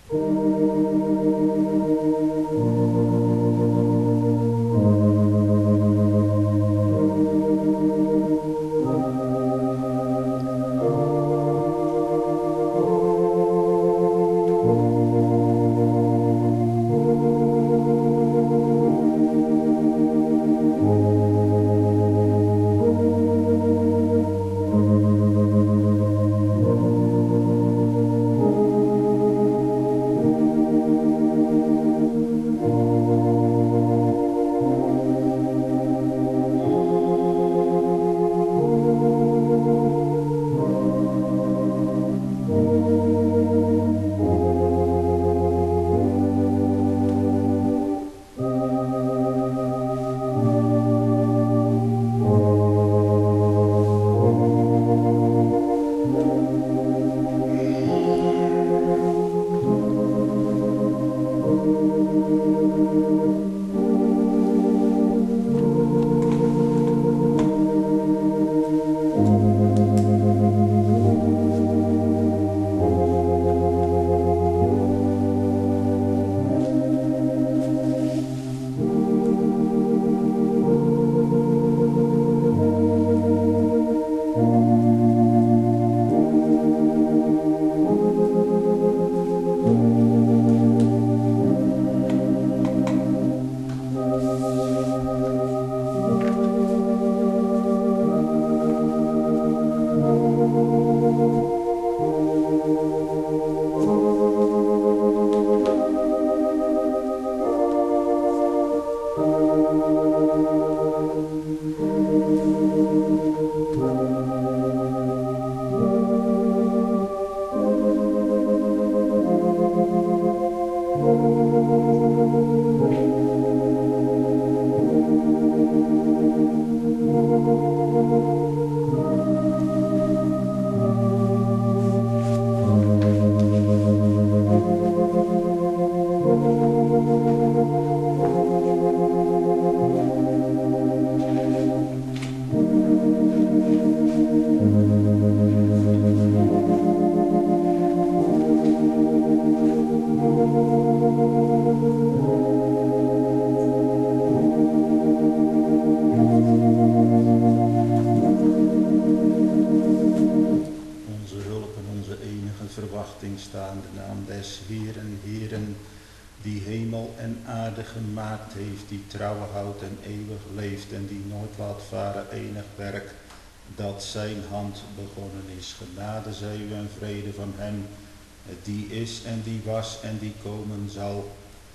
Gemaakt heeft, die trouw houdt en eeuwig leeft en die nooit laat varen enig werk dat zijn hand begonnen is. Genade zij u en vrede van hem die is en die was en die komen zal,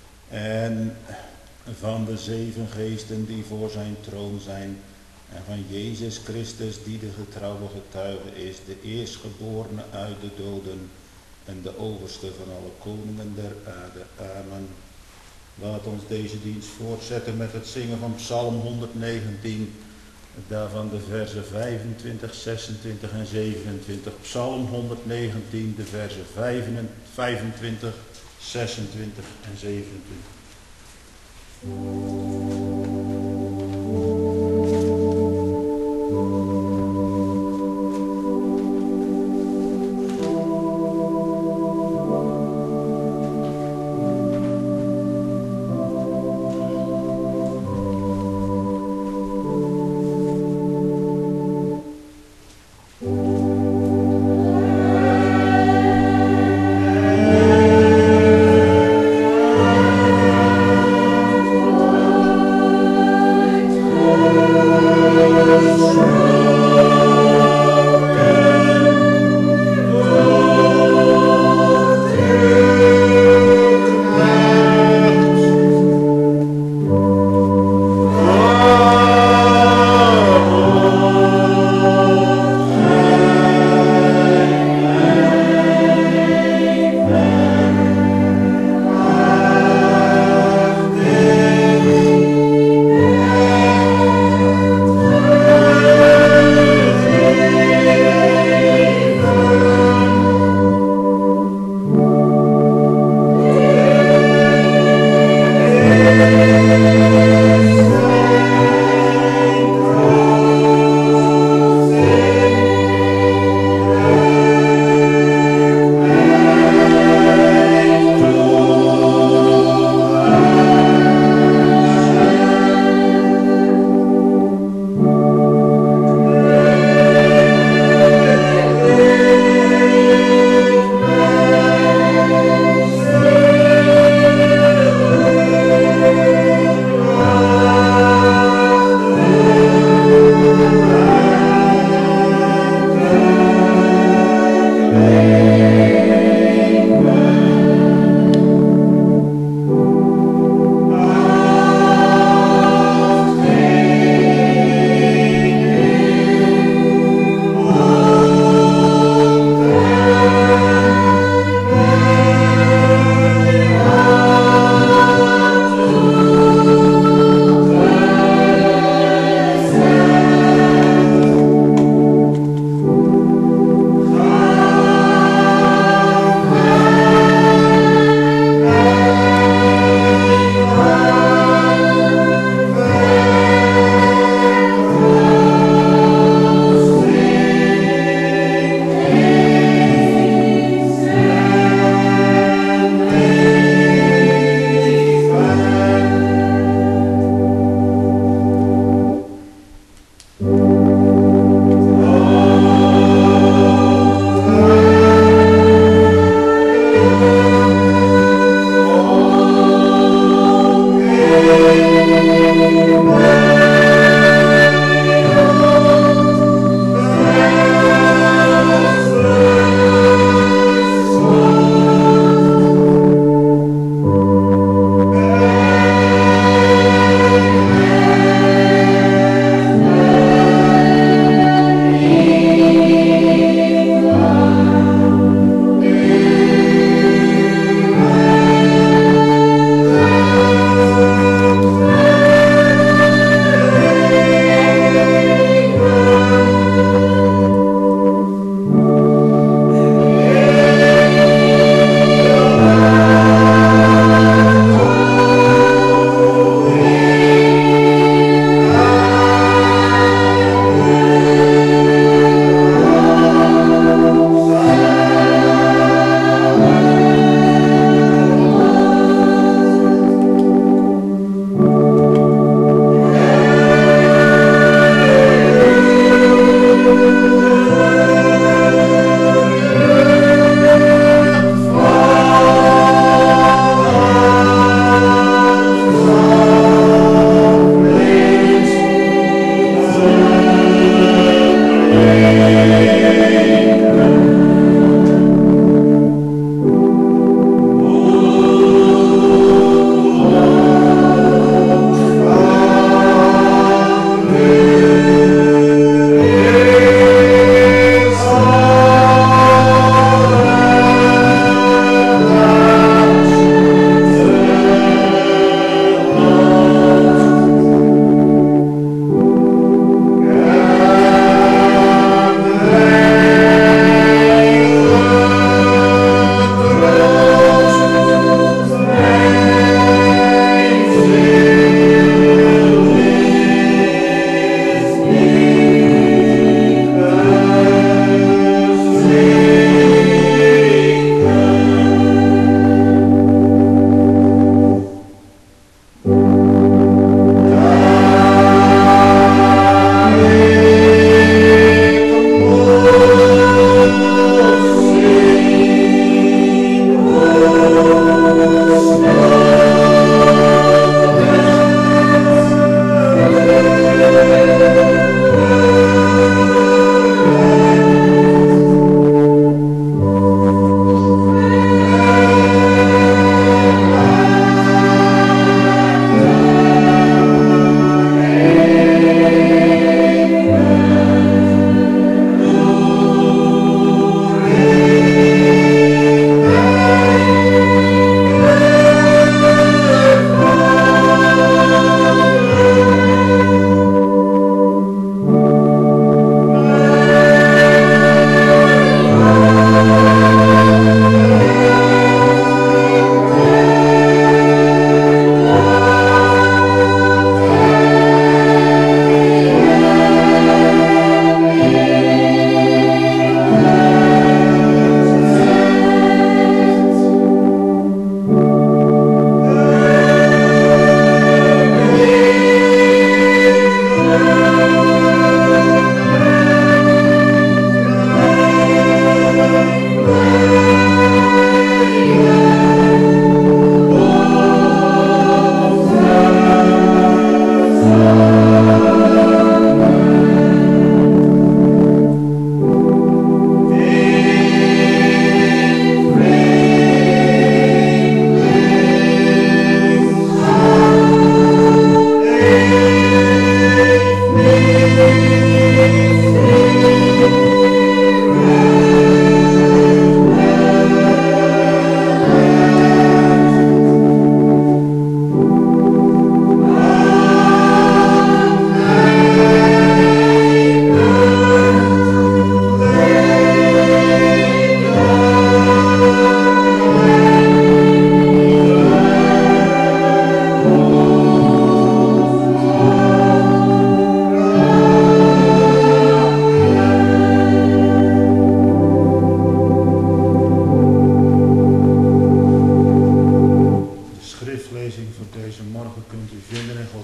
en van de 7 geesten die voor zijn troon zijn, en van Jezus Christus die de getrouwe getuige is, de eerstgeborene uit de doden en de overste van alle koningen der aarde. Amen. Laat ons deze dienst voortzetten met het zingen van Psalm 119, daarvan de versen 25, 26 en 27. Psalm 119, de versen 25, 26 en 27. Oh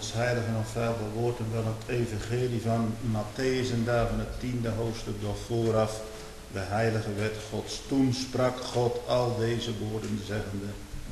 Gods heilige en onfeilbaar woord en wel het evangelie van Matthäus en daar van het 10e hoofdstuk door vooraf de heilige wet Gods. Toen sprak God al deze woorden zeggende: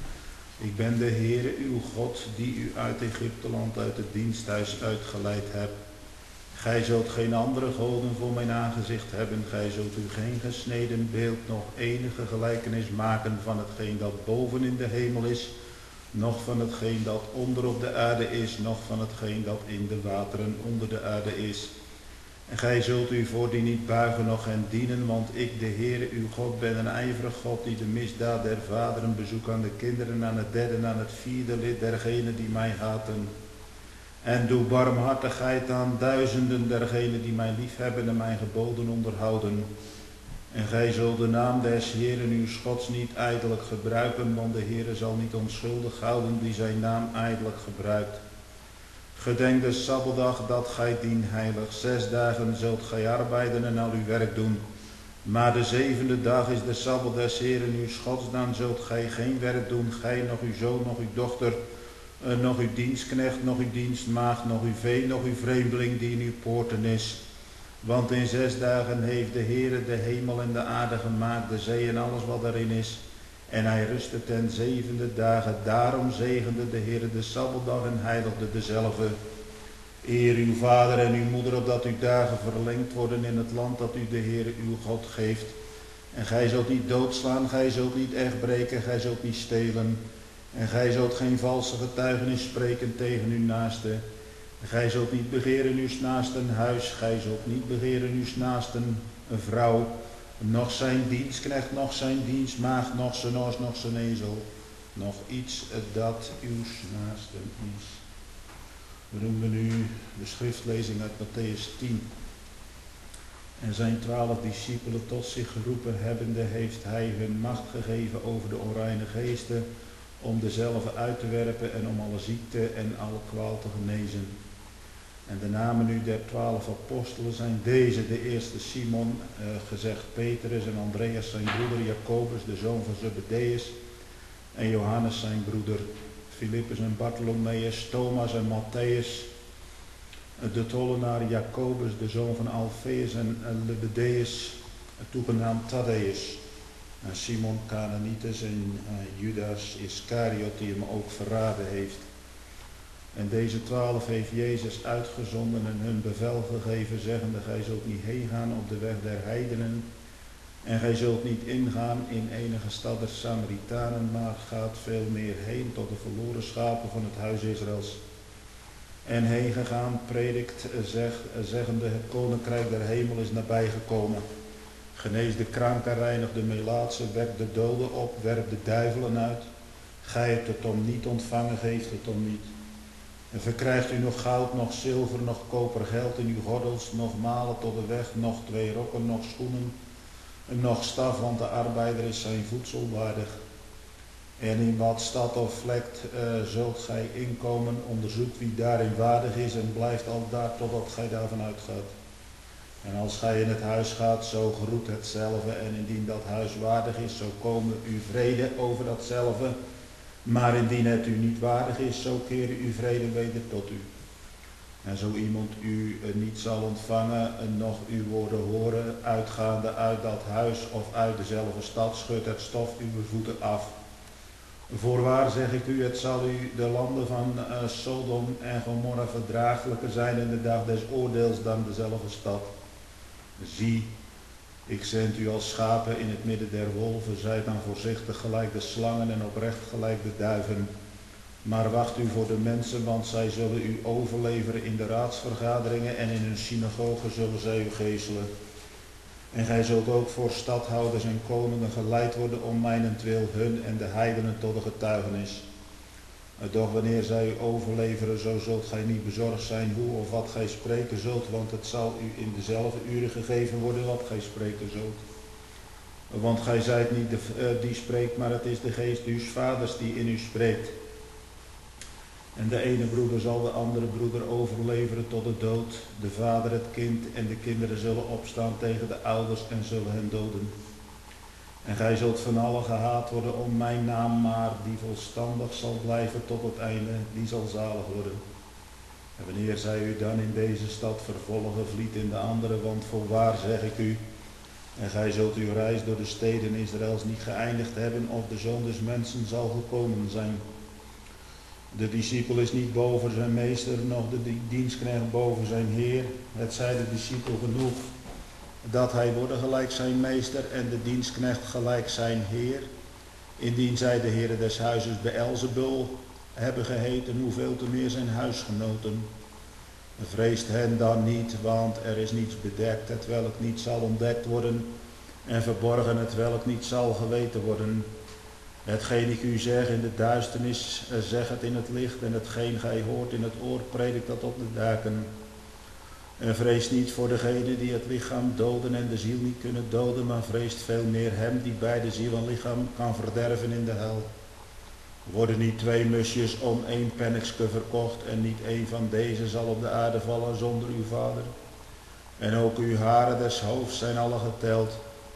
Ik ben de Heere uw God die u uit Egypteland uit het diensthuis uitgeleid hebt. Gij zult geen andere goden voor mijn aangezicht hebben. Gij zult u geen gesneden beeld nog enige gelijkenis maken van hetgeen dat boven in de hemel is, noch van hetgeen dat onder op de aarde is, noch van hetgeen dat in de wateren onder de aarde is. En gij zult u voor die niet buigen, noch hen dienen, want ik, de Heere uw God, ben een ijverig God die de misdaad der vaderen bezoekt aan de kinderen, aan het derde en aan het vierde lid dergenen die mij haten. En doe barmhartigheid aan duizenden dergenen die mij liefhebben en mijn geboden onderhouden. En gij zult de naam des Heeren uw Gods niet ijdelijk gebruiken, want de Heere zal niet onschuldig houden die zijn naam ijdelijk gebruikt. Gedenk de Sabbatdag dat gij dien heilig. 6 dagen zult gij arbeiden en al uw werk doen. Maar de 7e dag is de Sabbat des Heeren uw Gods, dan zult gij geen werk doen, gij, nog uw zoon, nog uw dochter, nog uw dienstknecht, nog uw dienstmaagd, nog uw vee, nog uw vreemdeling die in uw poorten is. Want in 6 dagen heeft de Heere de hemel en de aarde gemaakt, de zee en alles wat daarin is. En hij rustte ten 7e dagen. Daarom zegende de Heere de Sabbatdag en heiligde dezelve. Eer uw vader en uw moeder, opdat uw dagen verlengd worden in het land dat u de Heere uw God geeft. En gij zult niet doodslaan, gij zult niet echt breken, gij zult niet stelen. En gij zult geen valse getuigenis spreken tegen uw naaste. En gij zult niet begeren uw naasten huis, gij zult niet begeren uw naasten een vrouw, noch zijn dienstknecht, noch zijn dienstmaagd, noch zijn os, noch zijn ezel, nog iets dat uw naasten is. We noemen nu de schriftlezing uit Matthäus 10. En zijn 12 discipelen tot zich geroepen hebbende, heeft hij hun macht gegeven over de onreine geesten, om dezelve uit te werpen en om alle ziekte en alle kwaal te genezen. En de namen nu der 12 apostelen zijn deze: de eerste Simon, gezegd Petrus, en Andreas zijn broeder, Jacobus, de zoon van Zebedeus, en Johannes zijn broeder, Philippus en Bartholomeus, Thomas en Matthäus, de tollenaar Jacobus, de zoon van Alfeus en Lebedeus, toegenaamd Thaddeus, en Simon Cananitus en Judas Iscariot, die hem ook verraden heeft. En deze 12 heeft Jezus uitgezonden en hun bevel gegeven, zeggende: Gij zult niet heen gaan op de weg der heidenen, en gij zult niet ingaan in enige stad der Samaritanen, maar gaat veel meer heen tot de verloren schapen van het huis Israëls. En heen gegaan predikt, zeggende: Het koninkrijk der hemel is nabijgekomen. Genees de kranken, reinig de melaatse, wekt de doden op, werpt de duivelen uit. Gij hebt het om niet ontvangen, geeft het om niet. En verkrijgt u nog goud, nog zilver, nog koper geld in uw gordels, nog malen tot de weg, nog 2 rokken, nog schoenen, en nog staf, want de arbeider is zijn voedsel waardig. En in wat stad of vlek zult gij inkomen, onderzoekt wie daarin waardig is en blijft al daar totdat gij daarvan uitgaat. En als gij in het huis gaat, zo geroet hetzelfde, en indien dat huis waardig is, zo komen uw vrede over datzelfde. Maar indien het u niet waardig is, zo keer uw vrede weder tot u. En zo iemand u niet zal ontvangen, noch uw woorden horen, uitgaande uit dat huis of uit dezelfde stad, schudt het stof uw voeten af. Voorwaar zeg ik u, het zal u de landen van Sodom en Gomorra verdraaglijker zijn in de dag des oordeels dan dezelfde stad. Zie, ik zend u als schapen in het midden der wolven, zijt dan voorzichtig gelijk de slangen en oprecht gelijk de duiven. Maar wacht u voor de mensen, want zij zullen u overleveren in de raadsvergaderingen en in hun synagogen zullen zij u geeselen. En gij zult ook voor stadhouders en koningen geleid worden om mijnentwil hun en de heidenen tot de getuigenis. Doch wanneer zij u overleveren, zo zult gij niet bezorgd zijn hoe of wat gij spreken zult, want het zal u in dezelfde uren gegeven worden wat gij spreken zult. Want gij zijt niet die spreekt, maar het is de geest uws vaders die in u spreekt. En de ene broeder zal de andere broeder overleveren tot de dood, de vader het kind, en de kinderen zullen opstaan tegen de ouders en zullen hen doden. En gij zult van allen gehaat worden om mijn naam, maar die volstandig zal blijven tot het einde, die zal zalig worden. En wanneer zij u dan in deze stad vervolgen, vliet in de andere, want voorwaar zeg ik u, en gij zult uw reis door de steden Israëls niet geëindigd hebben, of de Zoon des Mensen zal gekomen zijn. De discipel is niet boven zijn meester, noch de dienstknecht boven zijn heer. Het zij de discipel genoeg dat hij worden gelijk zijn meester en de dienstknecht gelijk zijn heer. Indien zij de heren des huizes Beelzebul hebben geheten, hoeveel te meer zijn huisgenoten. Vreest hen dan niet, want er is niets bedekt, hetwelk niet zal ontdekt worden, en verborgen, hetwelk niet zal geweten worden. Hetgeen ik u zeg in de duisternis, zeg het in het licht, en hetgeen gij hoort in het oor, predik dat op de daken. En vrees niet voor degene die het lichaam doden en de ziel niet kunnen doden, maar vreest veel meer hem die beide ziel en lichaam kan verderven in de hel. Worden niet 2 musjes om 1 penningske verkocht, en niet 1 van deze zal op de aarde vallen zonder uw vader. En ook uw haren des hoofds zijn alle geteld.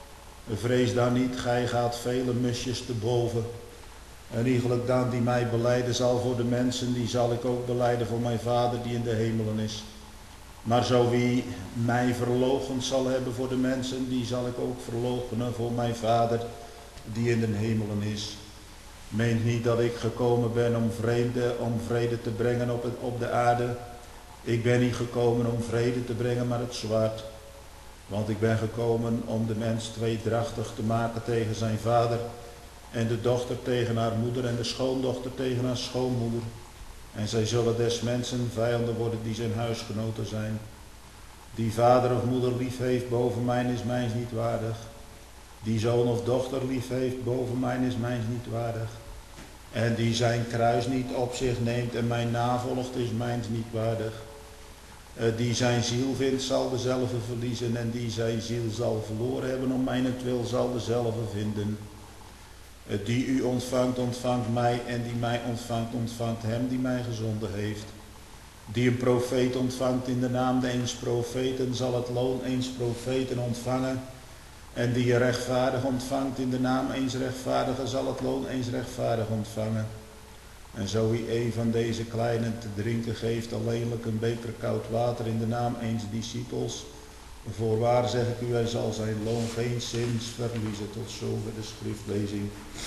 Vrees dan niet, gij gaat vele musjes te boven. En iegelijk dan die mij belijden zal voor de mensen, die zal ik ook belijden voor mijn Vader die in de hemelen is. Maar zo wie mij verloochend zal hebben voor de mensen, die zal ik ook verloochenen voor mijn Vader die in de hemelen is. Meent niet dat ik gekomen ben om vrede te brengen op de aarde. Ik ben niet gekomen om vrede te brengen, maar het zwaard. Want ik ben gekomen om de mens tweedrachtig te maken tegen zijn vader, en de dochter tegen haar moeder, en de schoondochter tegen haar schoonmoeder. En zij zullen des mensen vijanden worden die zijn huisgenoten zijn. Die vader of moeder lief heeft boven mij is mijns niet waardig. Die zoon of dochter lief heeft boven mij is mijns niet waardig. En die zijn kruis niet op zich neemt en mij navolgt is mijns niet waardig. Die zijn ziel vindt zal dezelfde verliezen, en die zijn ziel zal verloren hebben om mijnentwil zal dezelfde vinden. Die u ontvangt, ontvangt mij, en die mij ontvangt, ontvangt hem die mij gezonden heeft. Die een profeet ontvangt in de naam eens profeten, zal het loon eens profeten ontvangen. En die je rechtvaardig ontvangt in de naam eens rechtvaardigen, zal het loon eens rechtvaardig ontvangen. En zo wie een van deze kleinen te drinken geeft, alleenlijk een beker koud water in de naam eens discipels, voorwaar zeg ik u, hij zal zijn loon geen zins verliezen. Tot zover de schriftlezing.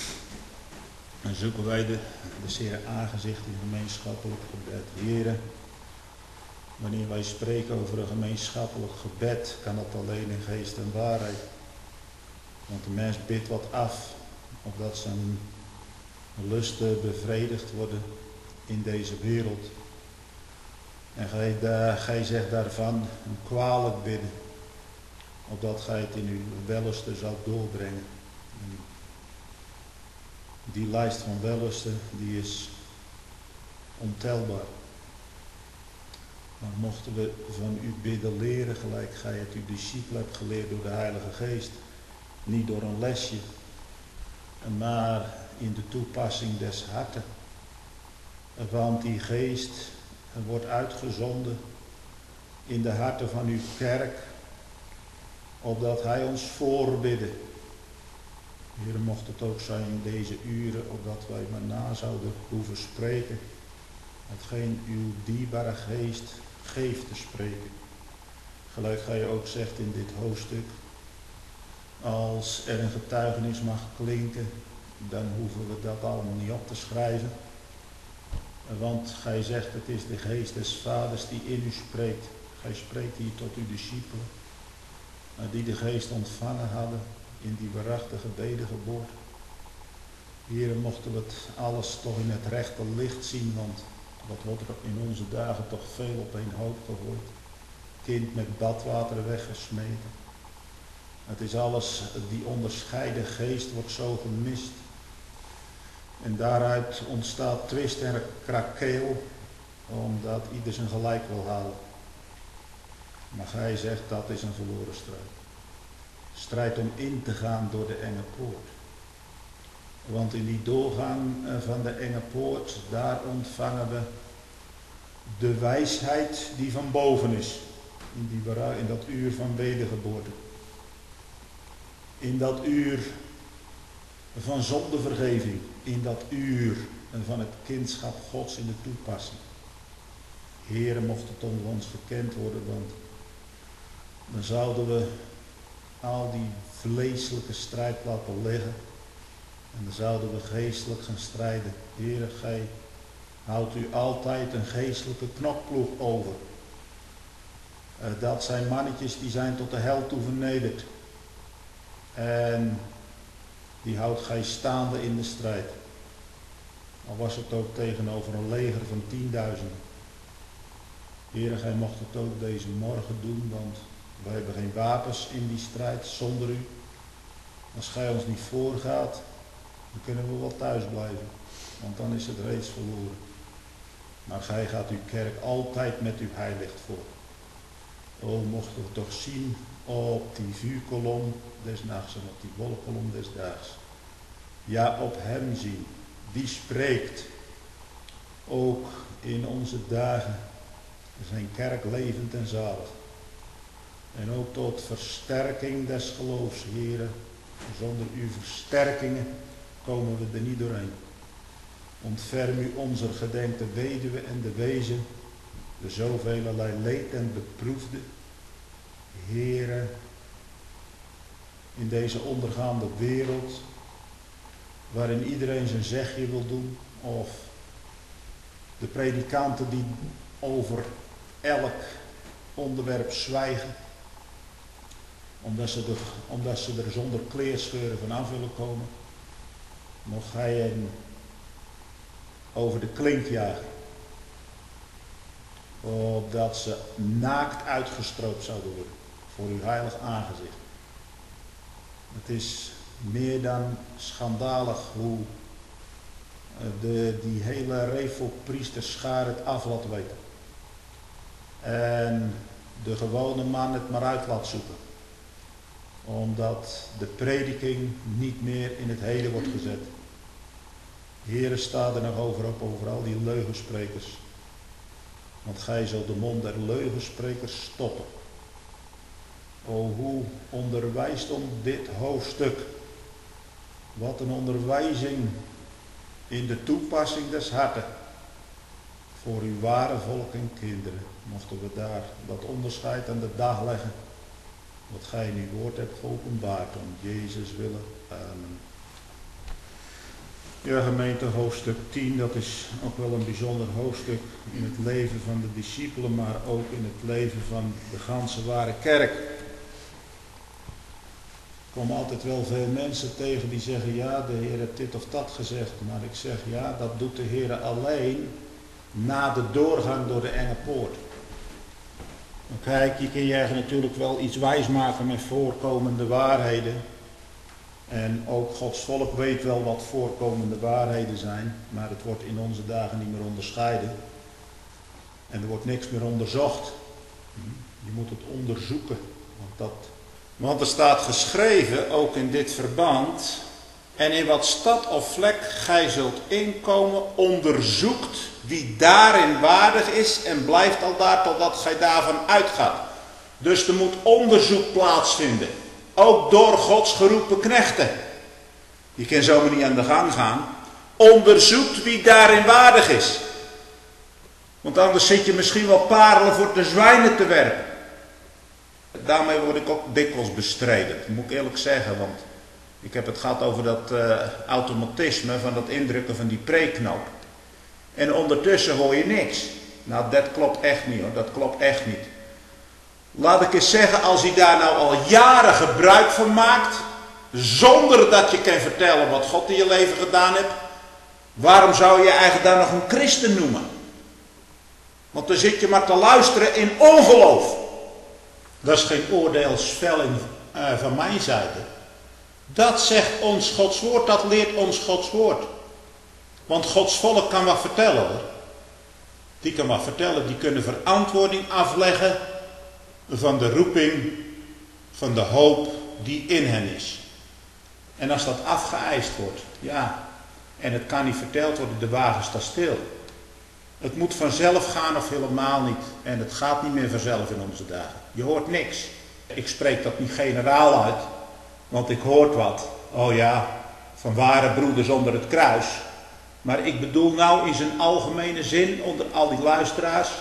En zoeken wij de Heer aangezicht in gemeenschappelijk gebed. Heren, wanneer wij spreken over een gemeenschappelijk gebed, kan dat alleen in geest en waarheid. Want de mens bidt wat af, opdat zijn lusten bevredigd worden in deze wereld. En gij zegt daarvan een kwalijk bidden, opdat gij het in uw wellusten zou doorbrengen. En die lijst van wellusten, die is ontelbaar. Maar mochten we van u bidden leren, gelijk gij het uw discipelen hebt geleerd door de Heilige Geest, niet door een lesje, maar in de toepassing des harten. Want die geest wordt uitgezonden in de harten van uw kerk, opdat hij ons voorbidde. Heer, mocht het ook zijn in deze uren, opdat wij maar na zouden hoeven spreken, hetgeen uw dierbare geest geeft te spreken. Gelijk gij ook zegt in dit hoofdstuk, als er een getuigenis mag klinken, dan hoeven we dat allemaal niet op te schrijven. Want gij zegt, het is de geest des vaders die in u spreekt. Gij spreekt hier tot uw discipelen, die de geest ontvangen hadden in die waarachtige wedergeboorte. Heren, mochten we het alles toch in het rechte licht zien, want wat wordt er in onze dagen toch veel op een hoop gegooid. Kind met badwater weggesmeten. Het is alles, die onderscheiden geest wordt zo gemist. En daaruit ontstaat twist en krakeel, omdat ieder zijn gelijk wil halen. Maar gij zegt, dat is een verloren strijd. Strijd om in te gaan door de enge poort. Want in die doorgang van de enge poort, daar ontvangen we de wijsheid die van boven is. In dat uur van wedergeboorte. In dat uur van zondevergeving. In dat uur van het kindschap Gods in de toepassing. Heere, mocht het onder ons gekend worden, want dan zouden we al die vleeselijke strijd laten liggen. En dan zouden we geestelijk gaan strijden. Heere, gij houdt u altijd een geestelijke knokploeg over. Dat zijn mannetjes die zijn tot de hel toe vernederd. En die houdt gij staande in de strijd. Al was het ook tegenover een leger van 10.000. Heere, gij mocht het ook deze morgen doen, want wij hebben geen wapens in die strijd zonder u. Als gij ons niet voorgaat, dan kunnen we wel thuis blijven, want dan is het reeds verloren. Maar gij gaat uw kerk altijd met uw heiligt voor. O, mochten we toch zien op die vuurkolom des nachts en op die wolkolom des daags. Ja, op hem zien, die spreekt. Ook in onze dagen zijn kerk levend en zalig. En ook tot versterking des geloofs, Heere. Zonder uw versterkingen komen we er niet doorheen. Ontferm u onze gedenk de weduwe en de wezen, de zovelerlei leed en beproefde. Heere, in deze ondergaande wereld, waarin iedereen zijn zegje wil doen, of de predikanten die over elk onderwerp zwijgen, omdat ze er zonder kleerscheuren vanaf willen komen, mocht gij hen over de klink jagen, opdat ze naakt uitgestroopt zouden worden voor uw heilig aangezicht. Het is meer dan schandalig hoe die hele revelpriesterschaar het af laat weten. En de gewone man het maar uit laat zoeken. Omdat de prediking niet meer in het heden wordt gezet. Heere, sta er nog over al die leugensprekers. Want gij zult de mond der leugensprekers stoppen. O, hoe onderwijst om dit hoofdstuk. Wat een onderwijzing in de toepassing des harten. Voor uw ware volk en kinderen. Mochten we daar dat onderscheid aan de dag leggen. Wat gij in uw woord hebt geopenbaard. Om Jezus willen. Amen. Ja, gemeente, hoofdstuk 10, dat is ook wel een bijzonder hoofdstuk in het leven van de discipelen, maar ook in het leven van de ganse ware kerk. Ik kom altijd wel veel mensen tegen die zeggen, ja, de Heer heeft dit of dat gezegd. Maar ik zeg, ja, dat doet de Heer alleen na de doorgang door de enge poort. Kijk, je kunt je natuurlijk wel iets wijsmaken met voorkomende waarheden. En ook Gods volk weet wel wat voorkomende waarheden zijn, maar het wordt in onze dagen niet meer onderscheiden. En er wordt niks meer onderzocht. Je moet het onderzoeken. Want er staat geschreven, ook in dit verband, en in wat stad of vlek gij zult inkomen, onderzoekt wie daarin waardig is en blijft al daar totdat gij daarvan uitgaat. Dus er moet onderzoek plaatsvinden. Ook door Gods geroepen knechten. Je kan zomaar niet aan de gang gaan. Onderzoekt wie daarin waardig is. Want anders zit je misschien wel parelen voor de zwijnen te werpen. Daarmee word ik ook dikwijls bestreden. Dat moet ik eerlijk zeggen. Want ik heb het gehad over dat automatisme van dat indrukken van die preekknop. En ondertussen hoor je niks. Nou, dat klopt echt niet hoor. Dat klopt echt niet. Laat ik eens zeggen, als hij daar nou al jaren gebruik van maakt, zonder dat je kan vertellen wat God in je leven gedaan hebt, waarom zou je eigenlijk daar nog een christen noemen? Want dan zit je maar te luisteren in ongeloof. Dat is geen oordeelsvelling van mijn zijde. Dat zegt ons Gods woord, dat leert ons Gods woord. Want Gods volk kan wat vertellen hoor. Die kan wat vertellen, die kunnen verantwoording afleggen van de roeping, van de hoop die in hen is. En als dat afgeëist wordt, ja, en het kan niet verteld worden, de wagen staat stil. Het moet vanzelf gaan of helemaal niet. En het gaat niet meer vanzelf in onze dagen. Je hoort niks. Ik spreek dat niet generaal uit, want ik hoor wat. Oh ja, van ware broeders onder het kruis. Maar ik bedoel nou in zijn algemene zin, onder al die luisteraars,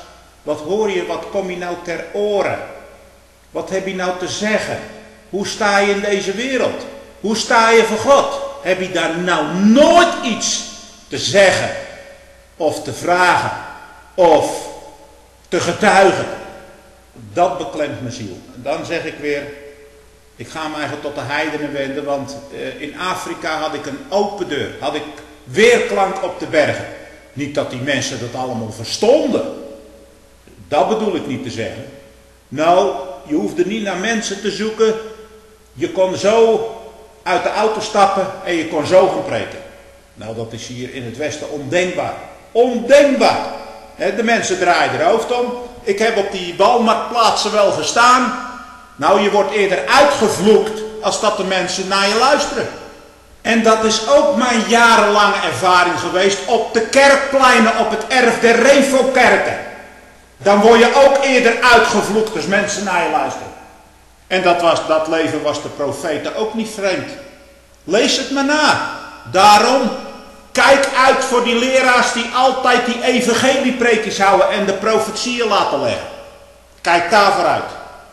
Wat hoor je, wat kom je nou ter oren? Wat heb je nou te zeggen? Hoe sta je in deze wereld? Hoe sta je voor God? Heb je daar nou nooit iets te zeggen? Of te vragen? Of te getuigen? Dat beklemt mijn ziel. En dan zeg ik weer, ik ga me eigenlijk tot de heidenen wenden, want in Afrika had ik een open deur. Had ik weerklank op de bergen. Niet dat die mensen dat allemaal verstonden. Dat bedoel ik niet te zeggen. Nou, je hoefde niet naar mensen te zoeken. Je kon zo uit de auto stappen en je kon zo gaan preken. Nou, dat is hier in het Westen ondenkbaar. Ondenkbaar. De mensen draaien er hoofd om. Ik heb op die walmarktplaatsen wel gestaan. Nou, je wordt eerder uitgevloekt als dat de mensen naar je luisteren. En dat is ook mijn jarenlange ervaring geweest op de kerkpleinen, op het erf der Revo-kerken. Dan word je ook eerder uitgevloekt als mensen naar je luisteren. En dat leven was de profeten ook niet vreemd. Lees het maar na. Daarom, kijk uit voor die leraars die altijd die evangeliepreekjes houden en de profetieën laten leggen. Kijk daar vooruit.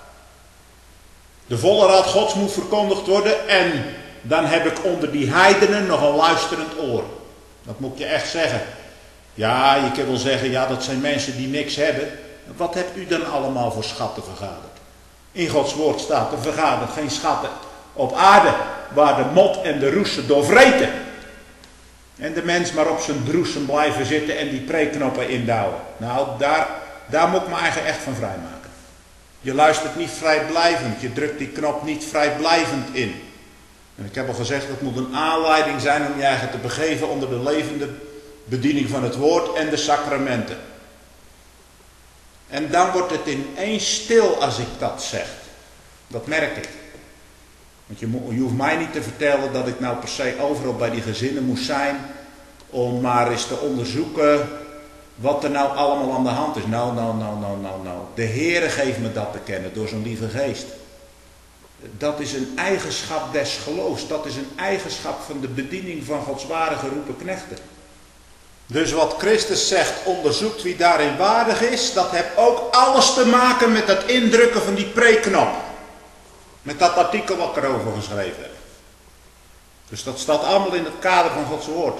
De volle raad Gods moet verkondigd worden en dan heb ik onder die heidenen nog een luisterend oor. Dat moet ik je echt zeggen. Ja, je kunt wel zeggen, ja, dat zijn mensen die niks hebben. Wat hebt u dan allemaal voor schatten vergaderd? In Gods woord staat, er vergadert geen schatten op aarde, waar de mot en de roes ze doorvreten. En de mens maar op zijn droesem blijven zitten en die preekknoppen indouwen. Nou, daar moet ik me eigenlijk echt van vrijmaken. Je luistert niet vrijblijvend, je drukt die knop niet vrijblijvend in. En ik heb al gezegd, dat moet een aanleiding zijn om je eigen te begeven onder de levende bediening van het woord en de sacramenten. En dan wordt het ineens stil als ik dat zeg. Dat merk ik. Want je hoeft mij niet te vertellen dat ik nou per se overal bij die gezinnen moest zijn om maar eens te onderzoeken wat er nou allemaal aan de hand is. Nou. De Heere geeft me dat te kennen door zijn lieve geest. Dat is een eigenschap des geloofs. Dat is een eigenschap van de bediening van Gods ware geroepen knechten. Dus wat Christus zegt, onderzoekt wie daarin waardig is, dat heeft ook alles te maken met het indrukken van die preekknop. Met dat artikel wat ik erover geschreven heb. Dus dat staat allemaal in het kader van Gods woord.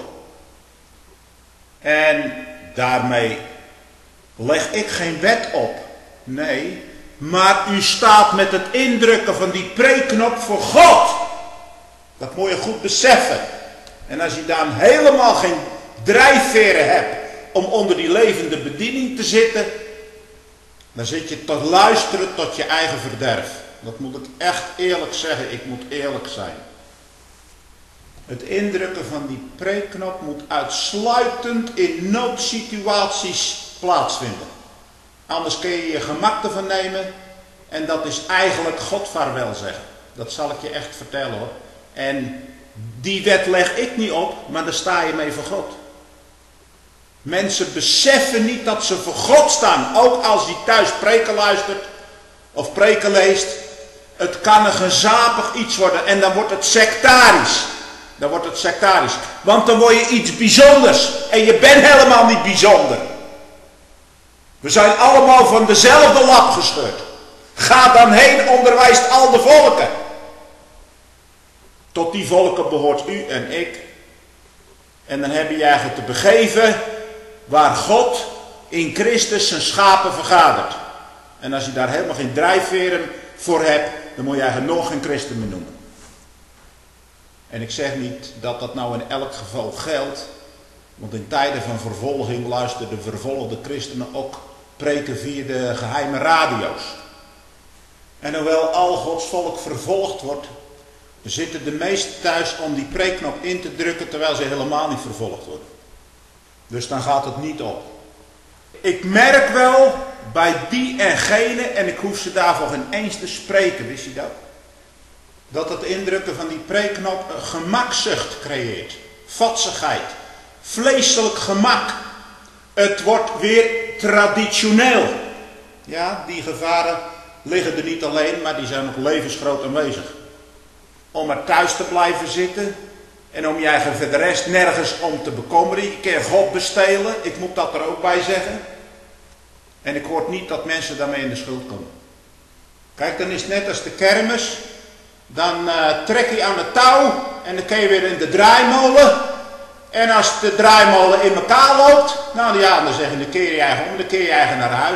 En daarmee leg ik geen wet op. Nee, maar u staat met het indrukken van die preekknop voor God. Dat moet je goed beseffen. En als je dan helemaal geen drijfveren hebt om onder die levende bediening te zitten, dan zit je te luisteren tot je eigen verderf. Dat moet ik echt eerlijk zeggen, ik moet eerlijk zijn. Het indrukken van die preekknop moet uitsluitend in noodsituaties plaatsvinden. Anders kun je je gemak ervan nemen en dat is eigenlijk God vaarwel zeggen. Dat zal ik je echt vertellen hoor. En die wet leg ik niet op, maar daar sta je mee voor God. Mensen beseffen niet dat ze voor God staan. Ook als je thuis preken luistert of preken leest. Het kan een gezapig iets worden en dan wordt het sectarisch. Want dan word je iets bijzonders. En je bent helemaal niet bijzonder. We zijn allemaal van dezelfde lap gescheurd. Ga dan heen, onderwijst al de volken. Tot die volken behoort u en ik. En dan heb je eigenlijk te begeven waar God in Christus zijn schapen vergadert. En als je daar helemaal geen drijfveren voor hebt, dan moet je eigenlijk nog geen christen meer noemen. En ik zeg niet dat dat nou in elk geval geldt. Want in tijden van vervolging luisteren de vervolgde christenen ook preken via de geheime radio's. En hoewel al Gods volk vervolgd wordt, zitten de meesten thuis om die preekknop in te drukken terwijl ze helemaal niet vervolgd worden. Dus dan gaat het niet op. Ik merk wel bij die en gene, en ik hoef ze daarvoor geen eens te spreken, wist je dat? Dat het indrukken van die preekknop een gemakzucht creëert. Vatsigheid. Vleeselijk gemak. Het wordt weer traditioneel. Ja, die gevaren liggen er niet alleen, maar die zijn nog levensgroot aanwezig. Om er thuis te blijven zitten en om je eigen voor de rest nergens om te bekommeren. Je kan God bestelen, ik moet dat er ook bij zeggen. En ik hoor niet dat mensen daarmee in de schuld komen. Kijk, dan is het net als de kermis. Dan trek je aan het touw en dan kun je weer in de draaimolen. En als de draaimolen in elkaar loopt, nou ja, dan zeg je, dan keer je eigen om, dan keer je eigen naar huis.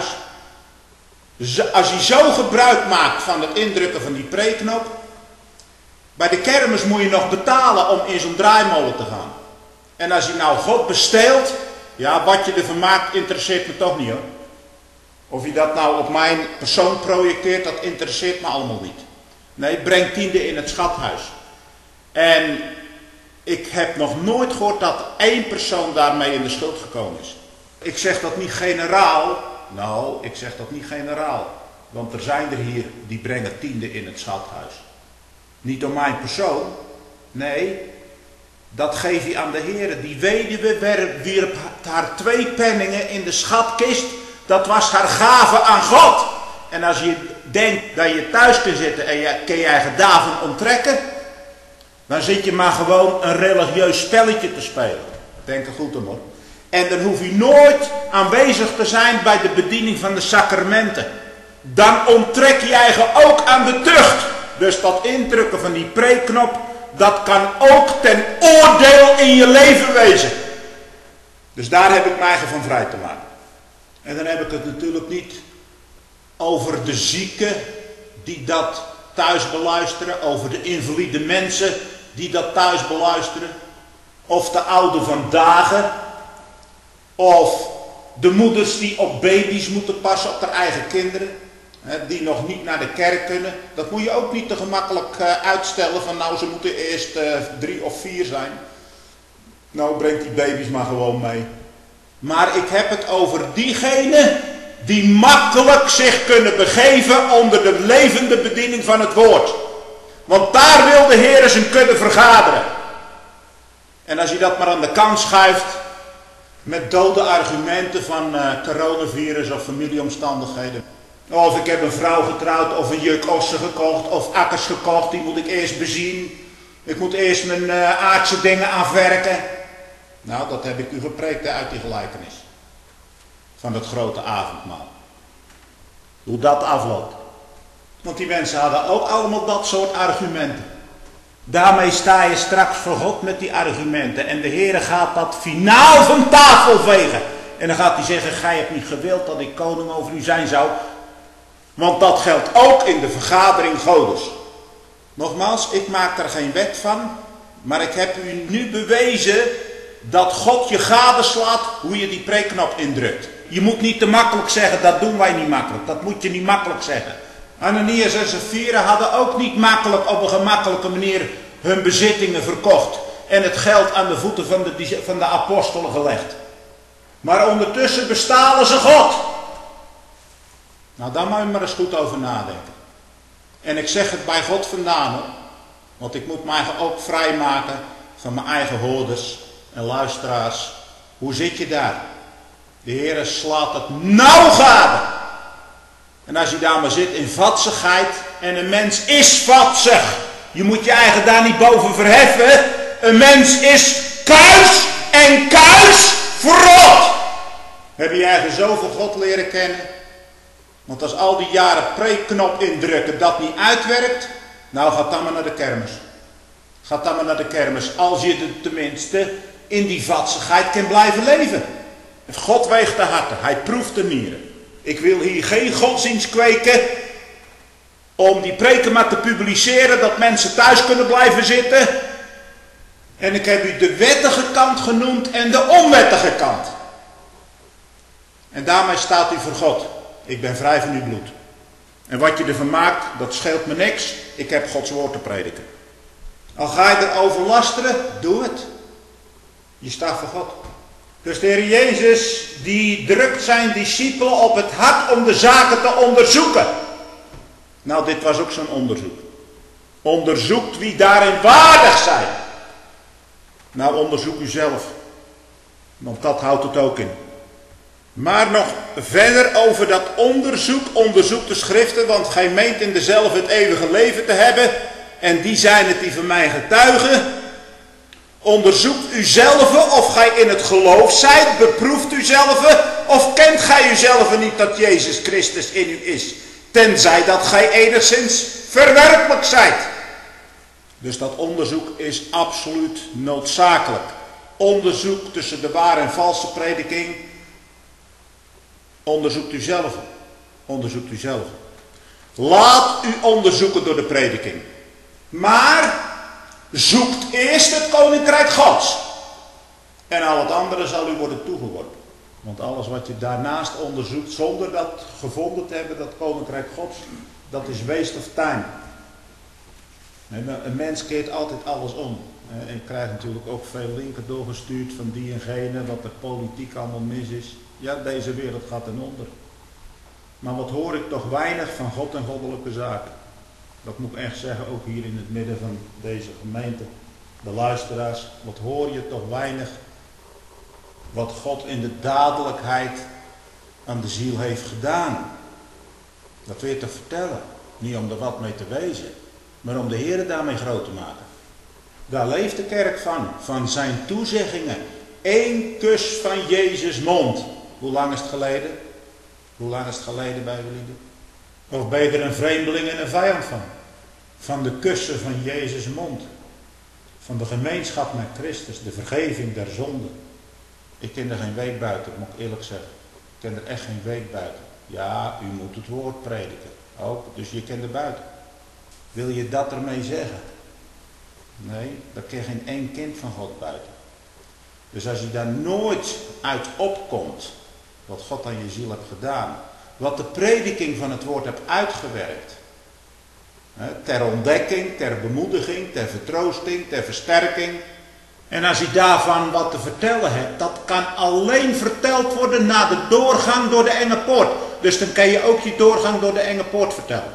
Als je zo gebruik maakt van het indrukken van die preekknop, bij de kermis moet je nog betalen om in zo'n draaimolen te gaan. En als je nou God besteelt, ja, wat je ervan maakt, interesseert me toch niet hoor. Of je dat nou op mijn persoon projecteert, dat interesseert me allemaal niet. Nee, breng tiende in het schathuis. En ik heb nog nooit gehoord dat één persoon daarmee in de schuld gekomen is. Ik zeg dat niet generaal. Nou, ik zeg dat niet generaal. Want er zijn er hier die brengen tiende in het schathuis. Niet door mijn persoon. Nee, dat geef je aan de Heer. Die weduwe wierp haar 2 penningen in de schatkist. Dat was haar gave aan God. En als je denkt dat je thuis kunt zitten en je kan je eigen daven onttrekken, dan zit je maar gewoon een religieus spelletje te spelen. Denk er goed om hoor. En dan hoef je nooit aanwezig te zijn bij de bediening van de sacramenten. Dan onttrek je eigen ook aan de tucht. Dus dat indrukken van die preekknop, dat kan ook ten oordeel in je leven wezen. Dus daar heb ik mij eigen van vrij te maken. En dan heb ik het natuurlijk niet over de zieken die dat thuis beluisteren, over de invalide mensen die dat thuis beluisteren, of de ouden van dagen, of de moeders die op baby's moeten passen, op haar eigen kinderen, die nog niet naar de kerk kunnen. Dat moet je ook niet te gemakkelijk uitstellen van nou ze moeten eerst 3 of 4 zijn. Nou brengt die baby's maar gewoon mee. Maar ik heb het over diegenen die makkelijk zich kunnen begeven onder de levende bediening van het woord. Want daar wil de Heer zijn kudde vergaderen. En als je dat maar aan de kant schuift met dode argumenten van coronavirus of familieomstandigheden. Of ik heb een vrouw getrouwd of een juk ossen gekocht of akkers gekocht, die moet ik eerst bezien. Ik moet eerst mijn aardse dingen afwerken. Nou, dat heb ik u gepreekt uit die gelijkenis. Van dat grote avondmaal. Hoe dat afloopt. Want die mensen hadden ook allemaal dat soort argumenten. Daarmee sta je straks voor God met die argumenten. En de Heer gaat dat finaal van tafel vegen. En dan gaat hij zeggen, gij hebt niet gewild dat ik koning over u zijn zou. Want dat geldt ook in de vergadering Godes. Nogmaals, ik maak er geen wet van. Maar ik heb u nu bewezen dat God je gadeslaat hoe je die preekknop indrukt. Je moet niet te makkelijk zeggen, dat doen wij niet makkelijk. Dat moet je niet makkelijk zeggen. Ananias en Sapphira hadden ook niet makkelijk op een gemakkelijke manier hun bezittingen verkocht. En het geld aan de voeten van de apostelen gelegd. Maar ondertussen bestalen ze God. Nou, daar moet je maar eens goed over nadenken. En ik zeg het bij God vandaan hoor. Want ik moet mij ook vrijmaken van mijn eigen hoorders en luisteraars. Hoe zit je daar? De Heer slaat het nauw gade. En als je daar maar zit in vatsigheid. En een mens is vatsig. Je moet je eigen daar niet boven verheffen. Een mens is kuis en kuis verrot. Heb je eigen zoveel God leren kennen? Want als al die jaren preekknop indrukken dat niet uitwerkt. Nou, ga dan maar naar de kermis. Ga dan maar naar de kermis. Als je er tenminste in die vatsigheid kan blijven leven. God weegt de harten. Hij proeft de nieren. Ik wil hier geen godsdienst kweken. Om die preken maar te publiceren. Dat mensen thuis kunnen blijven zitten. En ik heb u de wettige kant genoemd en de onwettige kant. En daarmee staat u voor God. Ik ben vrij van uw bloed. En wat je ervan maakt, dat scheelt me niks. Ik heb Gods woord te prediken. Al ga je erover lasteren, doe het. Je staat voor God. Dus de Heer Jezus, die drukt zijn discipelen op het hart om de zaken te onderzoeken. Nou, dit was ook zo'n onderzoek. Onderzoekt wie daarin waardig zijn. Nou, onderzoek u zelf. Want dat houdt het ook in. Maar nog verder over dat onderzoek. Onderzoek de schriften, want gij meent in dezelfde het eeuwige leven te hebben. En die zijn het die van mij getuigen. Onderzoekt uzelf of gij in het geloof zijt. Beproeft uzelf of kent gij uzelf niet dat Jezus Christus in u is. Tenzij dat gij enigszins verwerpelijk zijt. Dus dat onderzoek is absoluut noodzakelijk. Onderzoek tussen de ware en valse prediking. Onderzoekt uzelf. Onderzoekt uzelf. Laat u onderzoeken door de prediking. Maar zoekt eerst het koninkrijk Gods. En al het andere zal u worden toegeworpen. Want alles wat je daarnaast onderzoekt zonder dat gevonden te hebben, dat koninkrijk Gods, dat is waste of time. Een mens keert altijd alles om. En je krijgt natuurlijk ook veel linken doorgestuurd van die en gene, wat er politiek allemaal mis is. Ja, deze wereld gaat ten onder. Maar wat hoor ik toch weinig van God en goddelijke zaken. Dat moet ik echt zeggen, ook hier in het midden van deze gemeente. De luisteraars, wat hoor je toch weinig wat God in de dadelijkheid aan de ziel heeft gedaan. Dat weer te vertellen. Niet om er wat mee te wezen, maar om de Heer daarmee groot te maken. Daar leeft de kerk van zijn toezeggingen. Eén kus van Jezus' mond. Hoe lang is het geleden? Hoe lang is het geleden, Bijbellieden? Of ben je er een vreemdeling en een vijand van? Van de kussen van Jezus' mond. Van de gemeenschap met Christus, de vergeving der zonden. Ik ken er geen week buiten, moet ik eerlijk zeggen. Ik ken er echt geen week buiten. Ja, u moet het woord prediken. Ook, dus je kent er buiten. Wil je dat ermee zeggen? Nee, daar ken geen één kind van God buiten. Dus als je daar nooit uit opkomt, wat God aan je ziel hebt gedaan, wat de prediking van het woord hebt uitgewerkt, ter ontdekking, ter bemoediging, ter vertroosting, ter versterking. En als je daarvan wat te vertellen hebt, dat kan alleen verteld worden na de doorgang door de enge poort. Dus dan kan je ook je doorgang door de enge poort vertellen.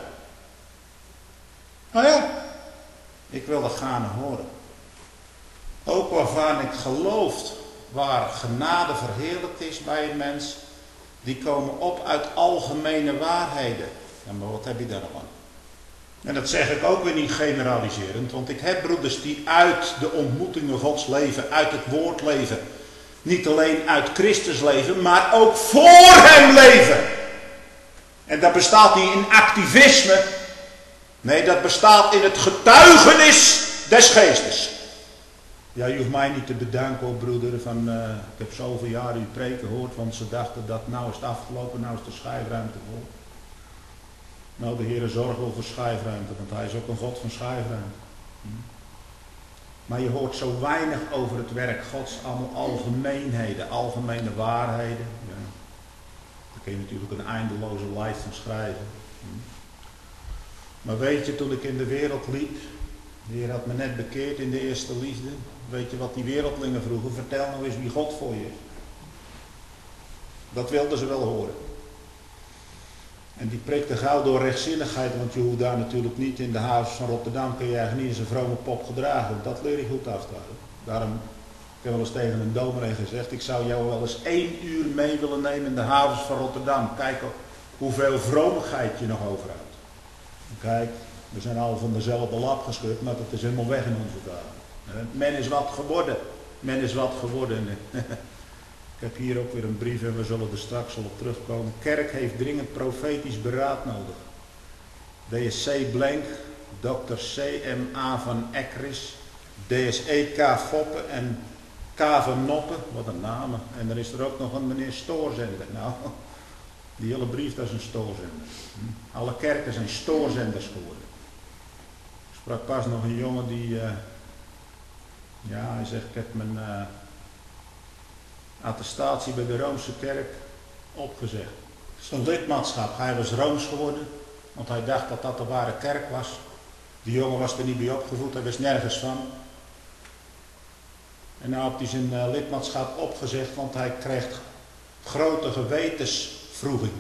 Nou ja, ik wil dat gaarne horen. Ook waarvan ik geloof, waar genade verheerlijkt is bij een mens, die komen op uit algemene waarheden. Ja, maar wat heb je daar nog aan? En dat zeg ik ook weer niet generaliserend, want ik heb broeders die uit de ontmoetingen Gods leven, uit het woord leven. Niet alleen uit Christus leven, maar ook voor hem leven. En dat bestaat niet in activisme. Nee, dat bestaat in het getuigenis des geestes. Ja, je hoeft mij niet te bedanken, hoor, broeder, van ik heb zoveel jaren uw preken gehoord, want ze dachten dat nou is het afgelopen, nou is de schijfruimte vol. Nou, de Heer zorgt wel voor schijfruimte, want hij is ook een God van schijfruimte. Maar je hoort zo weinig over het werk Gods, allemaal algemeenheden, algemene waarheden. Ja. Daar kun je natuurlijk een eindeloze lijst van schrijven. Maar weet je, toen ik in de wereld liep, de Heer had me net bekeerd in de eerste liefde. Weet je wat die wereldlingen vroegen? Vertel nou eens wie God voor je is. Dat wilden ze wel horen. En die prikte gauw door rechtzinnigheid, want je hoeft daar natuurlijk niet in de havens van Rotterdam, kun je eigenlijk niet eens een vrome pop gedragen. Dat leer je goed af te houden. Daarom, ik heb wel eens tegen een dominee gezegd, ik zou jou wel eens 1 uur mee willen nemen in de havens van Rotterdam. Kijk hoeveel vromigheid je nog overhoudt. Kijk, we zijn al van dezelfde lap geschud, maar dat is helemaal weg in onze dagen. Men is wat geworden. Men is wat geworden. Ik heb hier ook weer een brief en we zullen er straks al op terugkomen. Kerk heeft dringend profetisch beraad nodig. DSC Blank, Dr. C.M.A. van Ekris, DSE.K. Foppen en K. van Noppen. Wat een namen. En dan is er ook nog een meneer Stoorzender. Nou, die hele brief dat is een stoorzender. Alle kerken zijn stoorzenders geworden. Ik sprak pas nog een jongen die... hij zegt, ik heb mijn... attestatie bij de Roomse kerk opgezegd. Zijn lidmaatschap, hij was Rooms geworden, want hij dacht dat dat de ware kerk was. Die jongen was er niet bij opgevoed, hij wist nergens van. En nou heeft hij zijn lidmaatschap opgezegd, want hij kreeg grote gewetenswroeging.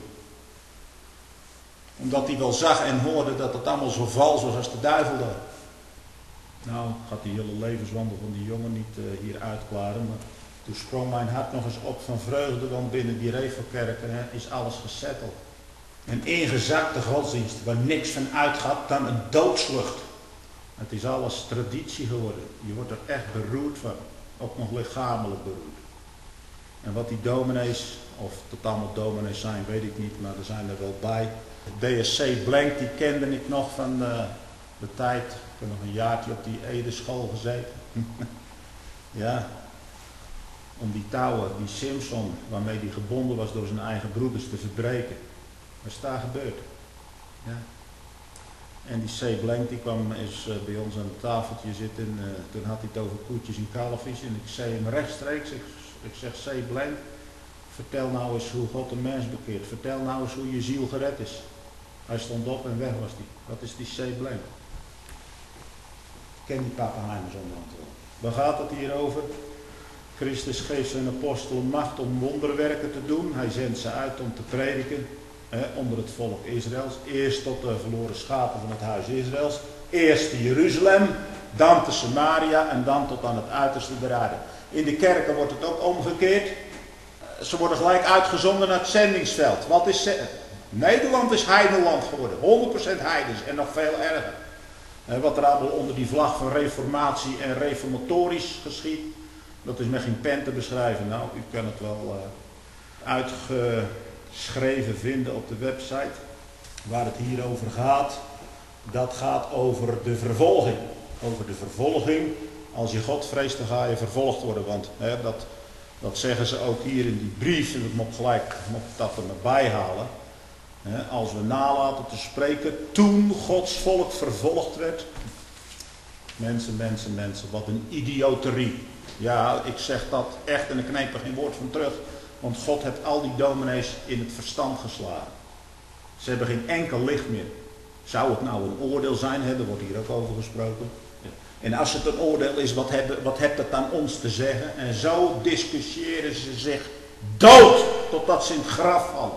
Omdat hij wel zag en hoorde dat het allemaal zo vals was als de duivel daar. Nou, gaat die hele levenswandel van die jongen niet hier uitklaren, maar... Toen sprong mijn hart nog eens op van vreugde, want binnen die Revelkerken is alles gesetteld. Een ingezakte godsdienst waar niks van uitgaat dan een doodslucht. Het is alles traditie geworden. Je wordt er echt beroerd van. Ook nog lichamelijk beroerd. En wat die dominees, of het allemaal dominees zijn, weet ik niet, maar er zijn er wel bij. DSC Blank, die kende ik nog van de tijd. Ik heb nog een jaartje op die Ede-school gezeten. Ja. Om die touwen, die Simpson, waarmee die gebonden was door zijn eigen broeders, te verbreken. Wat is daar gebeurd? Ja. En die C. Blank, die kwam eens bij ons aan het tafeltje zitten. Toen had hij het over koetjes en kalfjes. En ik zei hem rechtstreeks, ik zeg C. Blank, vertel nou eens hoe God een mens bekeert. Vertel nou eens hoe je ziel gered is. Hij stond op en weg was hij. Dat is die C. Blank. Ik ken die Pappenheimers onderhand wel. Waar gaat het hier over? Christus geeft zijn apostelen macht om wonderwerken te doen. Hij zendt ze uit om te prediken onder het volk Israëls. Eerst tot de verloren schapen van het huis Israëls. Eerst te Jeruzalem, dan te Samaria en dan tot aan het uiterste der aarde. In de kerken wordt het ook omgekeerd. Ze worden gelijk uitgezonden naar het zendingsveld. Wat is Nederland is heidenland geworden. 100% heidens en nog veel erger. Wat er allemaal onder die vlag van reformatie en reformatorisch geschiedt. Dat is met geen pen te beschrijven. Nou, u kan het wel uitgeschreven vinden op de website. Waar het hier over gaat. Dat gaat over de vervolging. Over de vervolging. Als je God vreest, dan ga je vervolgd worden. Want dat zeggen ze ook hier in die brief. En ik moet dat er maar bij halen. Als we nalaten te spreken. Toen Gods volk vervolgd werd. Mensen. Wat een idioterie. Ja, ik zeg dat echt en ik kneep er geen woord van terug. Want God heeft al die dominees in het verstand geslagen. Ze hebben geen enkel licht meer. Zou het nou een oordeel zijn? Daar wordt hier ook over gesproken. En als het een oordeel is, wat heeft het aan ons te zeggen? En zo discussiëren ze zich dood totdat ze in het graf vallen.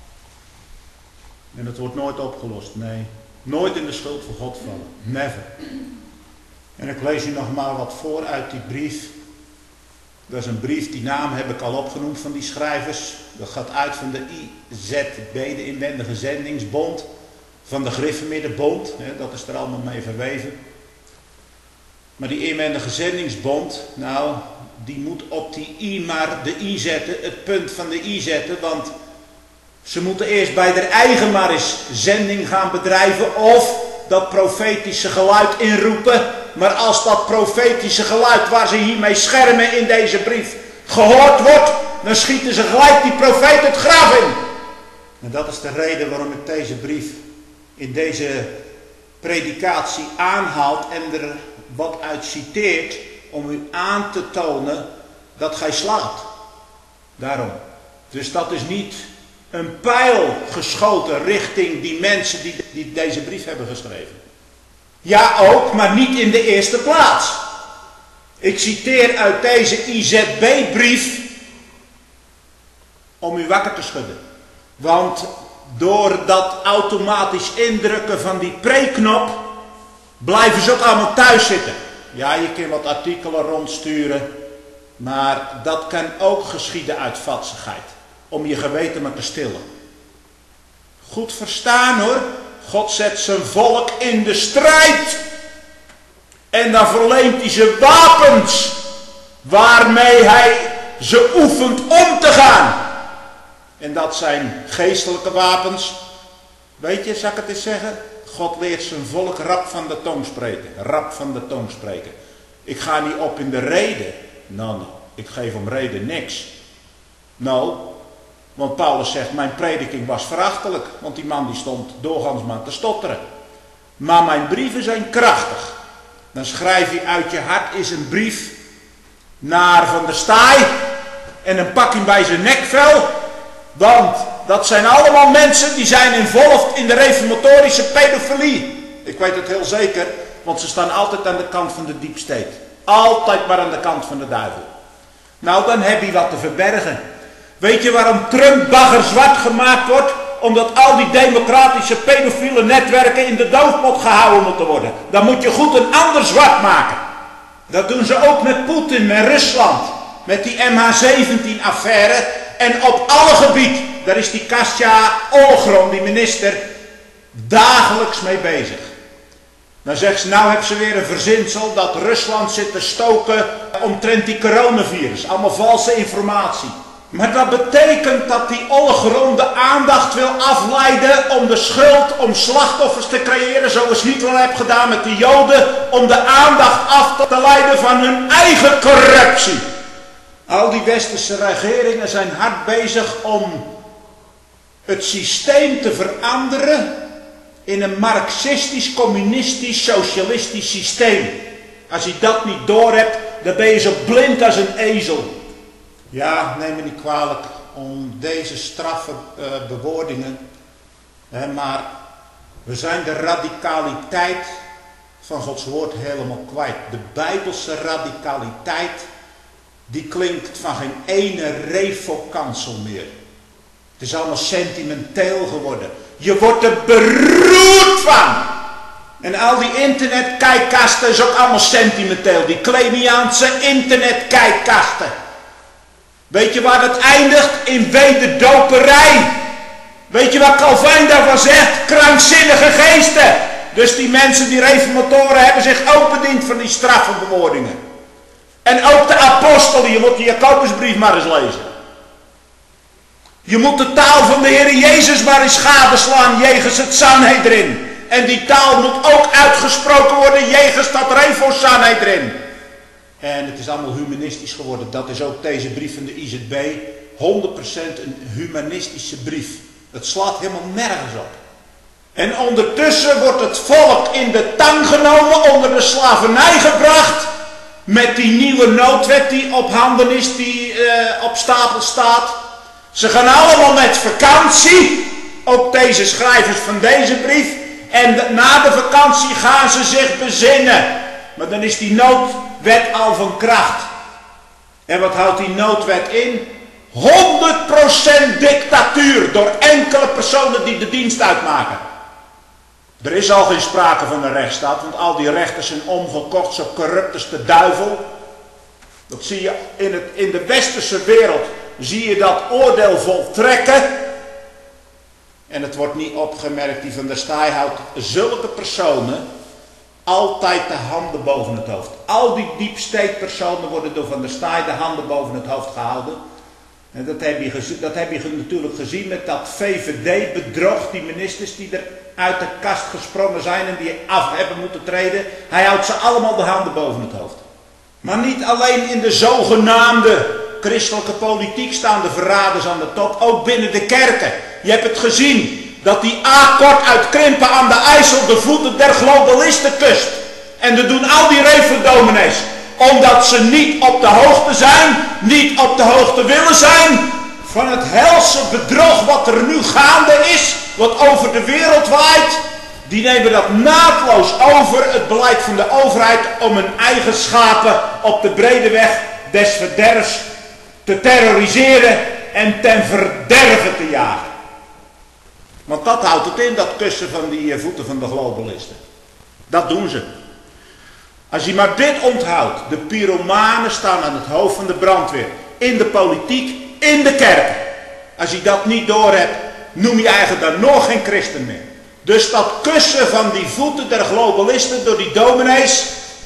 En het wordt nooit opgelost. Nee, nooit in de schuld van God vallen. Never. En ik lees u nog maar wat voor uit die brief. Dat is een brief, die naam heb ik al opgenoemd van die schrijvers. Dat gaat uit van de IZB, de Inwendige Zendingsbond. Van de Griffemiddenbond, dat is er allemaal mee verweven. Maar die Inwendige Zendingsbond, nou, die moet op die I maar de I zetten, het punt van de I zetten. Want ze moeten eerst bij haar eigen maar eens zending gaan bedrijven of dat profetische geluid inroepen. Maar als dat profetische geluid waar ze hiermee schermen in deze brief gehoord wordt, dan schieten ze gelijk die profeet het graf in. En dat is de reden waarom ik deze brief in deze predikatie aanhaalt en er wat uit citeert om u aan te tonen dat gij slaat. Daarom. Dus dat is niet een pijl geschoten richting die mensen die deze brief hebben geschreven. Ja ook, maar niet in de eerste plaats. Ik citeer uit deze IZB-brief om u wakker te schudden. Want door dat automatisch indrukken van die pre-knop blijven ze ook allemaal thuis zitten. Ja, je kunt wat artikelen rondsturen, maar dat kan ook geschieden uit vatsigheid. Om je geweten maar te stillen. Goed verstaan hoor. God zet zijn volk in de strijd. En dan verleent hij ze wapens. Waarmee hij ze oefent om te gaan. En dat zijn geestelijke wapens. Weet je, zal ik het eens zeggen? God leert zijn volk rap van de tong spreken. Rap van de tong spreken. Ik ga niet op in de reden. Nou, ik geef om reden niks. Nou, want Paulus zegt, mijn prediking was verachtelijk. Want die man die stond doorgaans maar te stotteren. Maar mijn brieven zijn krachtig. Dan schrijf je uit je hart is een brief naar Van der Staaij. En dan pak je hem bij zijn nekvel. Want dat zijn allemaal mensen die zijn involved in de reformatorische pedofilie. Ik weet het heel zeker, want ze staan altijd aan de kant van de deep state. Altijd maar aan de kant van de duivel. Nou, dan heb je wat te verbergen. Weet je waarom Trump baggerzwart gemaakt wordt? Omdat al die democratische pedofiele netwerken in de doofpot gehouden moeten worden. Dan moet je goed een ander zwart maken. Dat doen ze ook met Poetin, met Rusland. Met die MH17-affaire. En op alle gebieden. Daar is die Kastja Ollgren, die minister, dagelijks mee bezig. Dan zegt ze, nou hebben ze weer een verzinsel dat Rusland zit te stoken omtrent die coronavirus. Allemaal valse informatie. Maar dat betekent dat die olle de aandacht wil afleiden om de schuld, om slachtoffers te creëren, zoals Hitler heeft gedaan met de Joden, om de aandacht af te leiden van hun eigen corruptie. Al die westerse regeringen zijn hard bezig om het systeem te veranderen in een marxistisch, communistisch, socialistisch systeem. Als je dat niet doorhebt, dan ben je zo blind als een ezel. Ja, neem me niet kwalijk om deze straffe bewoordingen. Maar we zijn de radicaliteit van Gods woord helemaal kwijt. De Bijbelse radicaliteit, die klinkt van geen ene revocansel meer. Het is allemaal sentimenteel geworden. Je wordt er beroerd van. En al die internetkijkkasten is ook allemaal sentimenteel. Die Kleiniaanse internetkijkkasten. Weet je waar het eindigt? In wederdoperij. Weet je wat Calvijn daarvan zegt? Krankzinnige geesten. Dus die mensen, die reformatoren, hebben zich ook bediend van die straffe bewoordingen. En ook de apostelen. Je moet de Jacobusbrief maar eens lezen. Je moet de taal van de Heer Jezus maar eens gadeslaan jegens het Sanhedrin. En die taal moet ook uitgesproken worden jegens dat Revo Sanhedrin. En het is allemaal humanistisch geworden. Dat is ook deze brief van de IZB. 100% een humanistische brief. Het slaat helemaal nergens op. En ondertussen wordt het volk in de tang genomen, onder de slavernij gebracht. Met die nieuwe noodwet die op handen is, die op stapel staat. Ze gaan allemaal met vakantie. Ook deze schrijvers van deze brief. En na de vakantie gaan ze zich bezinnen. Maar dan is die noodwet al van kracht. En wat houdt die noodwet in? 100% dictatuur door enkele personen die de dienst uitmaken. Er is al geen sprake van een rechtsstaat, want al die rechters zijn omgekocht, zo corrupt als de duivel. Dat zie je in de westerse wereld, zie je dat oordeel voltrekken. En het wordt niet opgemerkt, die Van der Staaij houdt zulke personen altijd de handen boven het hoofd. Al die deep state personen worden door Van der Staaij de handen boven het hoofd gehouden. En dat heb je natuurlijk gezien met dat VVD-bedrog, die ministers die er uit de kast gesprongen zijn en die af hebben moeten treden. Hij houdt ze allemaal de handen boven het hoofd. Maar niet alleen in de zogenaamde christelijke politiek staan de verraders aan de top, ook binnen de kerken. Je hebt het gezien, dat die A-kort uit Krimpen aan de IJssel de voeten der globalisten kust. En dat doen al die reverdominees. Omdat ze niet op de hoogte zijn, niet op de hoogte willen zijn van het helse bedrog wat er nu gaande is, wat over de wereld waait. Die nemen dat naadloos over, het beleid van de overheid, om hun eigen schapen op de brede weg des verderfs te terroriseren en ten verderve te jagen. Want dat houdt het in, dat kussen van die voeten van de globalisten. Dat doen ze. Als je maar dit onthoudt, de pyromanen staan aan het hoofd van de brandweer. In de politiek, in de kerken. Als je dat niet doorhebt, noem je eigenlijk dan nog geen christen meer. Dus dat kussen van die voeten der globalisten door die dominees,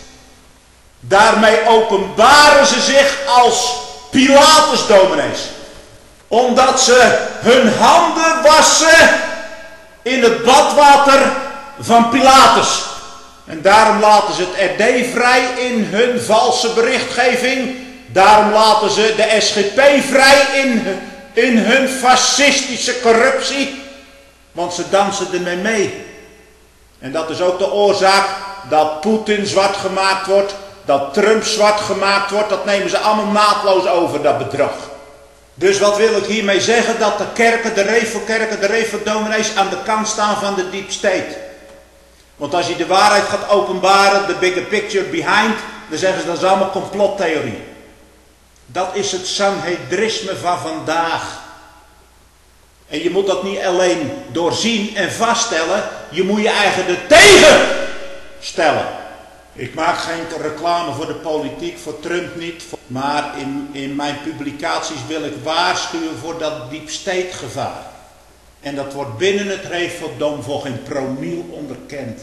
daarmee openbaren ze zich als Pilatus dominees. Omdat ze hun handen wassen in het badwater van Pilatus. En daarom laten ze het RD vrij in hun valse berichtgeving. Daarom laten ze de SGP vrij in hun fascistische corruptie. Want ze dansen ermee mee. En dat is ook de oorzaak dat Poetin zwart gemaakt wordt. Dat Trump zwart gemaakt wordt. Dat nemen ze allemaal naadloos over, dat bedrog. Dus wat wil ik hiermee zeggen? Dat de kerken, de reverdominees aan de kant staan van de deep state. Want als je de waarheid gaat openbaren, de bigger picture behind, dan zeggen ze dat is allemaal complottheorie. Dat is het Sanhedrisme van vandaag. En je moet dat niet alleen doorzien en vaststellen, je moet je eigen er tegen stellen. Ik maak geen reclame voor de politiek, voor Trump niet. Maar in mijn publicaties wil ik waarschuwen voor dat deep state gevaar. En dat wordt binnen het Refodom voor geen promiel onderkend.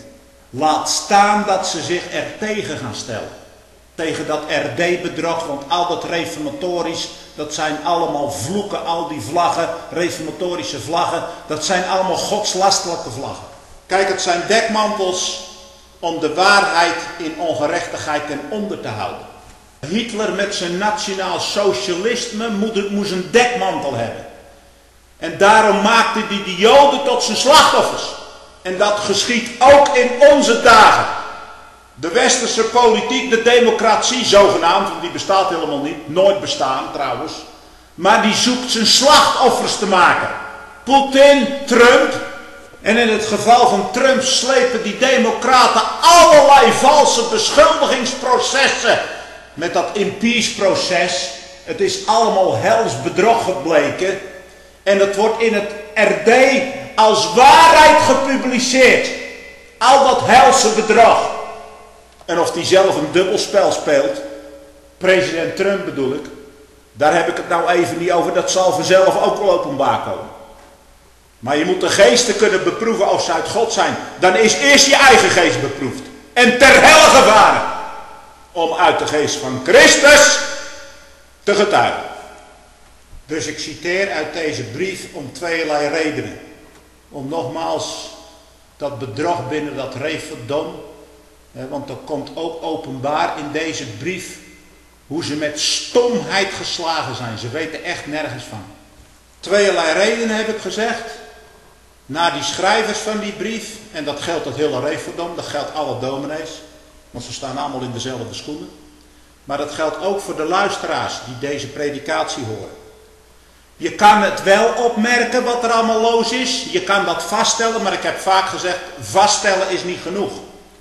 Laat staan dat ze zich er tegen gaan stellen. Tegen dat RD-bedrog, want al dat reformatorisch, dat zijn allemaal vloeken, al die vlaggen, reformatorische vlaggen, dat zijn allemaal godslastelijke vlaggen. Kijk, het zijn dekmantels om de waarheid in ongerechtigheid ten onder te houden. Hitler met zijn nationaal socialisme moest een dekmantel hebben. En daarom maakte hij de Joden tot zijn slachtoffers. En dat geschiedt ook in onze dagen. De westerse politiek, de democratie zogenaamd, want die bestaat helemaal niet, nooit bestaan trouwens. Maar die zoekt zijn slachtoffers te maken. Poetin, Trump. En in het geval van Trump slepen die democraten allerlei valse beschuldigingsprocessen. Met dat impeachproces. Het is allemaal hels bedrog gebleken. En het wordt in het RD als waarheid gepubliceerd. Al dat helse bedrog. En of die zelf een dubbelspel speelt, president Trump bedoel ik, daar heb ik het nou even niet over, dat zal vanzelf ook wel openbaar komen. Maar je moet de geesten kunnen beproeven of ze uit God zijn. Dan is eerst je eigen geest beproefd. En ter helle gevaren. Om uit de geest van Christus te getuigen. Dus ik citeer uit deze brief om tweeërlei redenen. Om nogmaals dat bedrog binnen dat reformdom. Want er komt ook openbaar in deze brief hoe ze met stomheid geslagen zijn. Ze weten echt nergens van. Tweeërlei redenen heb ik gezegd. Naar die schrijvers van die brief. En dat geldt het hele reformdom. Dat geldt alle dominees. Want ze staan allemaal in dezelfde schoenen. Maar dat geldt ook voor de luisteraars die deze predikatie horen. Je kan het wel opmerken wat er allemaal los is. Je kan dat vaststellen. Maar ik heb vaak gezegd, vaststellen is niet genoeg.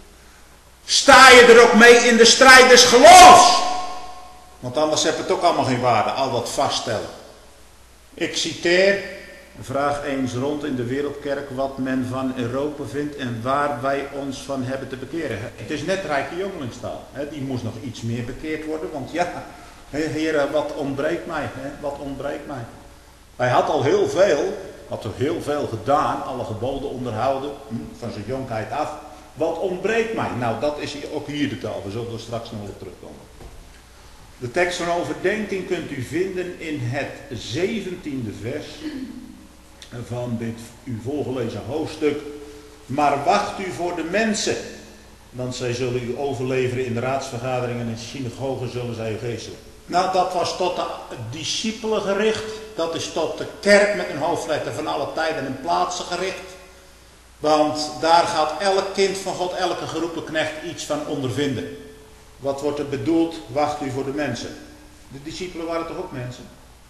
Sta je er ook mee in de strijd des geloofs? Want anders heb het ook allemaal geen waarde, al dat vaststellen. Ik citeer, vraag eens rond in de wereldkerk wat men van Europa vindt en waar wij ons van hebben te bekeren. Het is net rijke jongelingstaal. Die moest nog iets meer bekeerd worden, want ja, heren, wat ontbreekt mij? Wat ontbreekt mij? Hij had al heel veel gedaan, alle geboden onderhouden, van zijn jonkheid af. Wat ontbreekt mij? Nou, dat is ook hier de taal. We zullen er straks nog op terugkomen. De tekst van overdenking kunt u vinden in het 17e vers van dit u voorgelezen hoofdstuk. Maar wacht u voor de mensen, want zij zullen u overleveren in de raadsvergaderingen en in synagogen zullen zij u geestelen. Nou, dat was tot de discipelen gericht. Dat is tot de kerk met een hoofdletter van alle tijden en plaatsen gericht. Want daar gaat elk kind van God, elke geroepen knecht iets van ondervinden. Wat wordt er bedoeld? Wacht u voor de mensen. De discipelen waren toch ook mensen?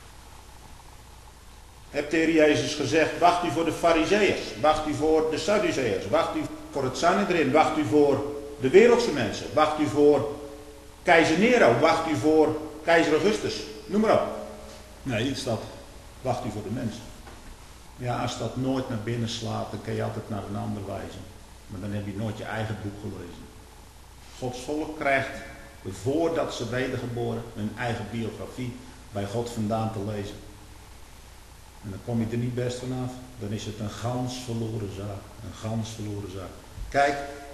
Hebt de Heer Jezus gezegd, wacht u voor de Farizeeërs, wacht u voor de Sadduceërs, wacht u voor het Sanhedrin, wacht u voor de wereldse mensen, wacht u voor keizer Nero, wacht u voor keizer Augustus, noem maar op. Nee, hier staat, wacht u voor de mensen. Ja, als dat nooit naar binnen slaat, dan kan je altijd naar een ander wijzen. Maar dan heb je nooit je eigen boek gelezen. Gods volk krijgt, voordat ze wedergeboren, hun eigen biografie bij God vandaan te lezen. En dan kom je er niet best vanaf. Dan is het een gans verloren zaak. Een gans verloren zaak. Kijk,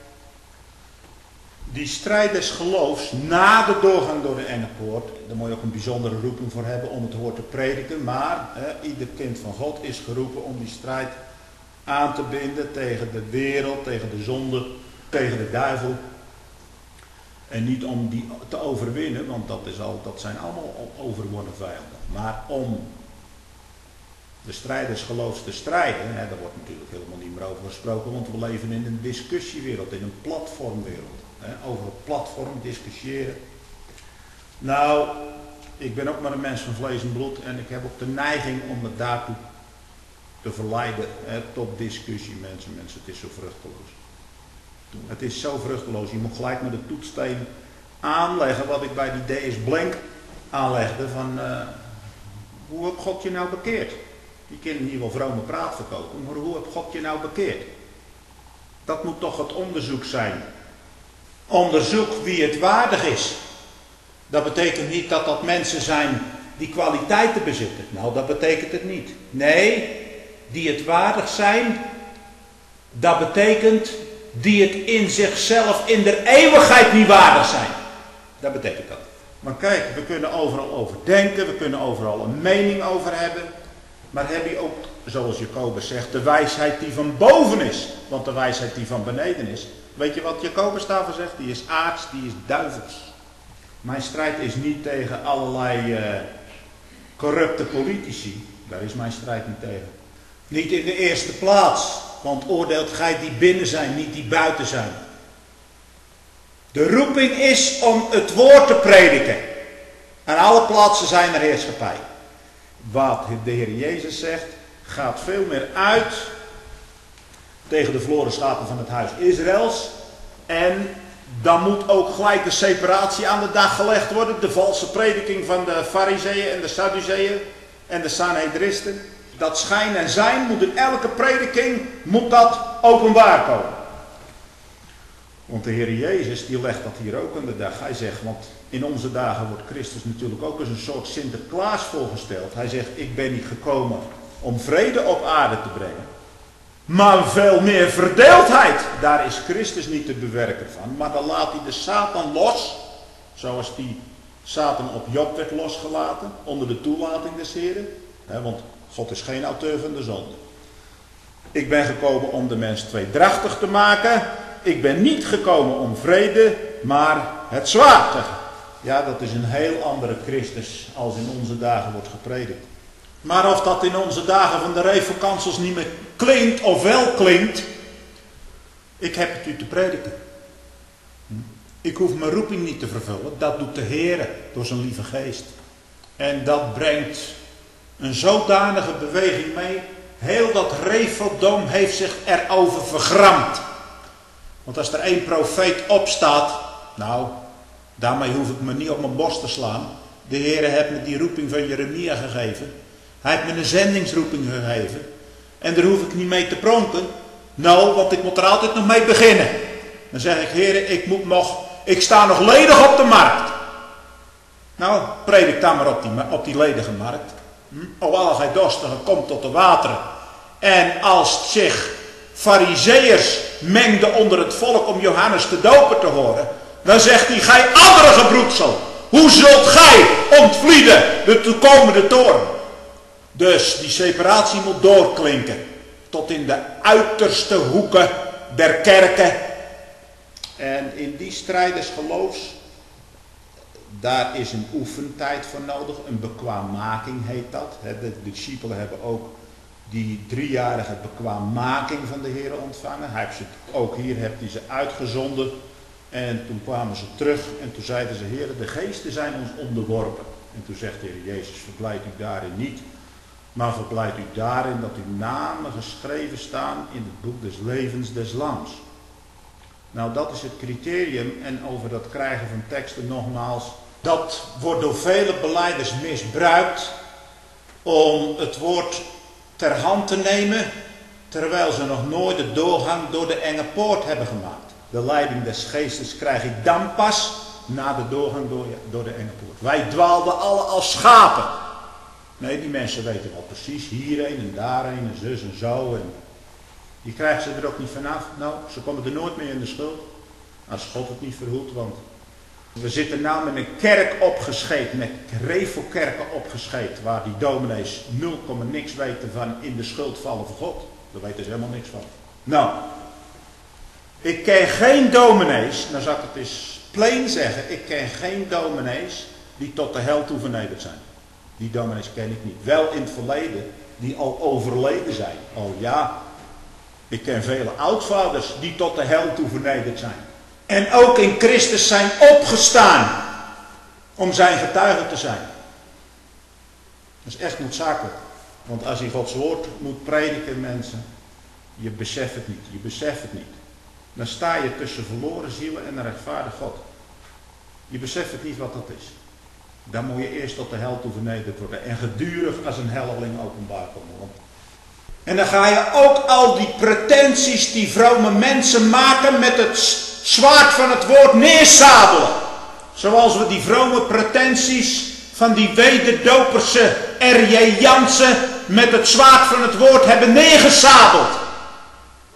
die strijd des geloofs na de doorgang door de enge poort, daar moet je ook een bijzondere roeping voor hebben om het woord te prediken. Maar ieder kind van God is geroepen om die strijd aan te binden tegen de wereld, tegen de zonde, tegen de duivel. En niet om die te overwinnen, want dat zijn allemaal overwonnen vijanden. Maar om de strijd des geloofs te strijden, daar wordt natuurlijk helemaal niet meer over gesproken, want we leven in een discussiewereld, in een platformwereld. Over het platform discussiëren. Nou, ik ben ook maar een mens van vlees en bloed en ik heb ook de neiging om me daartoe te verleiden tot discussie. Mensen, het is zo vruchteloos. Het is zo vruchteloos. Je moet gelijk met de toetssteen aanleggen wat ik bij die DS Blank aanlegde van hoe heb God je nou bekeerd? Je kunt hier wel vrome praat verkopen, maar hoe heb God je nou bekeerd? Dat moet toch het onderzoek zijn. Onderzoek wie het waardig is. Dat betekent niet dat dat mensen zijn die kwaliteiten bezitten. Nou, dat betekent het niet. Nee, die het waardig zijn, dat betekent die het in zichzelf in de eeuwigheid niet waardig zijn. Dat betekent dat. Maar kijk, we kunnen overal over denken, we kunnen overal een mening over hebben. Maar heb je ook, zoals Jacobus zegt, de wijsheid die van boven is. Want de wijsheid die van beneden is. Weet je wat Jacobus daarvan zegt? Die is aards, die is duivels. Mijn strijd is niet tegen allerlei corrupte politici. Daar is mijn strijd niet tegen. Niet in de eerste plaats. Want oordeelt gij die binnen zijn, niet die buiten zijn. De roeping is om het woord te prediken. Aan alle plaatsen zijn er heerschappij. Wat de Heer Jezus zegt, gaat veel meer uit tegen de verloren schapen van het huis Israëls. En dan moet ook gelijk de separatie aan de dag gelegd worden. De valse prediking van de Farizeeën en de Sadduceeën en de Sanhedristen. Dat schijn en zijn moet in elke prediking moet dat openbaar komen. Want de Heer Jezus die legt dat hier ook aan de dag. Hij zegt, want in onze dagen wordt Christus natuurlijk ook als een soort Sinterklaas voorgesteld. Hij zegt, ik ben niet gekomen om vrede op aarde te brengen. Maar veel meer verdeeldheid. Daar is Christus niet de bewerker van. Maar dan laat hij de Satan los. Zoals die Satan op Job werd losgelaten. Onder de toelating des Heren. Want God is geen auteur van de zonde. Ik ben gekomen om de mens tweedrachtig te maken. Ik ben niet gekomen om vrede, maar het zwaard te geven. Ja, dat is een heel andere Christus als in onze dagen wordt gepredikt. Maar of dat in onze dagen van de reefvakanties niet meer klinkt of wel klinkt, ik heb het u te prediken. Ik hoef mijn roeping niet te vervullen, dat doet de Heer door zijn lieve geest. En dat brengt een zodanige beweging mee. Heel dat reefdom heeft zich erover vergramd. Want als er één profeet opstaat, nou, daarmee hoef ik me niet op mijn borst te slaan. De Heer heeft me die roeping van Jeremia gegeven. Hij heeft me een zendingsroeping gegeven. En daar hoef ik niet mee te pronken. Nou, want ik moet er altijd nog mee beginnen. Dan zeg ik, Heer, ik sta nog ledig op de markt. Nou, predik dan maar op die ledige markt. O, alle gij dorstigen, komt tot de wateren. En als zich Farizeeërs mengden onder het volk om Johannes de Doper te horen, dan zegt hij, gij andere gebroedsel, hoe zult gij ontvlieden de toekomende toorn? Dus die separatie moet doorklinken tot in de uiterste hoeken der kerken. En in die strijd des geloofs, daar is een oefentijd voor nodig, een bekwaammaking heet dat. De discipelen hebben ook die 3-jarige bekwaammaking van de Heer ontvangen. Hij heeft ze, ook hier heeft hij ze uitgezonden. En toen kwamen ze terug en toen zeiden ze, Heer, de geesten zijn ons onderworpen. En toen zegt de Heer Jezus, verblijdt u daarin niet. Maar verblijdt u daarin dat uw namen geschreven staan in het boek des levens des Lams. Nou, dat is het criterium. En over dat krijgen van teksten nogmaals. Dat wordt door vele belijders misbruikt om het woord ter hand te nemen, terwijl ze nog nooit de doorgang door de enge poort hebben gemaakt. De leiding des geestes krijg ik dan pas na de doorgang door de enge poort. Wij dwaalden alle als schapen. Nee, die mensen weten wel precies, hierheen en daarheen en zus en zo. En die krijgen ze er ook niet vanaf. Nou, ze komen er nooit meer in de schuld. Als God het niet verhoedt, want we zitten nou met een kerk opgescheept, met revelkerken opgescheept, waar die dominees 0, niks weten van in de schuld vallen voor God. Daar weten ze helemaal niks van. Nou, ik ken geen dominees, nou zal ik het eens plain zeggen, ik ken geen dominees die tot de hel toe vernederd zijn. Die dominees ken ik niet. Wel in het verleden, die al overleden zijn. Oh ja, ik ken vele oudvaders die tot de hel toe vernederd zijn. En ook in Christus zijn opgestaan om zijn getuige te zijn. Dat is echt noodzakelijk. Want als je Gods woord moet prediken, mensen, je beseft het niet. Je beseft het niet. Dan sta je tussen verloren zielen en een rechtvaardig God. Je beseft het niet wat dat is. Dan moet je eerst tot de hel toe vernederd worden. En gedurig als een helleling openbaar komen. En dan ga je ook al die pretenties die vrome mensen maken met het zwaard van het woord neersabelen. Zoals we die vrome pretenties van die wederdoperse R.J. Jansen met het zwaard van het woord hebben neergesabeld.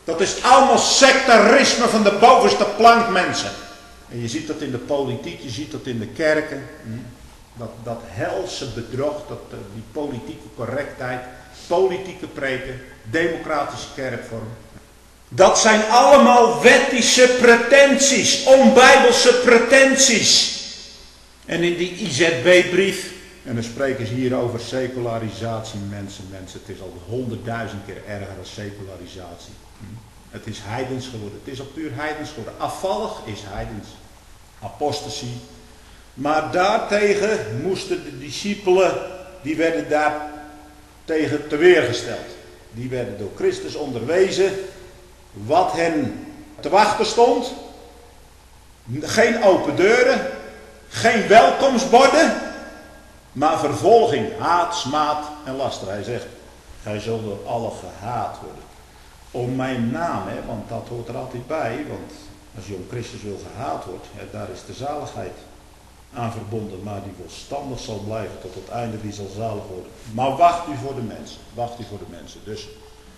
Dat is allemaal sectarisme van de bovenste plank, mensen. En je ziet dat in de politiek, je ziet dat in de kerken. Dat helse bedrog, die politieke correctheid, politieke preken, democratische kerkvorm. Dat zijn allemaal wettische pretenties, onbijbelse pretenties. En in die IZB-brief, en dan spreken ze hier over secularisatie, mensen, het is al 100.000 keer erger dan secularisatie. Het is heidens geworden, het is al puur heidens geworden. Afvallig is heidens, apostasie. Maar daartegen moesten de discipelen, die werden daar tegen teweergesteld. Die werden door Christus onderwezen wat hen te wachten stond. Geen open deuren, geen welkomstborden, maar vervolging, haat, smaad en laster. Hij zegt, gij zult door allen gehaat worden. Om mijn naam, want dat hoort er altijd bij, want als je om Christus wil gehaat wordt, daar is de zaligheid aan verbonden, maar die volstandig zal blijven tot het einde, die zal zalig worden. Maar wacht u voor de mensen, Dus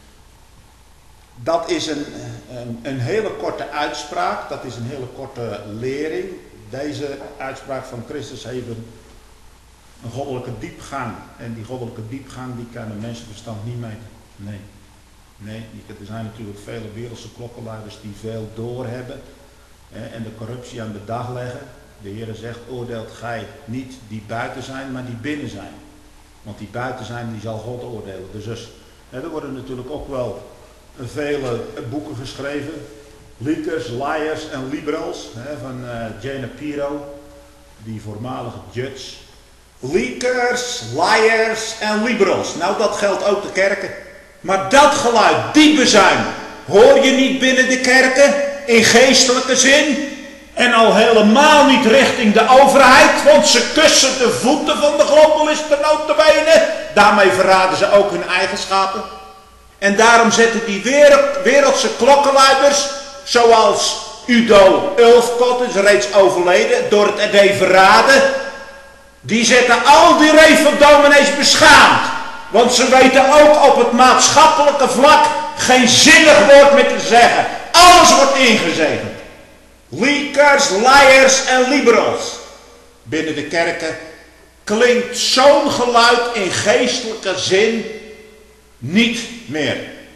dat is een hele korte uitspraak, dat is een hele korte lering. Deze uitspraak van Christus heeft een goddelijke diepgang. En die goddelijke diepgang, die kan een mensenverstand niet meten. Nee, er zijn natuurlijk vele wereldse klokkenluiders die veel doorhebben en de corruptie aan de dag leggen. De Heer zegt, oordeelt gij niet die buiten zijn, maar die binnen zijn. Want die buiten zijn, die zal God oordelen. Dus er worden natuurlijk ook wel vele boeken geschreven. Leakers, liars en liberals. Van Jane Pirro, die voormalige judge. Leakers, liars en liberals. Nou, dat geldt ook de kerken. Maar dat geluid, die bezuin, hoor je niet binnen de kerken, in geestelijke zin. En al helemaal niet richting de overheid, want ze kussen de voeten van de globalisten nota bene. Daarmee verraden ze ook hun eigenschappen. En daarom zetten die wereldse klokkenluiders, zoals Udo Ulfkot, is reeds overleden, door het RD verraden. Die zetten al die reveldominees beschaamd. Want ze weten ook op het maatschappelijke vlak geen zinnig woord meer te zeggen. Alles wordt ingezegend. Leakers, liars en liberals. Binnen de kerken klinkt zo'n geluid in geestelijke zin niet meer.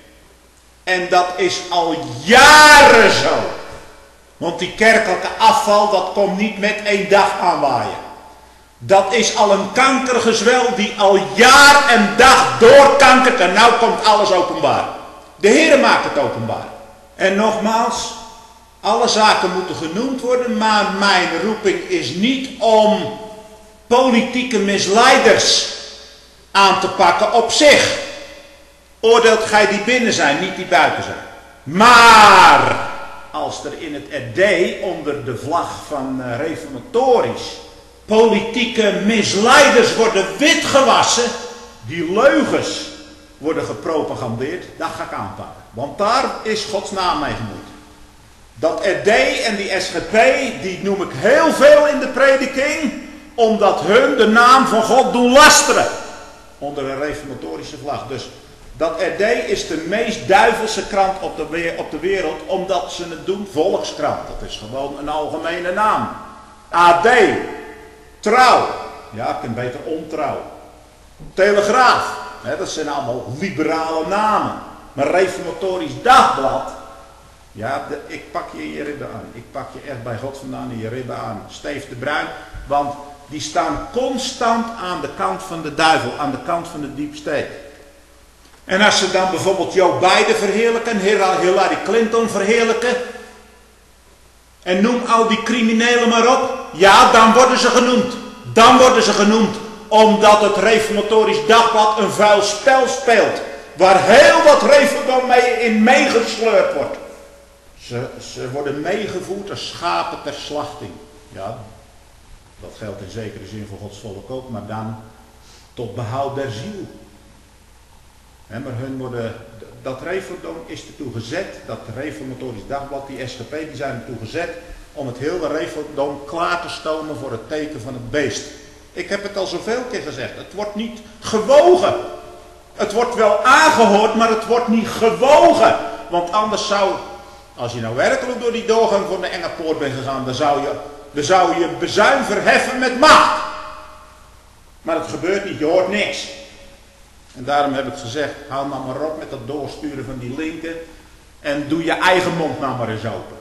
En dat is al jaren zo. Want die kerkelijke afval, dat komt niet met één dag aanwaaien. Dat is al een kankergezwel die al jaar en dag doorkankert en nou komt alles openbaar. De Heer maakt het openbaar. En nogmaals, alle zaken moeten genoemd worden, maar mijn roeping is niet om politieke misleiders aan te pakken op zich. Oordeelt gij die binnen zijn, niet die buiten zijn. Maar als er in het RD onder de vlag van reformatorisch politieke misleiders worden witgewassen, die leugens worden gepropagandeerd, dat ga ik aanpakken. Want daar is Gods naam mee gemoeid. Dat RD en die SGP, die noem ik heel veel in de prediking, omdat hun de naam van God doen lasteren. Onder een reformatorische vlag. Dus dat RD is de meest duivelse krant op de wereld, omdat ze het doen. Volkskrant, dat is gewoon een algemene naam. AD, Trouw, ja, ik ken beter Ontrouw. Telegraaf, dat zijn allemaal liberale namen. Maar Reformatorisch Dagblad, ja, ik pak je in je ribben aan. Ik pak je echt bij God vandaan in je ribben aan. Steef de Bruin, want die staan constant aan de kant van de duivel, aan de kant van de deep state. En als ze dan bijvoorbeeld Joe Biden verheerlijken, Hillary Clinton verheerlijken, en noem al die criminelen maar op, ja, dan worden ze genoemd. Dan worden ze genoemd, omdat het Reformatorisch Dagblad een vuil spel speelt, waar heel wat reformdom in meegesleurd wordt. Ze worden meegevoerd als schapen ter slachting. Ja, dat geldt in zekere zin voor Gods volk ook, maar dan tot behoud der ziel. Maar dat reformdom is ertoe gezet, dat Reformatorisch Dagblad, die SGP, die zijn ertoe gezet om het hele reformdom klaar te stomen voor het teken van het beest. Ik heb het al zoveel keer gezegd, het wordt niet gewogen. Het wordt wel aangehoord, maar het wordt niet gewogen. Want anders zou, als je nou werkelijk door die doorgang van de enge poort bent gegaan, dan zou je bezuin verheffen met macht. Maar dat gebeurt niet, je hoort niks. En daarom heb ik gezegd, hou nou maar op met dat doorsturen van die linken. En doe je eigen mond nou maar eens open.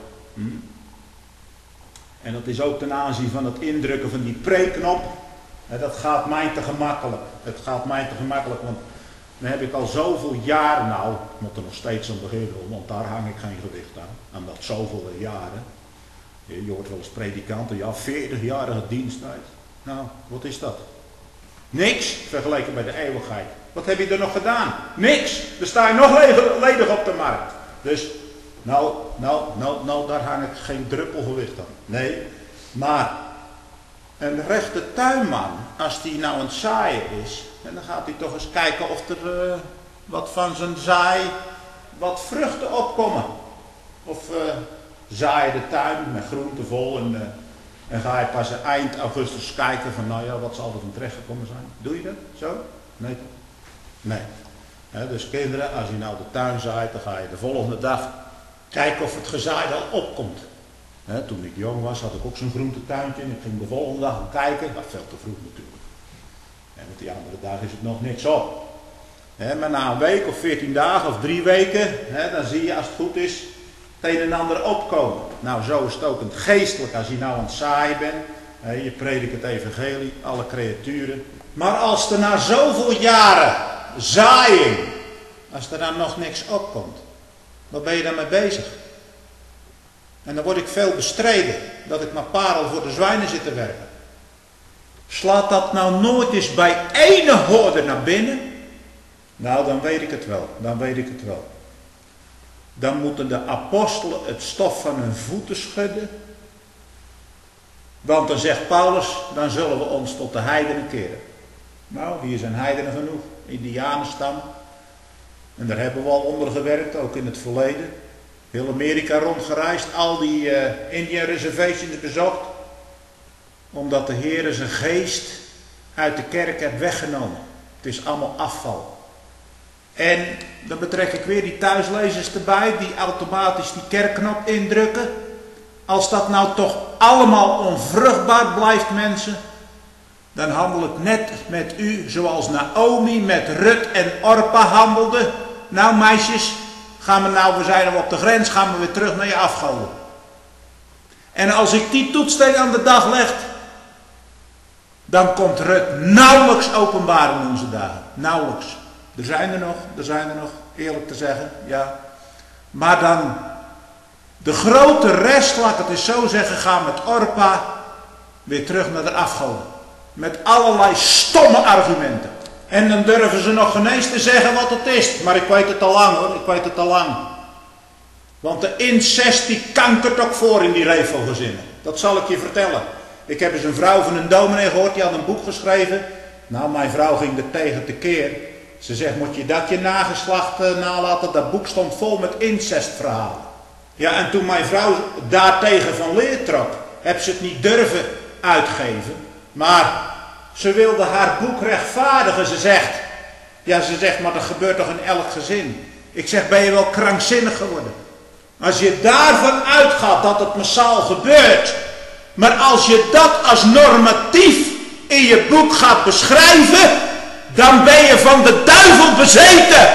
En dat is ook ten aanzien van het indrukken van die preekknop. Dat gaat mij te gemakkelijk. Het gaat mij te gemakkelijk, want dan heb ik al zoveel jaren, nou, ik moet er nog steeds aan beginnen, want daar hang ik geen gewicht aan dat zoveel jaren. Je hoort wel eens predikanten, ja, 40-jarige diensttijd. Nou, wat is dat? Niks vergeleken bij de eeuwigheid. Wat heb je er nog gedaan? Niks. Er sta je nog ledig op de markt. Dus, nou, daar hang ik geen druppel gewicht aan. Nee, maar een rechte tuinman, als die nou aan het zaaien is, en dan gaat hij toch eens kijken of er wat van zijn zaai, wat vruchten opkomen. Of zaai de tuin met groenten vol en ga je pas eind augustus kijken van, nou ja, wat zal er van terecht gekomen zijn. Doe je dat zo? Nee toch? Nee. Dus kinderen, als je nou de tuin zaait, dan ga je de volgende dag kijken of het gezaaid al opkomt. Toen ik jong was, had ik ook zo'n groentetuintje en ik ging de volgende dag kijken. Dat veel te vroeg natuurlijk. En met die andere dag is het nog niks op. Maar na een week of 14 dagen of 3 weken, dan zie je als het goed is het een en ander opkomen. Nou, zo is het ook in het geestelijk. Als je nou aan het zaaien bent, je predikt het evangelie, alle creaturen. Maar als er na zoveel jaren zaaiing, als er dan nog niks opkomt, wat ben je dan mee bezig? En dan word ik veel bestreden dat ik maar parel voor de zwijnen zit te werken. Slaat dat nou nooit eens bij ene hoorder naar binnen? Nou, dan weet ik het wel. Dan moeten de apostelen het stof van hun voeten schudden. Want dan zegt Paulus, dan zullen we ons tot de heidenen keren. Nou, hier zijn heidenen genoeg. Indianenstammen. En daar hebben we al onder gewerkt, ook in het verleden. Heel Amerika rondgereisd, al die Indian reservations bezocht. Omdat de Heer zijn geest uit de kerk heeft weggenomen. Het is allemaal afval. En dan betrek ik weer die thuislezers erbij, die automatisch die kerkknop indrukken. Als dat nou toch allemaal onvruchtbaar blijft, mensen, dan handel ik net met u zoals Naomi met Rut en Orpa handelde. Nou meisjes, we zijn al op de grens, gaan we weer terug naar je afgoden. En als ik die toetssteen aan de dag leg, dan komt Rut nauwelijks openbaar in onze dagen. Nauwelijks. Er zijn er nog, eerlijk te zeggen, ja. Maar dan, de grote rest, laat ik het eens zo zeggen, gaan met Orpa weer terug naar de afgoden. Met allerlei stomme argumenten. En dan durven ze nog geen eens te zeggen wat het is. Maar ik weet het al lang hoor, ik weet het al lang. Want de incest die kankert ook voor in die revelgezinnen. Dat zal ik je vertellen. Ik heb eens een vrouw van een dominee gehoord, die had een boek geschreven. Nou, mijn vrouw ging er tegen tekeer. Ze zegt, moet je dat je nageslacht nalaten? Dat boek stond vol met incestverhalen. Ja, en toen mijn vrouw daartegen van leer trok, heb ze het niet durven uitgeven. Maar ze wilde haar boek rechtvaardigen. Ze zegt, maar dat gebeurt toch in elk gezin? Ik zeg, ben je wel krankzinnig geworden? Als je daarvan uitgaat dat het massaal gebeurt, maar als je dat als normatief in je boek gaat beschrijven, dan ben je van de duivel bezeten.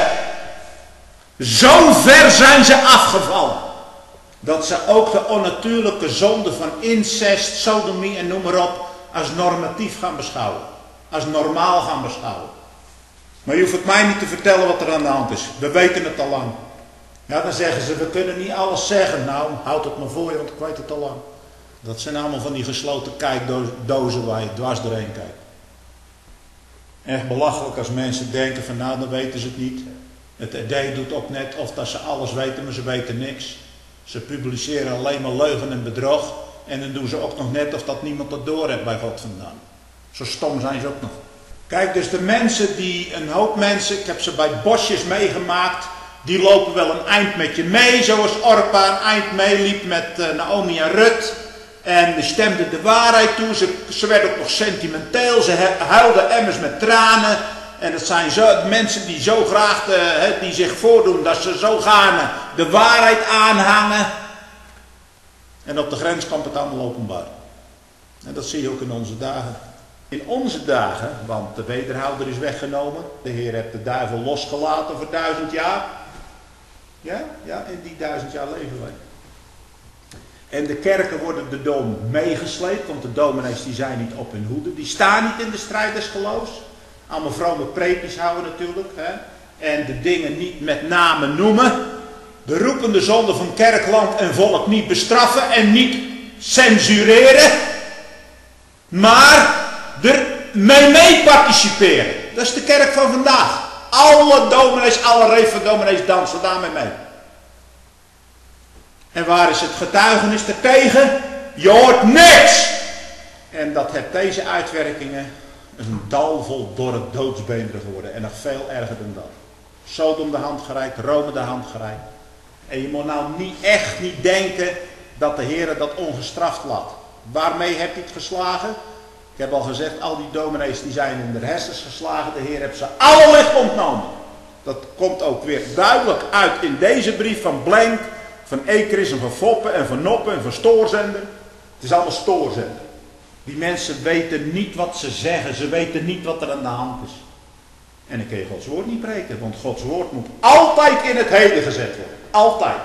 Zo ver zijn ze afgevallen, dat ze ook de onnatuurlijke zonde van incest, sodomie en noem maar op, als normatief gaan beschouwen. Als normaal gaan beschouwen. Maar je hoeft het mij niet te vertellen wat er aan de hand is. We weten het al lang. Ja, dan zeggen ze, we kunnen niet alles zeggen. Nou, houd het maar voor je, want ik weet het al lang. Dat zijn allemaal van die gesloten kijkdozen waar je dwars doorheen kijkt. Echt belachelijk als mensen denken van, nou, dan weten ze het niet. Het idee doet ook net of dat ze alles weten, maar ze weten niks. Ze publiceren alleen maar leugen en bedrog. En dan doen ze ook nog net of dat niemand dat door heeft bij God vandaan. Zo stom zijn ze ook nog. Kijk, dus de mensen een hoop mensen, ik heb ze bij bosjes meegemaakt, die lopen wel een eind met je mee, zoals Orpa een eind meeliep met Naomi en Rut. En die stemden de waarheid toe, ze werd ook nog sentimenteel, ze huilde emmers met tranen. En het zijn zo, mensen die zo graag, die zich voordoen, dat ze zo gaarne de waarheid aanhangen. En op de grens komt het allemaal openbaar. En dat zie je ook in onze dagen. In onze dagen, want de wederhouder is weggenomen. De Heer heeft de duivel losgelaten voor 1000 jaar. Ja, in die 1000 jaar leven wij. En de kerken worden de dom meegesleept, want de dominees die zijn niet op hun hoede. Die staan niet in de strijd des geloofs. Allemaal vrome preekjes houden natuurlijk. Hè? En de dingen niet met name noemen. De roepende zonde van kerk, land en volk niet bestraffen en niet censureren. Maar er mee participeren. Dat is de kerk van vandaag. Alle dominees, alle revendominees dansen daarmee mee. En waar is het getuigenis ertegen? Je hoort niks! En dat heeft deze uitwerkingen. Is een dal vol dorre doodsbeenderen geworden. En nog veel erger dan dat. Sodom de hand gereikt, Rome de hand gereikt. En je moet nou echt niet denken dat de Heer dat ongestraft laat. Waarmee heeft hij het geslagen? Ik heb al gezegd, al die dominees die zijn in de hersens geslagen. De Heer heeft ze alle licht ontnomen. Dat komt ook weer duidelijk uit in deze brief van Blank, van Ekris en van Foppen en van Noppen en van Stoorzender. Het is allemaal stoorzender. Die mensen weten niet wat ze zeggen. Ze weten niet wat er aan de hand is. En dan kun je Gods woord niet preken. Want Gods woord moet altijd in het heden gezet worden. Altijd.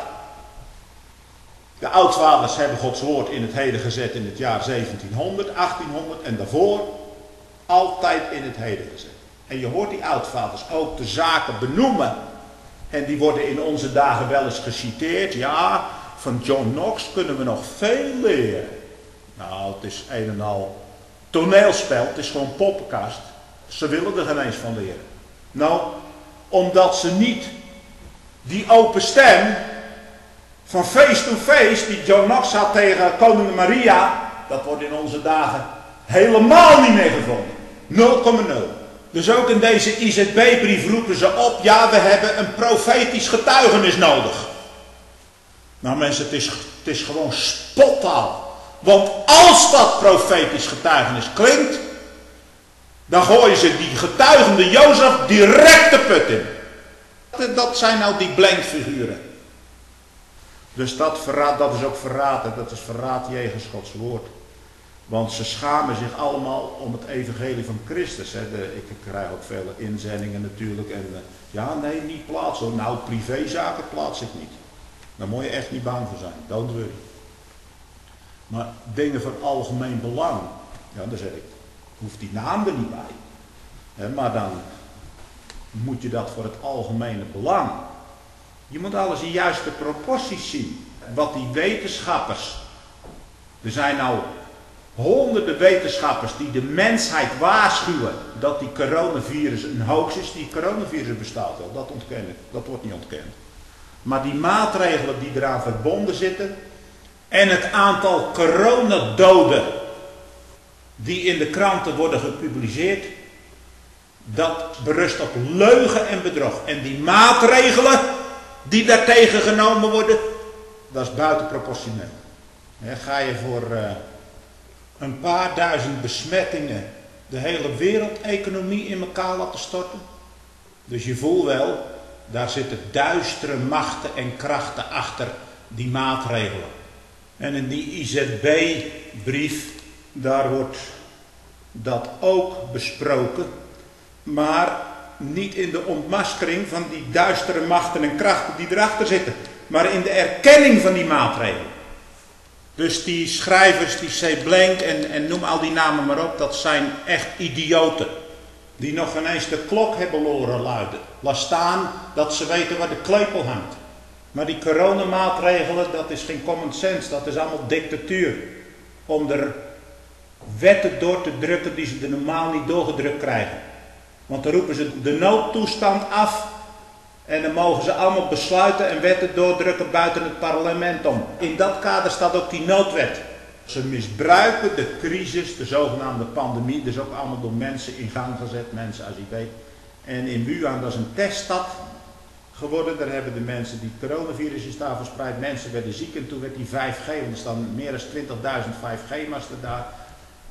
De oudvaders hebben Gods woord in het heden gezet in het jaar 1700, 1800 en daarvoor altijd in het heden gezet. En je hoort die oudvaders ook de zaken benoemen. En die worden in onze dagen wel eens geciteerd. Ja, van John Knox kunnen we nog veel leren. Nou, het is een en al toneelspel, het is gewoon poppenkast. Ze willen er geen eens van leren. Nou, omdat ze niet die open stem van face to face die John Knox had tegen koningin Maria, dat wordt in onze dagen helemaal niet meer gevonden. 0,0. Dus ook in deze IZB-brief roepen ze op, ja, we hebben een profetisch getuigenis nodig. Nou mensen, het is gewoon spottaal. Want als dat profetisch getuigenis klinkt, dan gooien ze die getuigende Jozef direct de put in. Dat zijn nou die Blank-figuren. Dus dat is ook verraad. Dat is verraad jegens Gods woord. Want ze schamen zich allemaal om het evangelie van Christus. Hè. Ik krijg ook vele inzendingen natuurlijk. En ja, nee, niet plaatsen. Nou, privézaken plaats ik niet. Daar moet je echt niet bang voor zijn. Don't worry. Maar dingen van algemeen belang. Ja, dan zeg ik. Hoeft die naam er niet bij. Hè, maar dan moet je dat voor het algemene belang. Je moet alles in juiste proporties zien. Wat die wetenschappers. Er zijn nou honderden wetenschappers die de mensheid waarschuwen dat die coronavirus een hoax is. Die coronavirus bestaat wel, dat ontken ik. Dat wordt niet ontkend. Maar die maatregelen die eraan verbonden zitten en het aantal coronadoden die in de kranten worden gepubliceerd, dat berust op leugen en bedrog. En die maatregelen die daartegen genomen worden, dat is buitenproportioneel. Ga je voor een paar duizend besmettingen de hele wereldeconomie in elkaar laten storten? Dus je voelt wel, daar zitten duistere machten en krachten achter die maatregelen. En in die IZB-brief, daar wordt dat ook besproken, maar niet in de ontmaskering van die duistere machten en krachten die erachter zitten, maar in de erkenning van die maatregelen. Dus die schrijvers, die C. Blank en noem al die namen maar op, dat zijn echt idioten. Die nog ineens de klok hebben horen luiden. Laat staan dat ze weten waar de klepel hangt. Maar die coronamaatregelen, dat is geen common sense, dat is allemaal dictatuur. Om er wetten door te drukken die ze er normaal niet doorgedrukt krijgen. Want dan roepen ze de noodtoestand af. En dan mogen ze allemaal besluiten en wetten doordrukken buiten het parlement om. In dat kader staat ook die noodwet. Ze misbruiken de crisis, de zogenaamde pandemie. Dus ook allemaal door mensen in gang gezet, mensen als je weet. En in Wuhan, dat is een teststad geworden. Daar hebben de mensen die coronavirus is daar verspreid. Mensen werden ziek en toen werd die 5G, want er staan meer dan 20.000 5G-masten daar.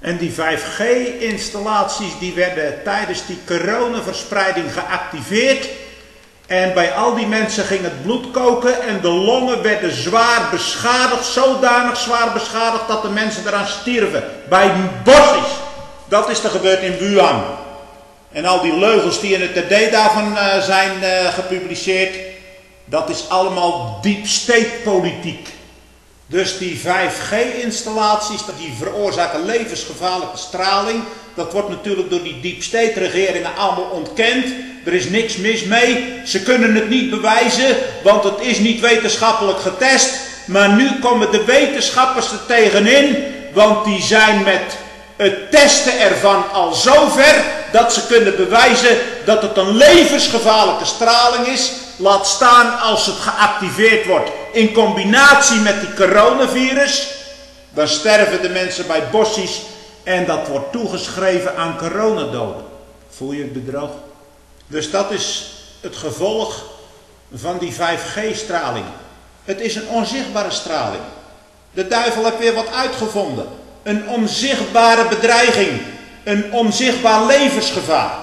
En die 5G-installaties die werden tijdens die coronaverspreiding geactiveerd. En bij al die mensen ging het bloed koken en de longen werden zwaar beschadigd. Zodanig zwaar beschadigd dat de mensen eraan stierven. Bij Bossies. Dat is er gebeurd in Wuhan. En al die leugens die in het TD daarvan zijn gepubliceerd. Dat is allemaal deep state politiek. Dus die 5G-installaties, die veroorzaken levensgevaarlijke straling. Dat wordt natuurlijk door die deep state regeringen allemaal ontkend. Er is niks mis mee. Ze kunnen het niet bewijzen, want het is niet wetenschappelijk getest. Maar nu komen de wetenschappers er tegenin, want die zijn met het testen ervan al zover dat ze kunnen bewijzen dat het een levensgevaarlijke straling is. Laat staan als het geactiveerd wordt in combinatie met die coronavirus. Dan sterven de mensen bij Bossies en dat wordt toegeschreven aan coronadoden. Voel je het bedrog? Dus dat is het gevolg van die 5G-straling. Het is een onzichtbare straling. De duivel heeft weer wat uitgevonden. Een onzichtbare bedreiging. Een onzichtbaar levensgevaar.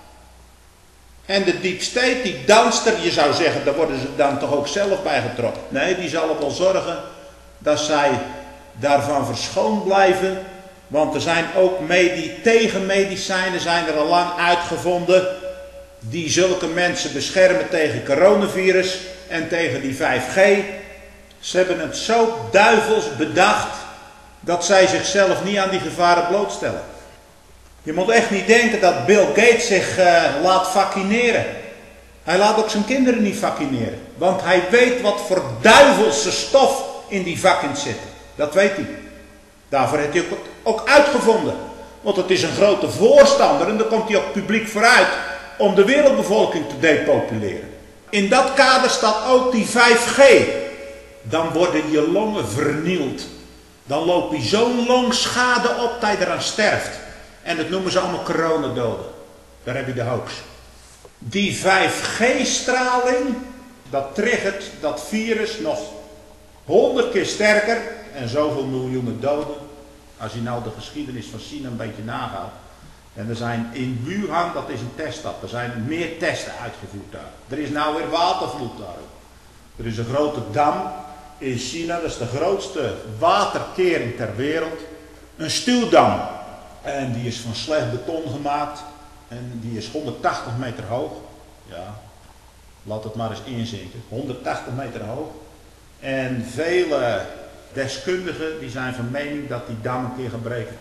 En de deep state die danst er, je zou zeggen, daar worden ze dan toch ook zelf bij getrokken. Nee, die zal ervoor zorgen dat zij daarvan verschoond blijven. Want er zijn ook tegenmedicijnen zijn er al lang uitgevonden. Die zulke mensen beschermen tegen coronavirus en tegen die 5G. Ze hebben het zo duivels bedacht dat zij zichzelf niet aan die gevaren blootstellen. Je moet echt niet denken dat Bill Gates zich laat vaccineren. Hij laat ook zijn kinderen niet vaccineren. Want hij weet wat voor duivelse stof in die vaccins zit. Dat weet hij. Daarvoor heeft hij het ook uitgevonden. Want het is een grote voorstander en daar komt hij ook publiek vooruit om de wereldbevolking te depopuleren. In dat kader staat ook die 5G. Dan worden je longen vernield. Dan loop je zo'n longschade op dat je eraan sterft. En dat noemen ze allemaal coronadoden. Daar heb je de hoax. Die 5G-straling, dat triggert dat virus nog 100 keer sterker. En zoveel miljoenen doden. Als je nou de geschiedenis van China een beetje nagaat. En er zijn in Wuhan, dat is een teststad, er zijn meer testen uitgevoerd daar. Er is nou weer watervloed daar. Er is een grote dam in China, dat is de grootste waterkering ter wereld. Een stuwdam. En die is van slecht beton gemaakt. En die is 180 meter hoog. Ja, laat het maar eens inzinken. 180 meter hoog. En vele deskundigen die zijn van mening dat die dam een keer gaat breken.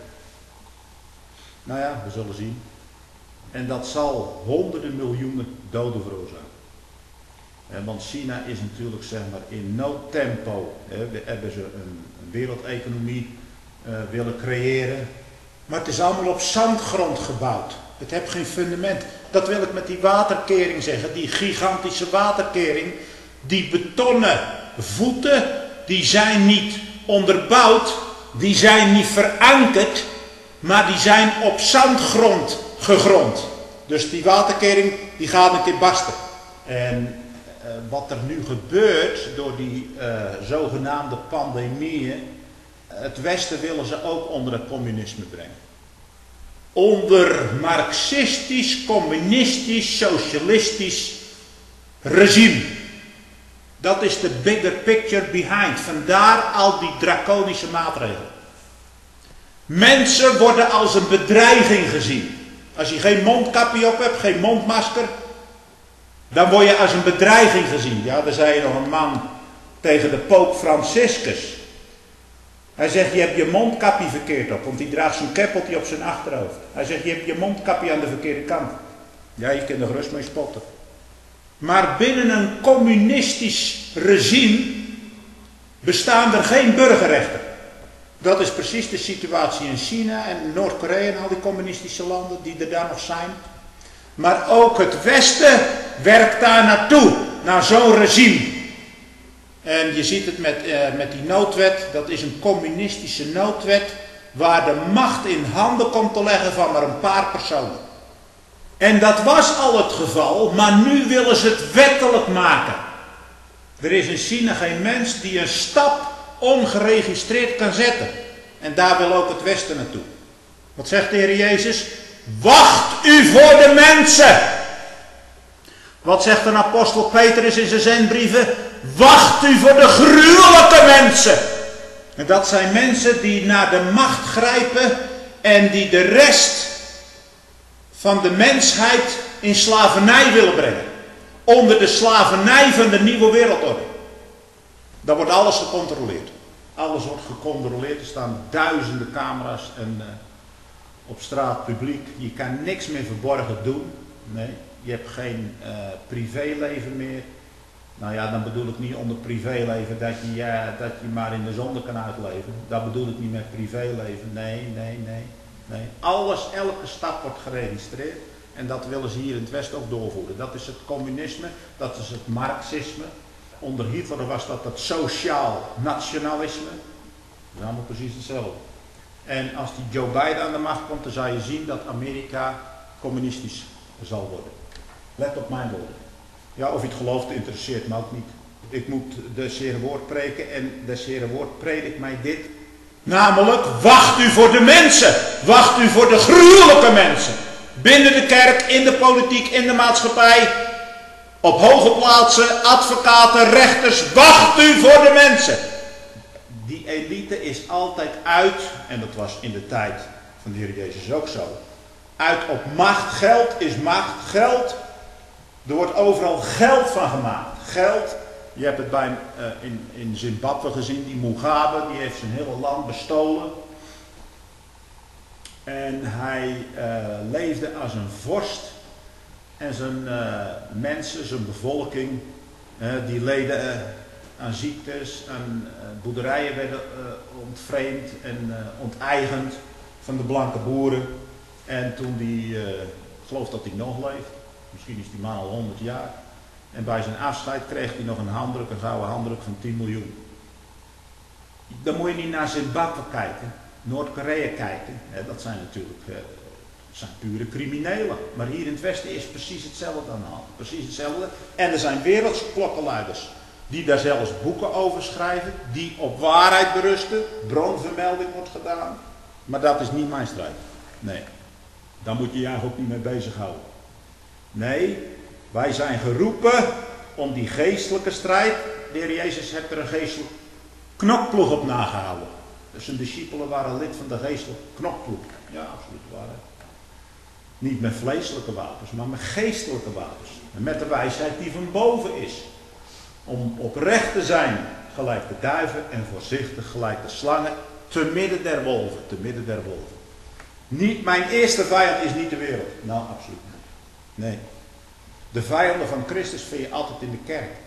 Nou ja, we zullen zien. En dat zal honderden miljoenen doden veroorzaken. Want China is natuurlijk zeg maar in no tempo. Hebben ze een wereldeconomie willen creëren. Maar het is allemaal op zandgrond gebouwd. Het heeft geen fundament. Dat wil ik met die waterkering zeggen. Die gigantische waterkering. Die betonnen voeten. Die zijn niet onderbouwd. Die zijn niet verankerd. Maar die zijn op zandgrond gegrond. Dus die waterkering die gaat een keer barsten. En wat er nu gebeurt door die zogenaamde pandemieën. Het Westen willen ze ook onder het communisme brengen. Onder marxistisch, communistisch, socialistisch regime. Dat is de bigger picture behind. Vandaar al die draconische maatregelen. Mensen worden als een bedreiging gezien. Als je geen mondkapje op hebt, geen mondmasker, dan word je als een bedreiging gezien. Ja, daar zei je nog een man tegen de poop Franciscus. Hij zegt, je hebt je mondkapje verkeerd op, want die draagt zo'n keppeltje op zijn achterhoofd. Hij zegt, je hebt je mondkapje aan de verkeerde kant. Ja, je kunt er gerust mee spotten. Maar binnen een communistisch regime bestaan er geen burgerrechten. Dat is precies de situatie in China en Noord-Korea en al die communistische landen die er daar nog zijn. Maar ook het Westen werkt daar naartoe, naar zo'n regime. En je ziet het met die noodwet, dat is een communistische noodwet waar de macht in handen komt te leggen van maar een paar personen. En dat was al het geval, maar nu willen ze het wettelijk maken. Er is in China geen mens die een stap ongeregistreerd kan zetten. En daar wil ook het Westen naartoe. Wat zegt de Heer Jezus? Wacht u voor de mensen. Wat zegt een apostel Petrus in zijn zendbrieven? Wacht u voor de gruwelijke mensen. En dat zijn mensen die naar de macht grijpen en die de rest van de mensheid in slavernij willen brengen. Onder de slavernij van de nieuwe wereldorde. Daar wordt alles gecontroleerd. Alles wordt gecontroleerd. Er staan duizenden camera's en op straat publiek. Je kan niks meer verborgen doen. Nee, je hebt geen privéleven meer. Nou ja, dan bedoel ik niet onder privéleven dat je maar in de zonde kan uitleven. Dat bedoel ik niet met privéleven. Nee. Alles, elke stap wordt geregistreerd. En dat willen ze hier in het Westen ook doorvoeren. Dat is het communisme, dat is het marxisme. Onder Hitler was dat het sociaal nationalisme. Dat is allemaal precies hetzelfde. En als die Joe Biden aan de macht komt, dan zal je zien dat Amerika communistisch zal worden. Let op mijn woorden. Ja, of je het gelooft, interesseert me ook niet. Ik moet des Heeren woord preken en des Heeren woord predikt mij dit. Namelijk, wacht u voor de mensen. Wacht u voor de gruwelijke mensen. Binnen de kerk, in de politiek, in de maatschappij. Op hoge plaatsen, advocaten, rechters. Wacht u voor de mensen. Die elite is altijd uit, en dat was in de tijd van de Heer Jezus ook zo. Uit op macht. Geld is macht. Geld. Er wordt overal geld van gemaakt. Geld. Je hebt het in Zimbabwe gezien. Die Mugabe, die heeft zijn hele land bestolen. En hij leefde als een vorst. En zijn mensen, zijn bevolking, die leden aan ziektes, aan boerderijen werden ontvreemd en onteigend van de blanke boeren. En toen ik geloof dat hij nog leeft, misschien is die man al 100 jaar. En bij zijn afscheid kreeg hij nog een handdruk, een gouden handdruk van 10 miljoen. Dan moet je niet naar Zimbabwe kijken, Noord-Korea kijken. Dat zijn natuurlijk zijn pure criminelen. Maar hier in het Westen is precies hetzelfde aan de hand. Precies hetzelfde. En er zijn wereldse klokkenluiders die daar zelfs boeken over schrijven, die op waarheid berusten, bronvermelding wordt gedaan. Maar dat is niet mijn strijd. Nee, daar moet je je eigenlijk ook niet mee bezighouden. Nee, wij zijn geroepen om die geestelijke strijd. De Heer Jezus heeft er een geestelijke knokploeg op nagehouden. Dus zijn discipelen waren lid van de geestelijke knokploeg. Ja, absoluut waarheid. Niet met vleeselijke wapens, maar met geestelijke wapens. En met de wijsheid die van boven is. Om oprecht te zijn, gelijk de duiven, en voorzichtig gelijk de slangen, te midden der wolven, te midden der wolven. Niet, mijn eerste vijand is niet de wereld. Nou, absoluut niet. Nee. De vijanden van Christus vind je altijd in de kerk.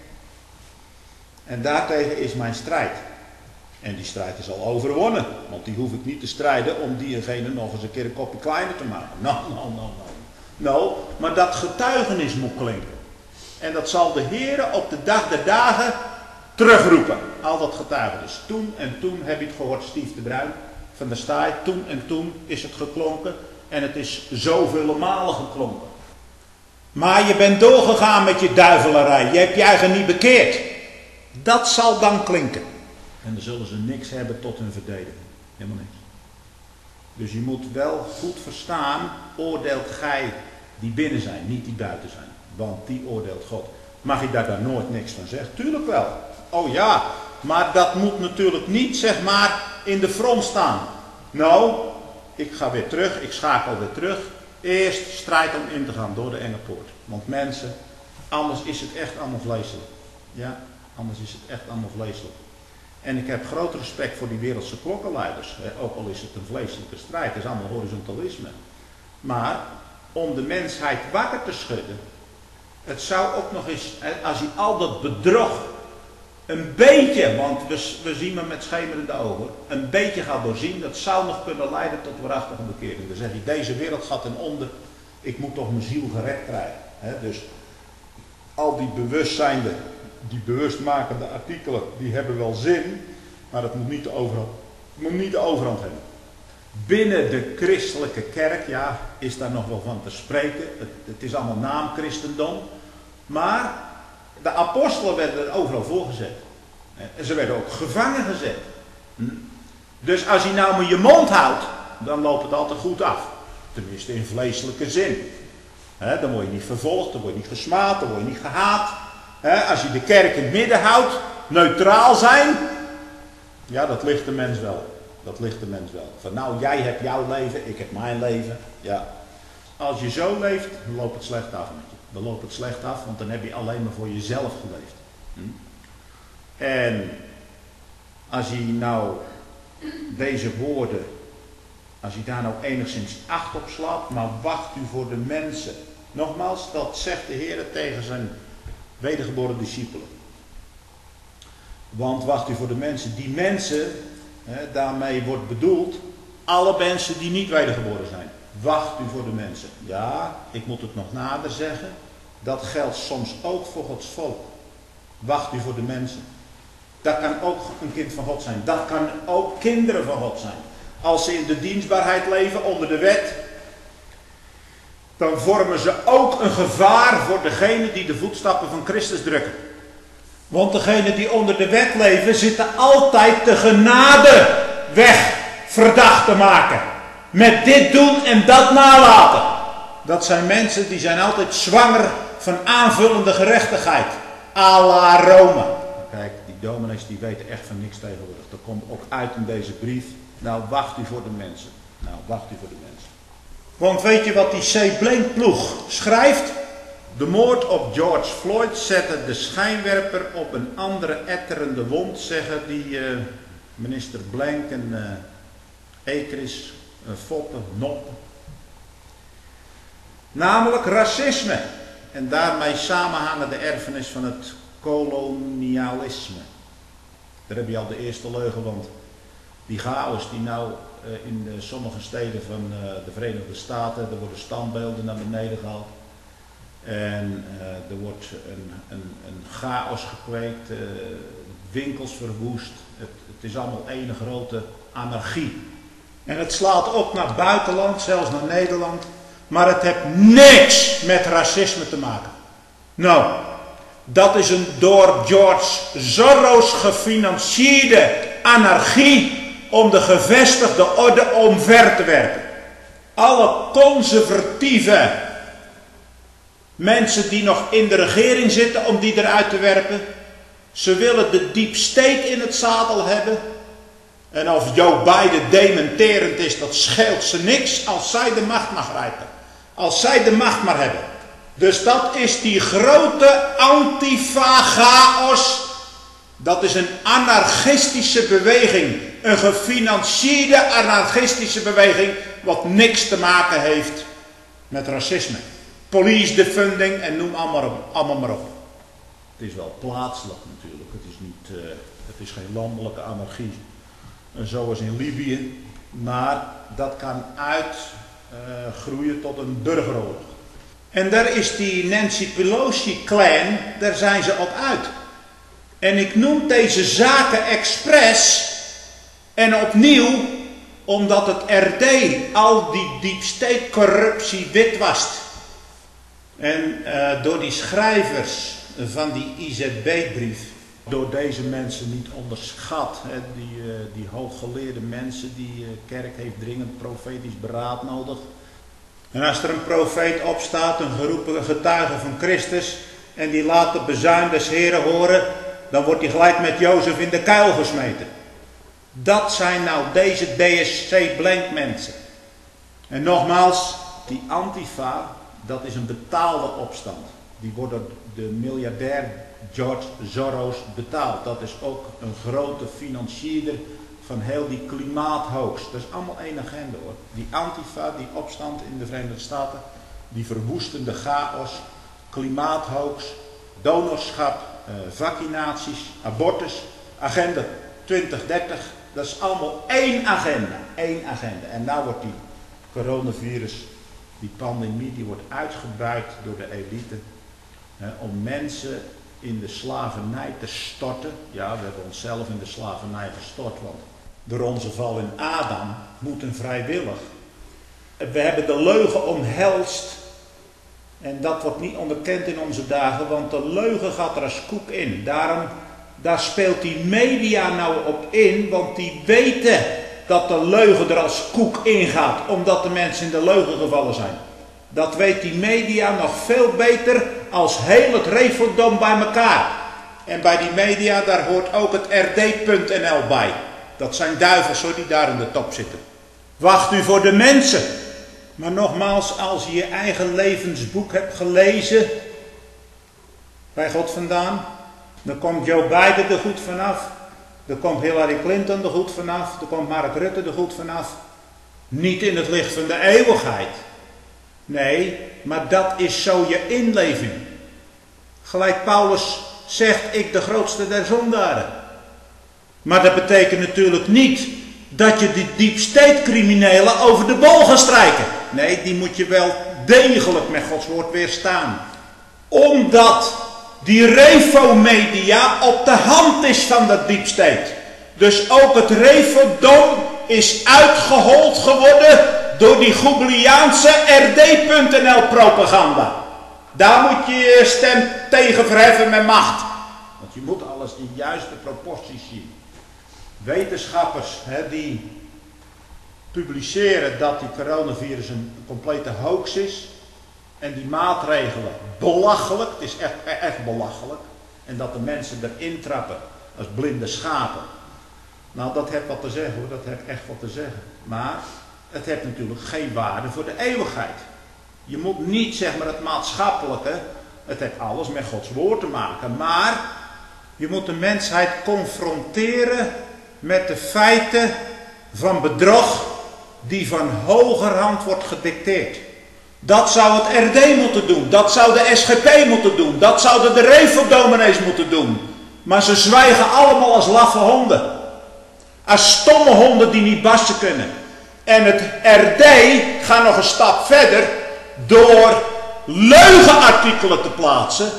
En daartegen is mijn strijd. En die strijd is al overwonnen. Want die hoef ik niet te strijden om diegene nog eens een keer een kopje kleiner te maken. Nou, maar dat getuigenis moet klinken. En dat zal de Heere op de dag der dagen terugroepen. Al dat getuigenis. Toen en toen heb je het gehoord, Stief de Bruin van de Staai. Toen en toen is het geklonken. En het is zoveel malen geklonken. Maar je bent doorgegaan met je duivelarij. Je hebt je eigen niet bekeerd. Dat zal dan klinken. En dan zullen ze niks hebben tot hun verdediging. Helemaal niks. Dus je moet wel goed verstaan, oordeelt gij die binnen zijn, niet die buiten zijn. Want die oordeelt God. Mag je daar nooit niks van zeggen? Tuurlijk wel. Oh ja, maar dat moet natuurlijk niet, zeg maar, in de front staan. Nou, ik ga weer terug, ik schakel weer terug. Eerst strijd om in te gaan door de enge poort. Want mensen, anders is het echt allemaal vleeselijk. Ja, anders is het echt allemaal vleeselijk. En ik heb groot respect voor die wereldse klokkenluiders. Ook al is het een vleeselijke strijd, het is allemaal horizontalisme. Maar om de mensheid wakker te schudden. Het zou ook nog eens, als hij al dat bedrog een beetje, want we zien me met schemerende ogen, een beetje gaat doorzien, dat zou nog kunnen leiden tot waarachtige bekering. Dan zeg je, deze wereld gaat ten onder, ik moet toch mijn ziel gered krijgen. Dus al die bewustzijnde, die bewustmakende artikelen, die hebben wel zin, maar dat moet niet de overhand hebben. Binnen de christelijke kerk, ja, is daar nog wel van te spreken. Het is allemaal naamchristendom. Maar de apostelen werden er overal voorgezet. En ze werden ook gevangen gezet. Dus als je nou maar je mond houdt, dan loopt het altijd goed af. Tenminste in vleeselijke zin. Dan word je niet vervolgd, dan word je niet gesmaad, dan word je niet gehaat. Als je de kerk in het midden houdt, neutraal zijn, ja, dat ligt de mens wel. Dat ligt de mens wel. Van nou, jij hebt jouw leven, ik heb mijn leven. Ja. Als je zo leeft, dan loopt het slecht af met je. Dan loopt het slecht af, want dan heb je alleen maar voor jezelf geleefd. En als je nou deze woorden, als je daar nou enigszins acht op slaat, maar wacht u voor de mensen. Nogmaals, dat zegt de Heer tegen zijn wedergeboren discipelen. Want wacht u voor de mensen. Die mensen, daarmee wordt bedoeld alle mensen die niet wedergeboren zijn. Wacht u voor de mensen. Ja, ik moet het nog nader zeggen. Dat geldt soms ook voor Gods volk. Wacht u voor de mensen. Dat kan ook een kind van God zijn. Dat kan ook kinderen van God zijn. Als ze in de dienstbaarheid leven onder de wet, dan vormen ze ook een gevaar voor degene die de voetstappen van Christus drukken. Want degenen die onder de wet leven, zitten altijd de genadeweg verdacht te maken. Met dit doen en dat nalaten. Dat zijn mensen die zijn altijd zwanger van aanvullende gerechtigheid. À la Rome. Kijk, die dominees die weten echt van niks tegenwoordig. Dat komt ook uit in deze brief. Nou, wacht u voor de mensen. Nou, wacht u voor de mensen. Want weet je wat die C. Blinkploeg schrijft? De moord op George Floyd zette de schijnwerper op een andere etterende wond, zeggen die minister Blank en Ekris, Foppen, Noppen. Namelijk racisme. En daarmee samenhangen de erfenis van het kolonialisme. Daar heb je al de eerste leugen, want die chaos die nou in sommige steden van de Verenigde Staten, er worden standbeelden naar beneden gehaald. En er wordt een chaos gekweekt, winkels verwoest. Het is allemaal één grote anarchie. En het slaat op naar buitenland, zelfs naar Nederland. Maar het heeft niks met racisme te maken. Nou, dat is een door George Soros gefinancierde anarchie om de gevestigde orde omver te werpen. Alle conservatieve mensen die nog in de regering zitten, om die eruit te werpen. Ze willen de deep state in het zadel hebben. En of Joe Biden dementerend is, dat scheelt ze niks als zij de macht mag grijpen. Als zij de macht maar hebben. Dus dat is die grote antifa-chaos. Dat is een anarchistische beweging. Een gefinancierde anarchistische beweging. Wat niks te maken heeft met racisme. Police defunding en noem allemaal maar op. Het is wel plaatselijk natuurlijk. Het is geen landelijke anarchie. Zoals in Libië. Maar dat kan uitgroeien tot een burgeroorlog. En daar is die Nancy Pelosi clan, daar zijn ze op uit. En ik noem deze zaken expres en opnieuw omdat het RD al die deep state corruptie witwast. En door die schrijvers van die IZB-brief, door deze mensen niet onderschat. Hè, die hooggeleerde mensen, die kerk heeft dringend profetisch beraad nodig. En als er een profeet opstaat, een geroepen getuige van Christus, en die laat de bezuin des Heren horen, dan wordt hij gelijk met Jozef in de kuil gesmeten. Dat zijn nou deze DSC blank mensen. En nogmaals, die Antifa, dat is een betaalde opstand. Die wordt door de miljardair George Soros betaald. Dat is ook een grote financierder van heel die klimaathoax. Dat is allemaal één agenda hoor. Die Antifa, die opstand in de Verenigde Staten, die verwoestende chaos, klimaathoax, donorschap, vaccinaties, abortus, agenda 2030. Dat is allemaal één agenda. Één agenda. En nou wordt die coronavirus, die pandemie, die wordt uitgebuit door de elite. Om mensen in de slavernij te storten. Ja, we hebben onszelf in de slavernij gestort, want door onze val in Adam moeten vrijwillig. We hebben de leugen omhelst. En dat wordt niet onderkend in onze dagen, want de leugen gaat er als koek in. Daarom, daar speelt die media nou op in, want die weten dat de leugen er als koek ingaat, omdat de mensen in de leugen gevallen zijn. Dat weet die media nog veel beter als heel het Reveldom bij elkaar. En bij die media, daar hoort ook het rd.nl bij. Dat zijn duivels hoor, die daar in de top zitten. Wacht u voor de mensen. Maar nogmaals, als je je eigen levensboek hebt gelezen, bij God vandaan, dan komt Joe Biden er goed vanaf. Dan komt Hillary Clinton er goed vanaf. Dan komt Mark Rutte er goed vanaf. Niet in het licht van de eeuwigheid. Nee, maar dat is zo je inleving. Gelijk Paulus zegt, ik de grootste der zondaren. Maar dat betekent natuurlijk niet dat je die deep state criminelen over de bol gaat strijken. Nee, die moet je wel degelijk met Gods woord weerstaan. Omdat die Revo-media op de hand is van dat deep state. Dus ook het Reveldom is uitgehold geworden door die Goebbeliaanse rd.nl propaganda. Daar moet je je stem tegen verheffen met macht. Want je moet alles in juiste proporties zien. Wetenschappers die publiceren dat die coronavirus een complete hoax is. En die maatregelen belachelijk, het is echt belachelijk. En dat de mensen erin trappen als blinde schapen. Nou, dat heeft wat te zeggen hoor, dat heeft echt wat te zeggen. Maar het heeft natuurlijk geen waarde voor de eeuwigheid. Je moet niet zeg maar het maatschappelijke, het heeft alles met Gods woord te maken. Maar je moet de mensheid confronteren met de feiten van bedrog die van hogerhand wordt gedicteerd. Dat zou het RD moeten doen, dat zou de SGP moeten doen, dat zouden de Reveldominees moeten doen. Maar ze zwijgen allemaal als laffe honden. Als stomme honden die niet bassen kunnen. En het RD gaat nog een stap verder door leugenartikelen te plaatsen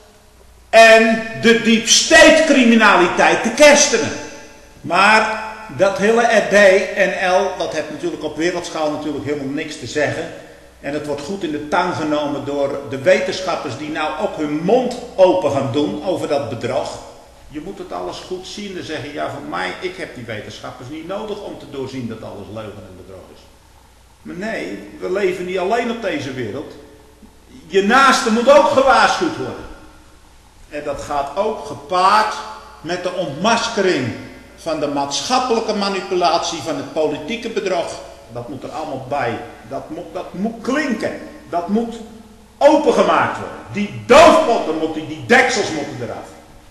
en de deep state criminaliteit te kerstenen. Maar dat hele RD-NL, dat heeft natuurlijk op wereldschaal natuurlijk helemaal niks te zeggen. En het wordt goed in de tang genomen door de wetenschappers die nou ook hun mond open gaan doen over dat bedrog. Je moet het alles goed zien en zeggen, ja van mij, ik heb die wetenschappers niet nodig om te doorzien dat alles leugen en bedrog is. Maar nee, we leven niet alleen op deze wereld. Je naaste moet ook gewaarschuwd worden. En dat gaat ook gepaard met de ontmaskering van de maatschappelijke manipulatie, van het politieke bedrog. Dat moet er allemaal bij. Dat moet klinken. Dat moet opengemaakt worden. Die doofpotten die deksels moeten eraf.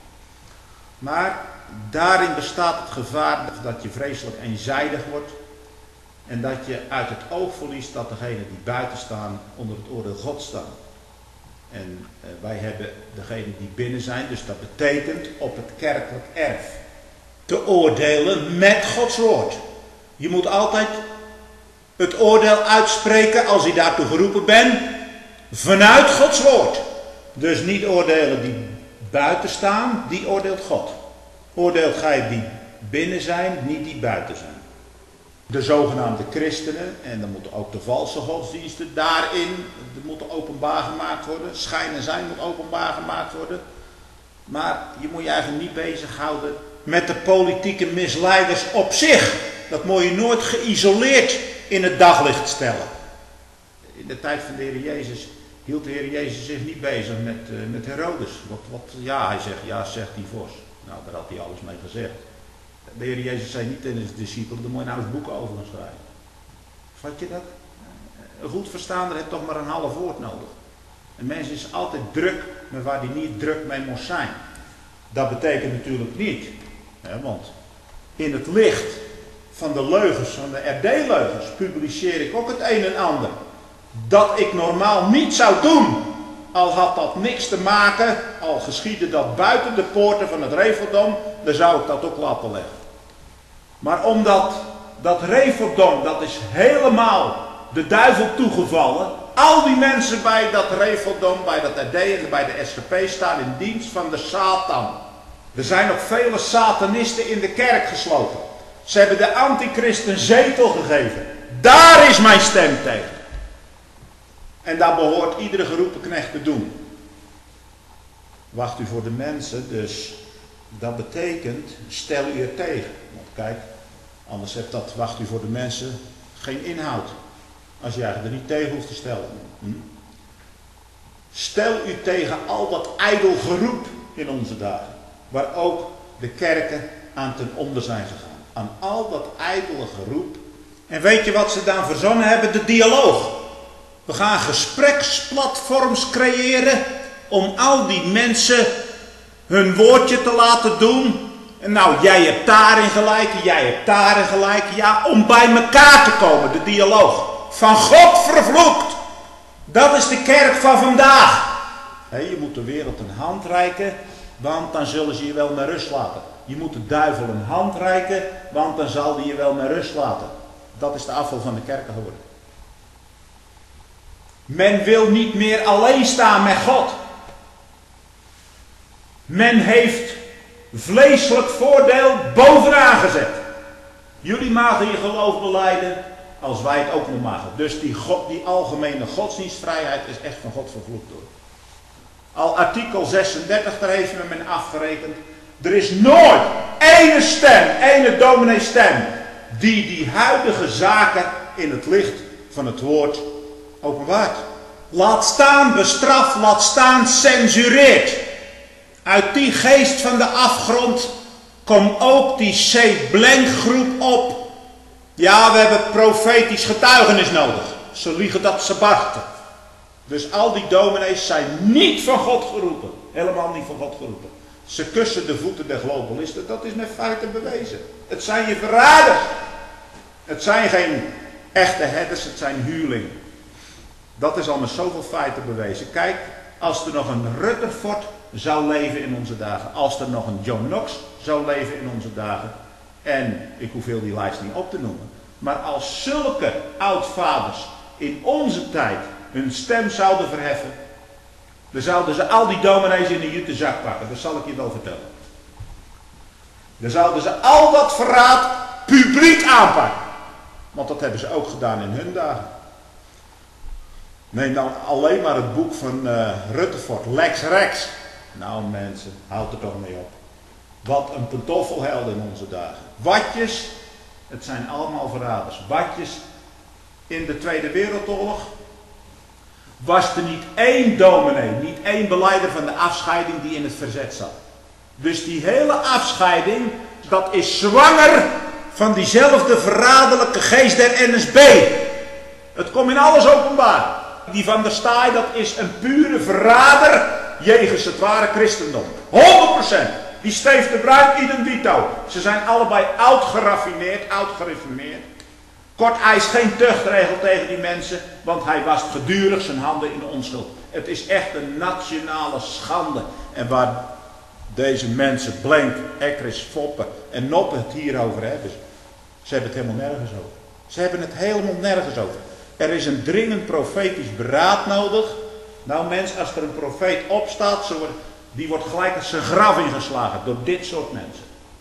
Maar daarin bestaat het gevaar dat je vreselijk eenzijdig wordt. En dat je uit het oog verliest dat degenen die buiten staan onder het oordeel God staan. En wij hebben degenen die binnen zijn, dus dat betekent op het kerkelijk erf te oordelen met Gods woord. Je moet altijd het oordeel uitspreken als je daartoe geroepen bent vanuit Gods woord. Dus niet oordelen die buiten staan, die oordeelt God. Oordeelt gij die binnen zijn, niet die buiten zijn. De zogenaamde christenen, en dan moeten ook de valse godsdiensten daarin, die moeten openbaar gemaakt worden. Schijn en zijn moet openbaar gemaakt worden. Maar je moet je eigenlijk niet bezighouden met de politieke misleiders op zich. Dat moet je nooit geïsoleerd in het daglicht stellen. In de tijd van de Heer Jezus hield de Heer Jezus zich niet bezig met Herodes. Hij zegt, ja, zegt die vos. Nou, daar had hij alles mee gezegd. De Heer Jezus zei niet tegen zijn discipelen, daar moet je nou eens boeken over gaan schrijven. Vat je dat? Een goed verstaander heeft toch maar een half woord nodig. Een mens is altijd druk, maar waar hij niet druk mee moest zijn. Dat betekent natuurlijk niet, want in het licht van de leugens, van de RD-leugens, publiceer ik ook het een en ander. Dat ik normaal niet zou doen, al had dat niks te maken, al geschiedde dat buiten de poorten van het Reveldom, dan zou ik dat ook laten leggen. Maar omdat dat Reveldom, dat is helemaal de duivel toegevallen. Al die mensen bij dat Reveldom, bij dat RD en bij de SGP staan in dienst van de Satan. Er zijn nog vele satanisten in de kerk gesloten. Ze hebben de antichrist een zetel gegeven. Daar is mijn stem tegen. En dat behoort iedere geroepen knecht te doen. Wacht u voor de mensen, dus dat betekent, stel u er tegen. Want kijk, Anders heeft dat, wacht u voor de mensen, geen inhoud. Als je eigenlijk er niet tegen hoeft te stellen. Stel u tegen al dat ijdel geroep in onze dagen. Waar ook de kerken aan ten onder zijn gegaan. Aan al dat ijdele geroep. En weet je wat ze dan verzonnen hebben? De dialoog. We gaan gespreksplatforms creëren om al die mensen hun woordje te laten doen. En nou, jij hebt daarin gelijk, jij hebt daarin gelijk. Ja, om bij elkaar te komen, de dialoog. Van God vervloekt. Dat is de kerk van vandaag. Je moet de wereld een hand reiken, want dan zullen ze je wel met rust laten. Je moet de duivel een hand reiken, want dan zal die je wel met rust laten. Dat is de afval van de kerken geworden. Men wil niet meer alleen staan met God. Men heeft vleeselijk voordeel bovenaan gezet. Jullie mogen je geloof belijden als wij het ook nog mogen. Dus die algemene godsdienstvrijheid is echt van God vervloekt door. Al artikel 36, daar heeft men afgerekend. Er is nooit ene stem, ene dominee stem, die huidige zaken in het licht van het woord openbaart. Laat staan bestraft, laat staan censureert. Uit die geest van de afgrond komt ook die C-Blank-groep op. Ja, we hebben profetisch getuigenis nodig. Ze liegen dat ze barsten. Dus al die dominees zijn niet van God geroepen. Helemaal niet van God geroepen. Ze kussen de voeten der globalisten. Dat is met feiten bewezen. Het zijn je verraders. Het zijn geen echte herders, het zijn huurlingen. Dat is al met zoveel feiten bewezen. Kijk, als er nog een Rutherford zou leven in onze dagen. Als er nog een John Knox zou leven in onze dagen. En ik hoef heel die lijst niet op te noemen. Maar als zulke oudvaders in onze tijd hun stem zouden verheffen. Dan zouden ze al die dominees in de jute zak pakken. Dat zal ik je wel vertellen. Dan zouden ze al dat verraad publiek aanpakken. Want dat hebben ze ook gedaan in hun dagen. Neem dan alleen maar het boek van Rutherford, Lex Rex. Nou mensen, houd er toch mee op. Wat een pantoffelheld in onze dagen. Watjes, het zijn allemaal verraders. Watjes, in de Tweede Wereldoorlog was er niet één dominee, niet één belijder van de afscheiding die in het verzet zat. Dus die hele afscheiding, dat is zwanger van diezelfde verraderlijke geest der NSB. Het komt in alles openbaar. Die Van der Staaij, dat is een pure verrader jegens het ware christendom. 100%. Die Steef de Bruin, idem dito. Ze zijn allebei oud gereformeerd. Kort, hij is geen tuchtregel tegen die mensen, want hij wast gedurig zijn handen in de onschuld. Het is echt een nationale schande. En waar deze mensen, Blank, Ekris, Foppe en Noppe het hier over hebben, ze hebben het helemaal nergens over. Ze hebben het helemaal nergens over. Er is een dringend profetisch beraad nodig. Nou mensen, als er een profeet opstaat, die wordt gelijk als zijn graf ingeslagen door dit soort mensen.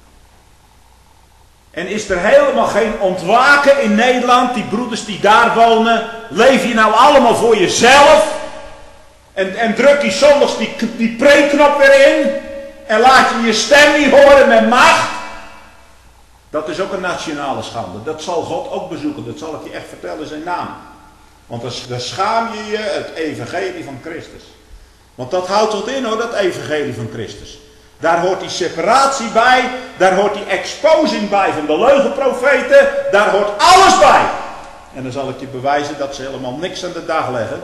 En is er helemaal geen ontwaken in Nederland, die broeders die daar wonen, leef je nou allemaal voor jezelf? En druk je zondags die preekknop weer in? En laat je je stem niet horen met macht? Dat is ook een nationale schande. Dat zal God ook bezoeken. Dat zal ik je echt vertellen in zijn naam. Want dan schaam je je het evangelie van Christus. Want dat houdt tot in hoor, dat evangelie van Christus. Daar hoort die separatie bij. Daar hoort die exposing bij van de leugenprofeten. Daar hoort alles bij. En dan zal ik je bewijzen dat ze helemaal niks aan de dag leggen.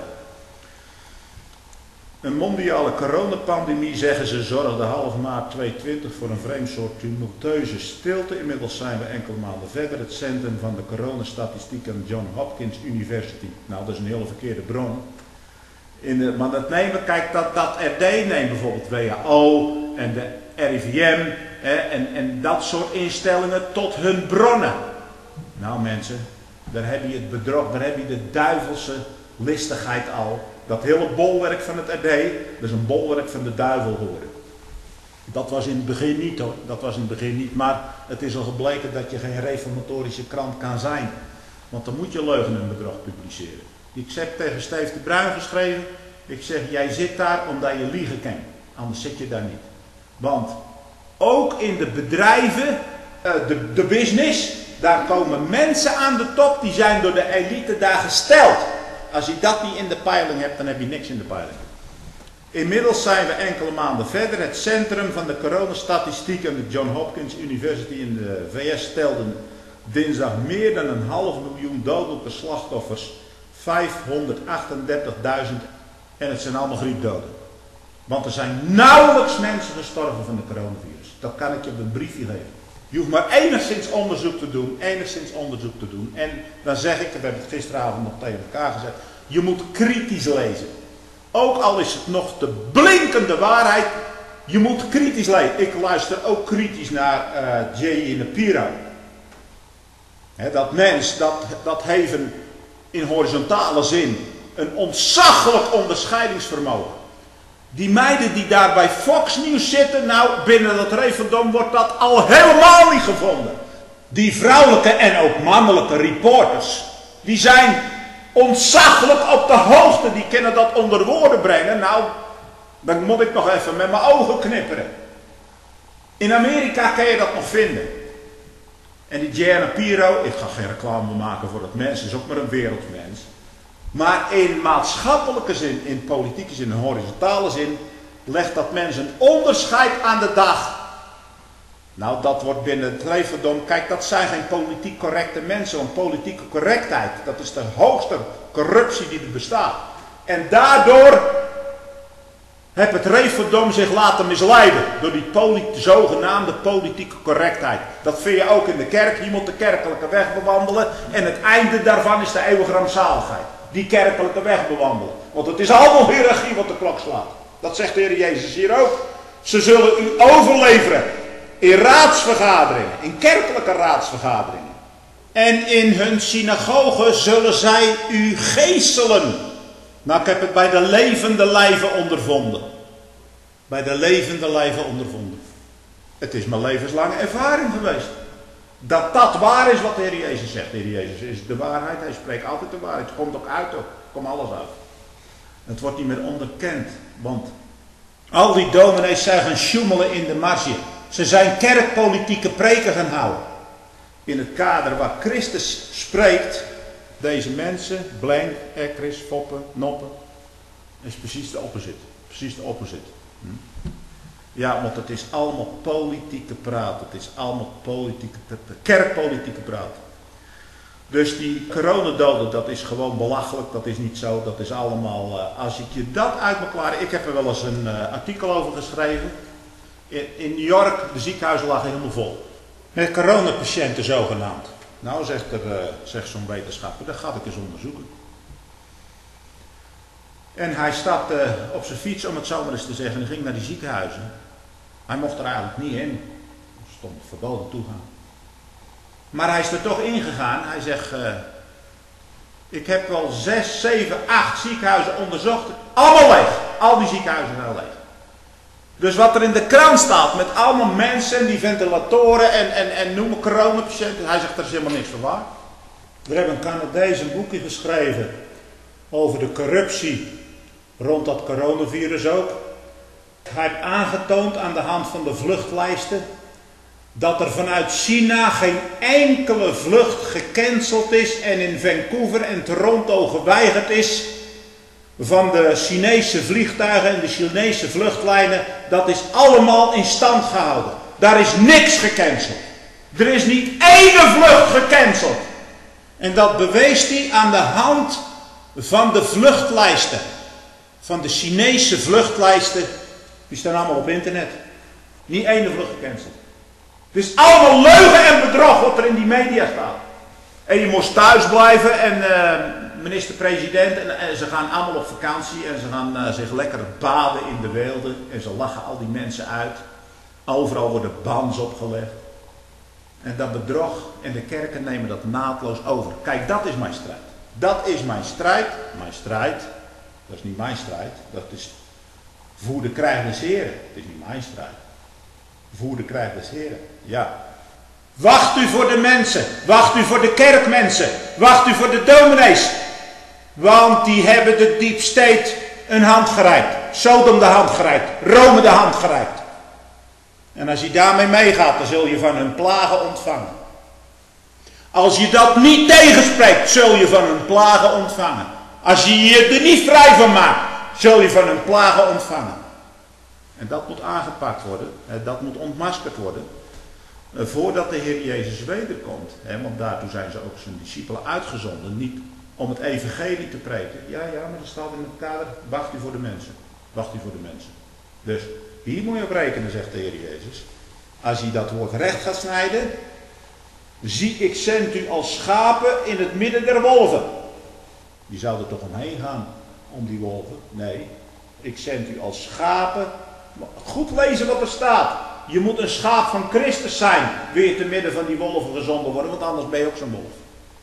Een mondiale coronapandemie, zeggen ze, zorgde half maart 2020 voor een vreemd soort tumultueuze stilte. Inmiddels zijn we enkele maanden verder. Het centrum van de coronastatistiek aan John Hopkins University. Nou, dat is een hele verkeerde bron. Maar dat nemen, kijk, dat RD neemt bijvoorbeeld WHO en de RIVM en dat soort instellingen tot hun bronnen. Nou mensen, daar heb je het bedrog, daar heb je de duivelse listigheid al. Dat hele bolwerk van het RD, dat is een bolwerk van de duivel geworden. Dat was in het begin niet hoor, dat was in het begin niet, maar het is al gebleken dat je geen reformatorische krant kan zijn. Want dan moet je leugen en bedrog publiceren. Ik heb tegen Steef de Bruin geschreven, ik zeg jij zit daar omdat je liegen kent, anders zit je daar niet. Want ook in de bedrijven, de business, Daar komen mensen aan de top, die zijn door de elite daar gesteld. Als je dat niet in de peiling hebt, dan heb je niks in de peiling. Inmiddels zijn we enkele maanden verder. Het centrum van de coronastatistiek aan de Johns Hopkins University in de VS stelden dinsdag meer dan 500.000 dodelijke slachtoffers. 538.000 en het zijn allemaal griepdoden. Want er zijn nauwelijks mensen gestorven van de coronavirus. Dat kan ik je op een briefje geven. Je hoeft maar enigszins onderzoek te doen. En dan zeg ik, we hebben het gisteravond nog tegen elkaar gezegd, je moet kritisch lezen. Ook al is het nog de blinkende waarheid, je moet kritisch lezen. Ik luister ook kritisch naar J. Napiro. Dat mens, dat heeft in horizontale zin een ontzaglijk onderscheidingsvermogen. Die meiden die daar bij Fox News zitten, nou binnen dat referendum wordt dat al helemaal niet gevonden. Die vrouwelijke en ook mannelijke reporters, die zijn ontzaglijk op de hoogte, die kunnen dat onder woorden brengen. Nou, dan moet ik nog even met mijn ogen knipperen. In Amerika kan je dat nog vinden. En die Gianna Piro, ik ga geen reclame maken voor dat mens, is ook maar een wereldmens. Maar in maatschappelijke zin, in politieke zin, in horizontale zin, legt dat mens een onderscheid aan de dag. Nou, dat wordt binnen het levendom, kijk, dat zijn geen politiek correcte mensen, want politieke correctheid, dat is de hoogste corruptie die er bestaat. En daardoor heeft het referendum zich laten misleiden door die zogenaamde politieke correctheid. Dat vind je ook in de kerk, je moet de kerkelijke weg bewandelen en het einde daarvan is de eeuwige rampzaligheid. Die kerkelijke weg bewandelen. Want het is allemaal hiërarchie wat de klok slaat. Dat zegt de Heer Jezus hier ook. Ze zullen u overleveren in raadsvergaderingen, in kerkelijke raadsvergaderingen. En in hun synagogen zullen zij u geeselen. Nou, ik heb het bij de levende lijve ondervonden. Bij de levende lijve ondervonden. Het is mijn levenslange ervaring geweest. Dat waar is wat de Heer Jezus zegt. De Heer Jezus is de waarheid. Hij spreekt altijd de waarheid. Het komt ook uit. Er komt alles uit. Het wordt niet meer onderkend. Want al die dominees zijn gaan sjoemelen in de marge. Ze zijn kerkpolitieke preken gaan houden. In het kader waar Christus spreekt. Deze mensen, blank, ekris, foppen, noppen. Is precies de opposite. Precies de opposite. Ja, want het is allemaal politieke praat. Het is allemaal kerkpolitieke praat. Dus die coronadoden, dat is gewoon belachelijk. Dat is niet zo. Dat is allemaal, als ik je dat uit moet klaren. Ik heb er wel eens een artikel over geschreven. In New York, de ziekenhuizen lagen helemaal vol. Met coronapatiënten zogenaamd. Nou, zegt zo'n wetenschapper, dat ga ik eens onderzoeken. En hij stapte op zijn fiets, om het zo maar eens te zeggen, en ging naar die ziekenhuizen. Hij mocht er eigenlijk niet in. Er stond verboden toegang. Maar hij is er toch ingegaan. Hij zegt, ik heb wel 6, 7, 8 ziekenhuizen onderzocht. Allemaal leeg. Al die ziekenhuizen zijn leeg. Dus wat er in de krant staat met allemaal mensen, die ventilatoren en noem maar coronapatiënten. Hij zegt, er is helemaal niks van waar. Er hebben een Canadees een boekje geschreven over de corruptie rond dat coronavirus ook. Hij heeft aangetoond aan de hand van de vluchtlijsten dat er vanuit China geen enkele vlucht gecanceld is en in Vancouver en Toronto geweigerd is van de Chinese vliegtuigen en de Chinese vluchtlijnen. Dat is allemaal in stand gehouden. Daar is niks gecanceld. Er is niet één vlucht gecanceld. En dat bewees hij aan de hand van de vluchtlijsten. Van de Chinese vluchtlijsten. Die staan allemaal op internet. Niet één vlucht gecanceld. Het is allemaal leugen en bedrog wat er in die media staat. En je moest thuis blijven en minister-president en ze gaan allemaal op vakantie en ze gaan zich lekker baden in de weelde en ze lachen al die mensen uit. Overal worden bans opgelegd. En dat bedrog en de kerken nemen dat naadloos over. Kijk, dat is mijn strijd. Dat is mijn strijd. Mijn strijd, dat is niet mijn strijd. Dat is voer de krijg des Heren. Het is niet mijn strijd. Voer de krijg des Heren. Ja. Wacht u voor de mensen. Wacht u voor de kerkmensen. Wacht u voor de dominees. Want die hebben de deep state een hand gereikt. Sodom de hand gereikt. Rome de hand gereikt. En als je daarmee meegaat, dan zul je van hun plagen ontvangen. Als je dat niet tegenspreekt, zul je van hun plagen ontvangen. Als je je er niet vrij van maakt, zul je van hun plagen ontvangen. En dat moet aangepakt worden, dat moet ontmaskerd worden, voordat de Heer Jezus wederkomt. Want daartoe zijn ze ook zijn discipelen uitgezonden, niet om het evangelie te preken. Ja, maar dat staat in het kader, wacht u voor de mensen. Wacht u voor de mensen. Dus hier moet je op rekenen, zegt de Heer Jezus. Als je dat woord recht gaat snijden, zie ik zend u als schapen in het midden der wolven. Die zouden toch omheen gaan om die wolven? Nee, ik zend u als schapen. Goed lezen wat er staat. Je moet een schaap van Christus zijn, weer te midden van die wolven gezonden worden, want anders ben je ook zo'n wolf.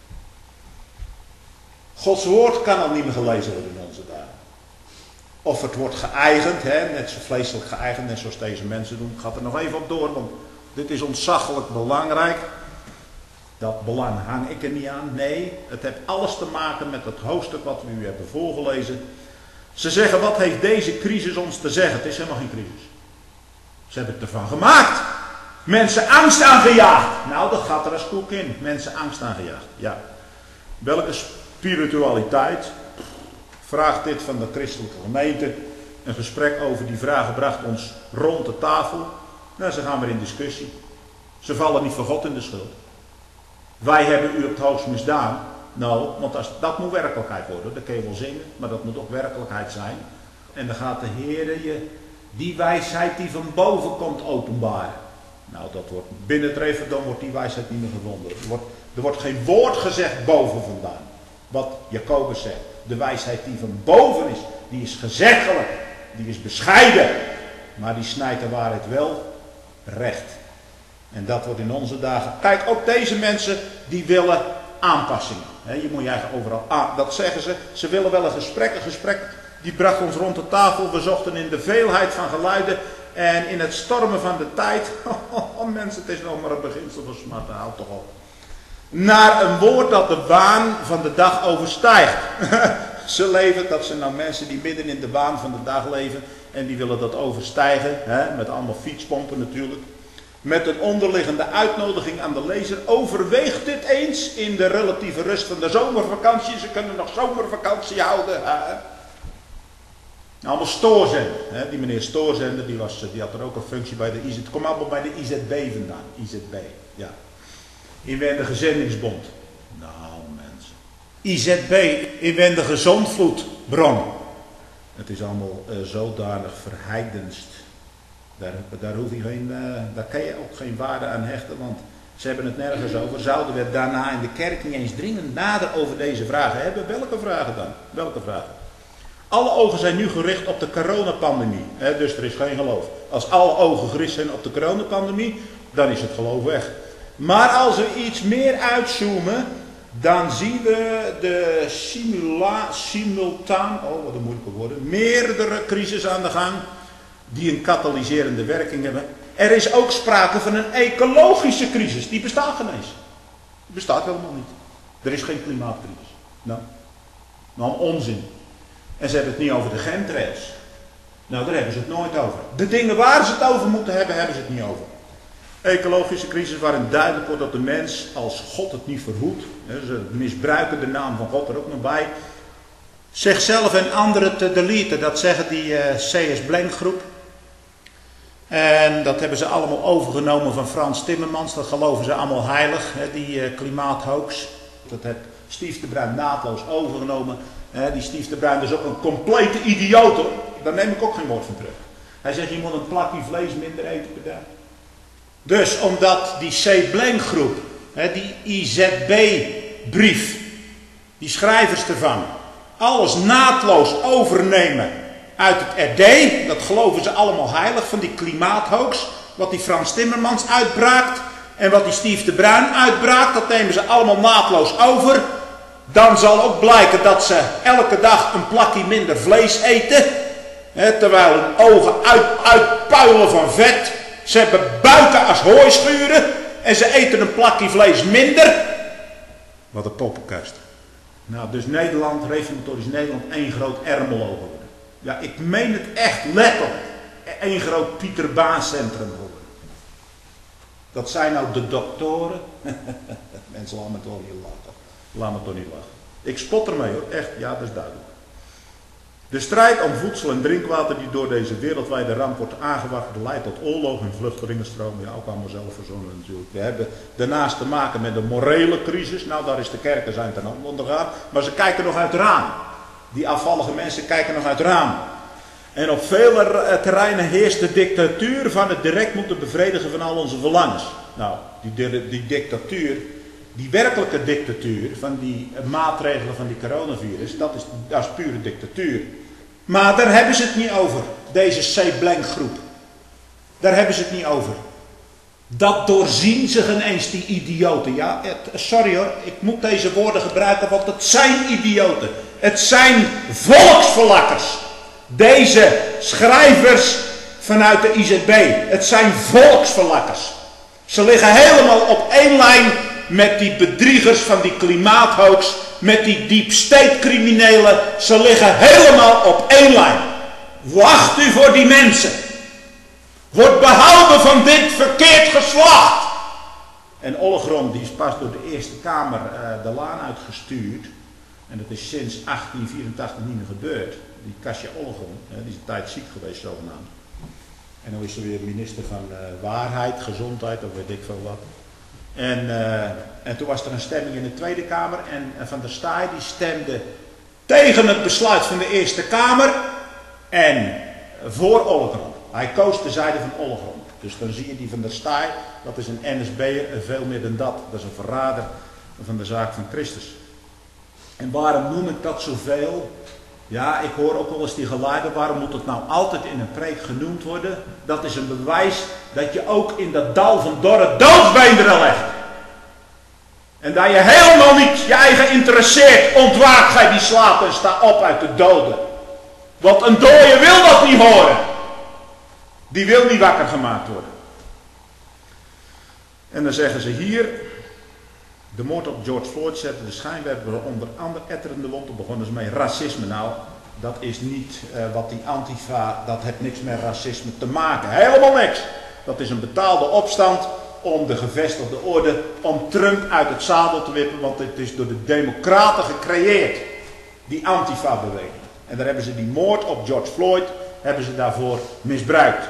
Gods woord kan al niet meer gelezen worden in onze dagen. Of het wordt geëigend, net zo vleeselijk geëigend, net zoals deze mensen doen. Ik ga er nog even op door, want dit is ontzaglijk belangrijk. Dat belang hang ik er niet aan. Nee, het heeft alles te maken met het hoofdstuk wat we u hebben voorgelezen. Ze zeggen, wat heeft deze crisis ons te zeggen? Het is helemaal geen crisis. Ze hebben het ervan gemaakt. Mensen angst aangejaagd. Nou, dat gaat er als koek in. Mensen angst aangejaagd. Ja. Welke spiritualiteit vraagt dit van de christelijke gemeente? Een gesprek over die vragen bracht ons rond de tafel. Nou, ze gaan weer in discussie. Ze vallen niet voor God in de schuld. Wij hebben u op het hoogst misdaan. Nou, want dat moet werkelijkheid worden. Dat kun je wel zingen, maar dat moet ook werkelijkheid zijn. En dan gaat de Heer je die wijsheid die van boven komt openbaren. Nou, dat wordt binnen het Reverdom wordt die wijsheid niet meer gevonden. Er wordt geen woord gezegd boven vandaan. Wat Jacobus zegt. De wijsheid die van boven is, die is gezeggelijk, die is bescheiden. Maar die snijdt de waarheid wel recht. En dat wordt in onze dagen. Kijk, ook deze mensen die willen aanpassingen. Je moet je eigen overal aan. Dat zeggen ze. Ze willen wel een gesprek. Die bracht ons rond de tafel. We zochten in de veelheid van geluiden. En in het stormen van de tijd. Mensen, het is nog maar een beginsel van smart. Houd toch op. Naar een woord dat de waan van de dag overstijgt. Ze leven, dat zijn nou mensen die midden in de waan van de dag leven. En die willen dat overstijgen. Met allemaal fietspompen natuurlijk. Met een onderliggende uitnodiging aan de lezer. Overweeg dit eens in de relatieve rust van de zomervakantie. Ze kunnen nog zomervakantie houden. Allemaal stoorzender. Die meneer Stoorzender die had er ook een functie bij de IZB. Kom allemaal bij de IZB vandaan. IZB, ja. Inwendige Zendingsbond. Nou mensen. IZB, Inwendige Zondvloedbron. Het is allemaal zodanig verheidenst. Daar kan je ook geen waarde aan hechten, want ze hebben het nergens over. Zouden we daarna in de kerk niet eens dringend nader over deze vragen hebben? Welke vragen dan? Welke vragen? Alle ogen zijn nu gericht op de coronapandemie. Dus er is geen geloof. Als alle ogen gericht zijn op de coronapandemie, dan is het geloof weg. Maar als we iets meer uitzoomen, dan zien we de simultaan, wat een moeilijke woorden, meerdere crises aan de gang die een katalyserende werking hebben. Er is ook sprake van een ecologische crisis. Die bestaat geen eens. Die bestaat helemaal niet. Er is geen klimaatcrisis. Nou, onzin. En ze hebben het niet over de chemtrails. Nou, daar hebben ze het nooit over. De dingen waar ze het over moeten hebben, hebben ze het niet over. Ecologische crisis waarin duidelijk wordt dat de mens, als God het niet verhoedt, ze misbruiken de naam van God er ook nog bij, zichzelf en anderen te deleten. Dat zeggen die C.S. Blank groep. En dat hebben ze allemaal overgenomen van Frans Timmermans. Dat geloven ze allemaal heilig, die klimaathoax. Dat heeft Steve de Bruin naadloos overgenomen. Die Steve de Bruin is ook een complete idioot hoor. Daar neem ik ook geen woord van terug. Hij zegt je moet een plakje vlees minder eten per dag. Dus omdat die C. Blank groep, die IZB-brief, die schrijvers ervan, alles naadloos overnemen uit het RD, dat geloven ze allemaal heilig van die klimaathoax, wat die Frans Timmermans uitbraakt en wat die Steve de Bruin uitbraakt, dat nemen ze allemaal naadloos over. Dan zal ook blijken dat ze elke dag een plakje minder vlees eten, terwijl hun ogen uitpuilen van vet. Ze hebben buiken als hooischuren en ze eten een plakje vlees minder. Wat een poppenkast. Nou, dus Nederland, reformatorisch Nederland, één groot Ermelo geworden. Ja, ik meen het echt letterlijk. Één groot Pieter Baan centrum geworden. Dat zijn nou de doktoren. Mensen, laat me toch niet lachen. Laat me toch niet lachen. Ik spot ermee hoor, echt, ja, dat is duidelijk. De strijd om voedsel en drinkwater die door deze wereldwijde ramp wordt aangewakkerd, leidt tot oorlog en vluchtelingenstromen. Ja, ook allemaal zelf verzonnen natuurlijk. We hebben daarnaast te maken met een morele crisis. Nou, daar is de kerken zijn ten ondergaan. Maar ze kijken nog uit het raam. Die afvallige mensen kijken nog het raam. En op vele terreinen heerst de dictatuur van het direct moeten bevredigen van al onze verlangens. Nou, die dictatuur, die werkelijke dictatuur van die maatregelen van die coronavirus, dat is pure dictatuur. Maar daar hebben ze het niet over, deze C-blank groep. Daar hebben ze het niet over. Dat doorzien ze geen eens, die idioten. Ja, sorry hoor, ik moet deze woorden gebruiken, want het zijn idioten. Het zijn volksverlakkers. Deze schrijvers vanuit de IZB. Het zijn volksverlakkers. Ze liggen helemaal op één lijn met die bedriegers van die klimaathoax. Met die deep state criminelen. Ze liggen helemaal op één lijn. Wacht u voor die mensen. Wordt behouden van dit verkeerd geslacht. En Ollegrom die is pas door de Eerste Kamer de laan uitgestuurd. En dat is sinds 1884 niet meer gebeurd. Die Kasia Ollegrom, die is een tijd ziek geweest zogenaamd. En dan is ze weer minister van Waarheid, Gezondheid, of weet ik veel wat. En toen was er een stemming in de Tweede Kamer. En Van der Staaij die stemde tegen het besluit van de Eerste Kamer. En voor Ollegrom. Hij koos de zijde van Ollegrom. Dus dan zie je die Van der Staaij, dat is een NSB'er en veel meer dan dat. Dat is een verrader van de zaak van Christus. En waarom noem ik dat zoveel? Ja, ik hoor ook wel eens die geluiden, waarom moet het nou altijd in een preek genoemd worden? Dat is een bewijs dat je ook in dat dal van dorre doodsbeenderen legt. En dat je helemaal niet je eigen interesseert, ontwaakt gij die slaapt en sta op uit de doden. Want een dooie wil dat niet horen. Die wil niet wakker gemaakt worden. En dan zeggen ze hier, de moord op George Floyd zette de schijnwerper onder andere etterende wond op, begonnen ze met racisme. Nou, dat is niet wat die Antifa, dat heeft niks met racisme te maken. Helemaal niks. Dat is een betaalde opstand om de gevestigde orde, om Trump uit het zadel te wippen, want het is door de democraten gecreëerd, die Antifa-beweging. En daar hebben ze die moord op George Floyd, hebben ze daarvoor misbruikt.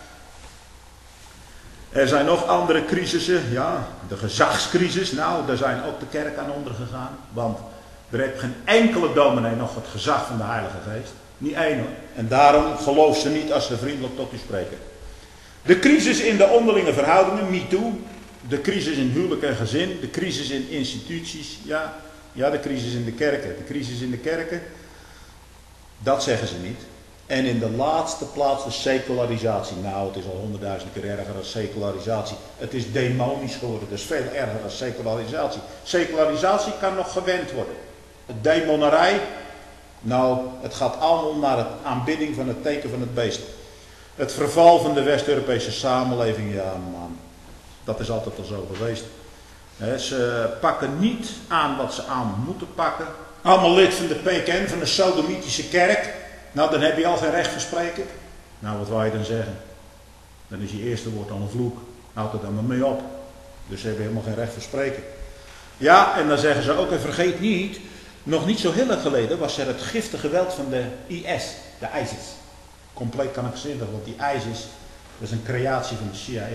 Er zijn nog andere crisissen, ja, de gezagscrisis, nou, daar zijn ook de kerk aan ondergegaan, want er heeft geen enkele dominee nog het gezag van de Heilige Geest, niet één hoor, en daarom geloof ze niet als ze vriendelijk tot u spreken. De crisis in de onderlinge verhoudingen, MeToo, de crisis in huwelijk en gezin, de crisis in instituties, ja, de crisis in de kerken, dat zeggen ze niet. En in de laatste plaats de secularisatie. Nou, het is al 100.000 keer erger dan secularisatie. Het is demonisch geworden. Het is veel erger dan secularisatie. Secularisatie kan nog gewend worden. Demonarij, nou, het gaat allemaal naar de aanbidding van het teken van het beest. Het verval van de West-Europese samenleving, ja man, dat is altijd al zo geweest. Ze pakken niet aan wat ze aan moeten pakken. Allemaal lid van de PKN, van de Sodomitische kerk. Nou, dan heb je al geen recht van spreken. Nou, wat wou je dan zeggen? Dan is je eerste woord al een vloek. Houd er dan maar mee op. Dus ze hebben helemaal geen recht van spreken. Ja, en dan zeggen ze ook, en vergeet niet, nog niet zo heel lang geleden was er het giftige geweld van de IS, de ISIS. Compleet kan ik zeggen, want die ISIS, dat is een creatie van de CIA.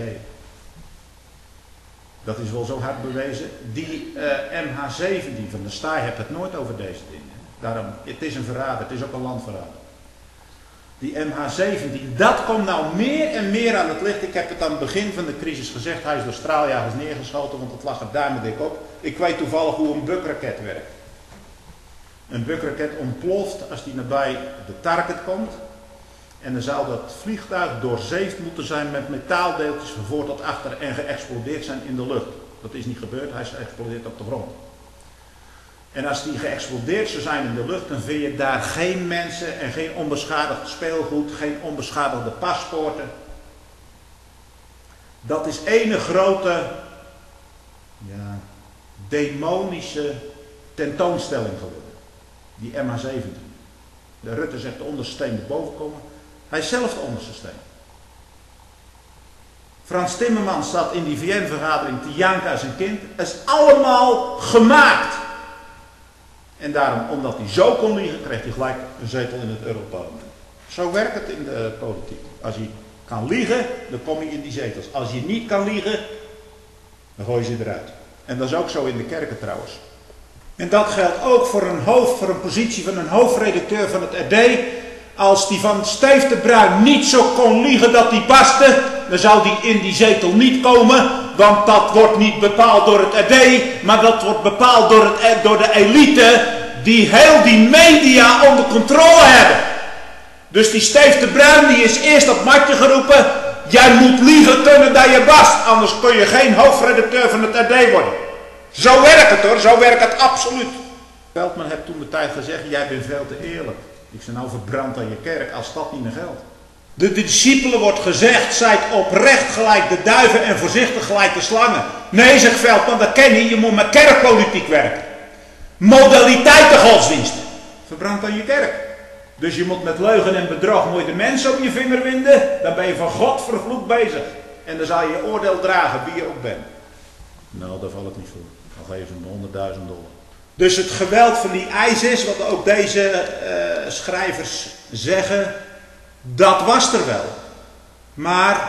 Dat is wel zo hard bewezen. Die MH17 van de Staaij heeft het nooit over deze dingen. Daarom, het is een verrader, het is ook een landverrader. Die MH17, dat komt nou meer en meer aan het licht. Ik heb het aan het begin van de crisis gezegd, hij is door straaljagers neergeschoten, want het lag er duimendik op. Ik weet toevallig hoe een bukraket werkt. Een bukraket ontploft als die nabij de target komt. En dan zou dat vliegtuig doorzeefd moeten zijn met metaaldeeltjes van voor tot achter en geëxplodeerd zijn in de lucht. Dat is niet gebeurd, hij is geëxplodeerd op de grond. En als die geëxplodeerd zou zijn in de lucht, dan vind je daar geen mensen en geen onbeschadigd speelgoed, geen onbeschadigde paspoorten. Dat is ene grote, demonische tentoonstelling geworden. Die MH17. De Rutte zegt de onderste steen erboven komen. Hij is zelf de onderste steen. Frans Timmermans zat in die VN-vergadering te janken als een kind. Het is allemaal gemaakt. En daarom, omdat hij zo kon liegen, kreeg hij gelijk een zetel in het Europarlement. Zo werkt het in de politiek. Als je kan liegen, dan kom je in die zetels. Als je niet kan liegen, dan gooi je ze eruit. En dat is ook zo in de kerken trouwens. En dat geldt ook voor een positie van een hoofdredacteur van het RD. Als die van Steef de Bruin niet zo kon liegen dat hij paste, dan zou die in die zetel niet komen. Want dat wordt niet bepaald door het RD, maar dat wordt bepaald door de elite die heel die media onder controle hebben. Dus die Steef de Bruin die is eerst op matje geroepen. Jij moet liegen kunnen dat je past, anders kun je geen hoofdredacteur van het RD worden. Zo werkt het hoor, zo werkt het absoluut. Veldman heeft toen de tijd gezegd, jij bent veel te eerlijk. Ik zei nou verbrand aan je kerk als dat niet meer geldt. De discipelen wordt gezegd, zijt oprecht gelijk de duiven en voorzichtig gelijk de slangen. Nee, zegt Veldman, dat ken je moet met kerkpolitiek werken. Modaliteiten godsdienst. Verbrand aan je kerk. Dus je moet met leugen en bedrog mooi de mensen op je vinger winden. Dan ben je van God vervloekt bezig. En dan zal je je oordeel dragen, wie je ook bent. Nou, daar val ik niet voor. Dan geef je hem $100.000. Dus het geweld van die ISIS, wat ook deze schrijvers zeggen, dat was er wel. Maar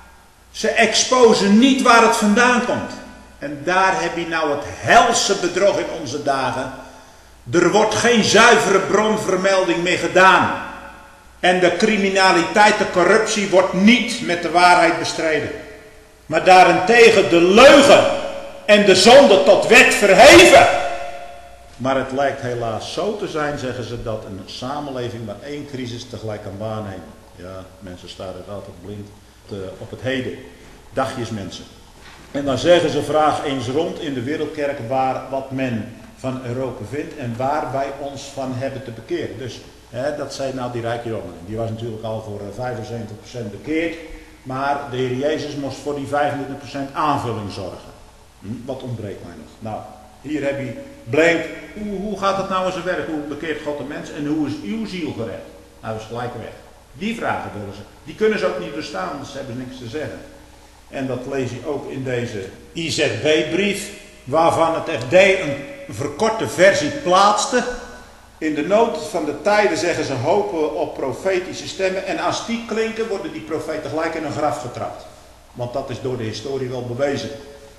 ze exposen niet waar het vandaan komt. En daar heb je nou het helse bedrog in onze dagen. Er wordt geen zuivere bronvermelding meer gedaan. En de criminaliteit, de corruptie wordt niet met de waarheid bestreden. Maar daarentegen de leugen en de zonde tot wet verheven. Maar het lijkt helaas zo te zijn, zeggen ze, dat een samenleving maar één crisis tegelijk kan waarnemen. Ja, mensen staan er altijd blind op het heden. Dagjes mensen. En dan zeggen ze, vraag eens rond in de wereldkerk wat men van Europa vindt en waar wij ons van hebben te bekeren. Dus dat zijn nou die rijke jongen. Die was natuurlijk al voor 75% bekeerd. Maar de Heer Jezus moest voor die 25% aanvulling zorgen. Wat ontbreekt mij nog? Nou, hier heb je blank. Hoe gaat het nou in zijn werk? Hoe bekeert God de mens? En hoe is uw ziel gered? Nou, dat is gelijk weg. Die vragen willen ze. Die kunnen ze ook niet doorstaan, want ze hebben niks te zeggen. En dat lees je ook in deze IZB-brief, waarvan het FD een verkorte versie plaatste. In de nood van de tijden zeggen ze hopen op profetische stemmen. En als die klinken, worden die profeten gelijk in een graf getrapt. Want dat is door de historie wel bewezen.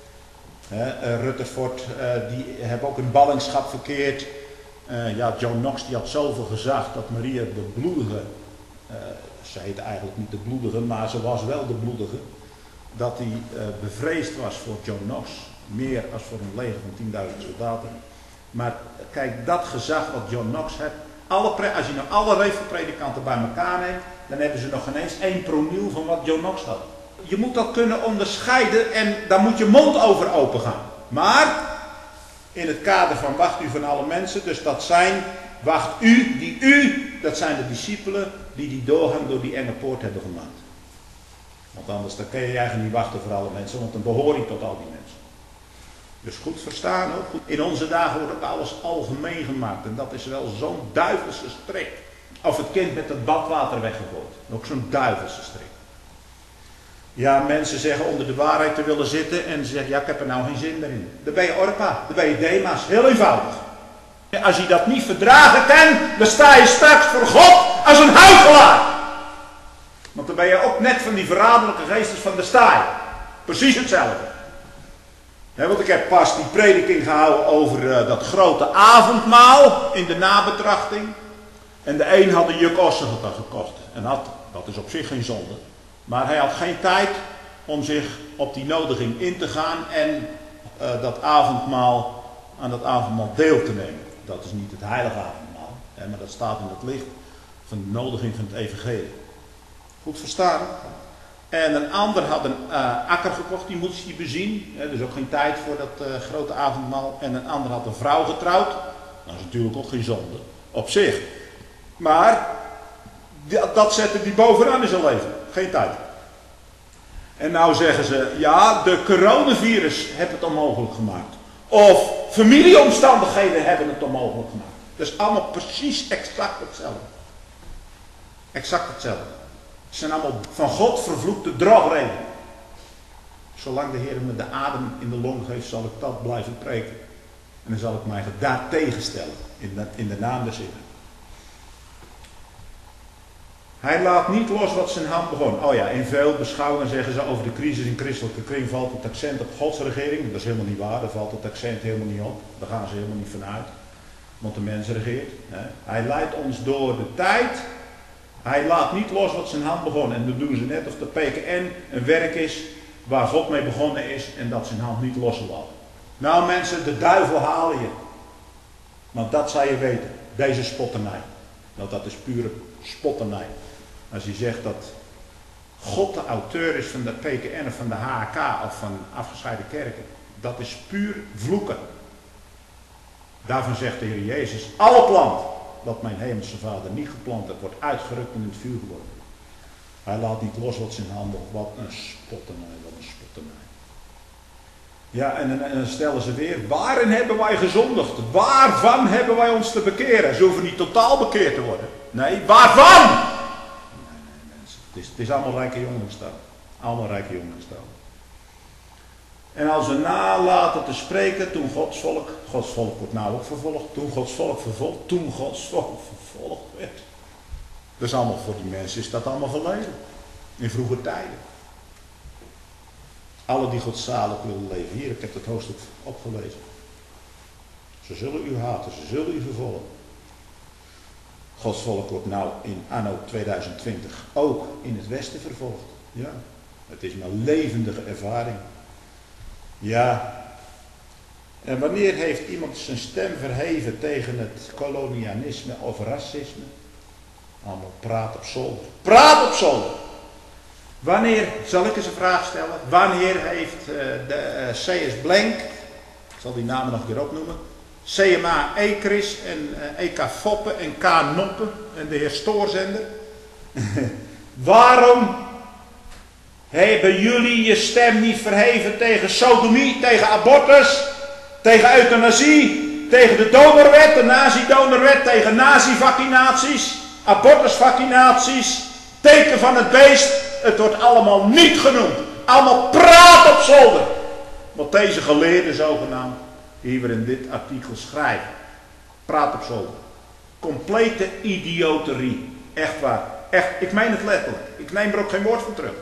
Rutherford, die hebben ook in ballingschap verkeerd. John Knox die had zoveel gezag dat Maria de bloedige, ze heette eigenlijk niet de bloedige, maar ze was wel de bloedige. Dat hij bevreesd was voor John Knox, meer als voor een leger van 10.000 soldaten. Maar kijk, dat gezag wat John Knox heeft, als je nou alle revelpredikanten bij elkaar neemt, dan hebben ze nog geen eens 1 promiel van wat John Knox had. Je moet dat kunnen onderscheiden en daar moet je mond over open gaan. Maar in het kader van wacht u van alle mensen, dus dat zijn, wacht u, dat zijn de discipelen die doorgang door die enge poort hebben gemaakt. Want anders dan kun je eigenlijk niet wachten voor alle mensen, want dan behoor je tot al die mensen. Dus goed verstaan ook. Goed. In onze dagen wordt ook alles algemeen gemaakt en dat is wel zo'n duivelse strik. Of het kind met het badwater weggegooid. Ook zo'n duivelse strik. Ja, mensen zeggen onder de waarheid te willen zitten en ze zeggen, ja, ik heb er nou geen zin meer in. Dan ben je Orpa, dan ben je Demas, heel eenvoudig. Als je dat niet verdragen kan, dan sta je straks voor God als een huichelaar. Want dan ben je ook net van die verraderlijke geesters van de staai. Precies hetzelfde. Want ik heb pas die prediking gehouden over dat grote avondmaal in de nabetrachting. En de een had een juk ossen gekocht. En dat is op zich geen zonde. Maar hij had geen tijd om zich op die nodiging in te gaan en aan dat avondmaal deel te nemen. Dat is niet het heilige avondmaal, maar dat staat in het licht van de nodiging van het evangelie. Goed verstaan? En een ander had een akker gekocht, die moest hij bezien. Dus ook geen tijd voor dat grote avondmaal. En een ander had een vrouw getrouwd. Dat is natuurlijk ook geen zonde, op zich. Maar dat zette hij bovenaan in zijn leven. Geen tijd. En nou zeggen ze, ja, de coronavirus heeft het onmogelijk gemaakt. Of familieomstandigheden hebben het onmogelijk gemaakt. Dat is allemaal precies exact hetzelfde. Exact hetzelfde. Het zijn allemaal van God vervloekte drogredenen. Zolang de Heer me de adem in de long geeft, zal ik dat blijven preken. En dan zal ik mij daar tegenstellen, in de naam des Heeren. Hij laat niet los wat zijn hand begon. Oh ja, in veel beschouwingen zeggen ze over de crisis in christelijke kring valt het accent op Gods regering. Dat is helemaal niet waar, daar valt het accent helemaal niet op. Daar gaan ze helemaal niet vanuit. Want de mens regeert. Hij leidt ons door de tijd. Hij laat niet los wat zijn hand begon. En dan doen ze net of de PKN een werk is waar God mee begonnen is en dat zijn hand niet los zal laten. Nou mensen, de duivel halen je. Want dat zou je weten. Deze spotternij. Nou, dat is pure spotternij. Als je zegt dat God de auteur is van de PKN of van de HK of van afgescheiden kerken. Dat is puur vloeken. Daarvan zegt de Heer Jezus, alle plant dat mijn hemelse Vader niet geplant heeft, wordt uitgerukt en in het vuur geworpen. Hij laat niet los wat zijn handen. Wat een spotternij, wat een spotternij. Ja, en dan stellen ze weer, waarin hebben wij gezondigd? Waarvan hebben wij ons te bekeren? Ze hoeven niet totaal bekeerd te worden. Nee, waarvan? Nee, mensen. Het is allemaal rijke jongenstaal. Allemaal rijke jongenstaal. En als we nalaten te spreken, toen Gods volk wordt nou ook vervolgd, toen Gods volk vervolgd werd. Dat is allemaal voor die mensen, is dat allemaal verleden. In vroege tijden. Alle die godzalig willen leven. Hier, ik heb het hoofdstuk opgelezen. Ze zullen u haten, ze zullen u vervolgen. Gods volk wordt nou in anno 2020 ook in het Westen vervolgd. Ja, het is een levendige ervaring. Ja, en wanneer heeft iemand zijn stem verheven tegen het kolonialisme of racisme? Allemaal praat op zolder. Praat op zolder! Wanneer, zal ik eens een vraag stellen, wanneer heeft de CS Blank, ik zal die namen nog een keer opnoemen, CMA Ekris en EK Foppen en K Noppen en de heer Stoorzender, waarom hebben jullie je stem niet verheven tegen sodomie, tegen abortus, tegen euthanasie, tegen de donorwet, de nazi-donorwet, tegen nazi-vaccinaties, abortusvaccinaties, teken van het beest? Het wordt allemaal niet genoemd. Allemaal praat op zolder. Wat deze geleerden zogenaamd hier in dit artikel schrijven. Praat op zolder. Complete idioterie. Echt waar. Echt, ik meen het letterlijk. Ik neem er ook geen woord van terug.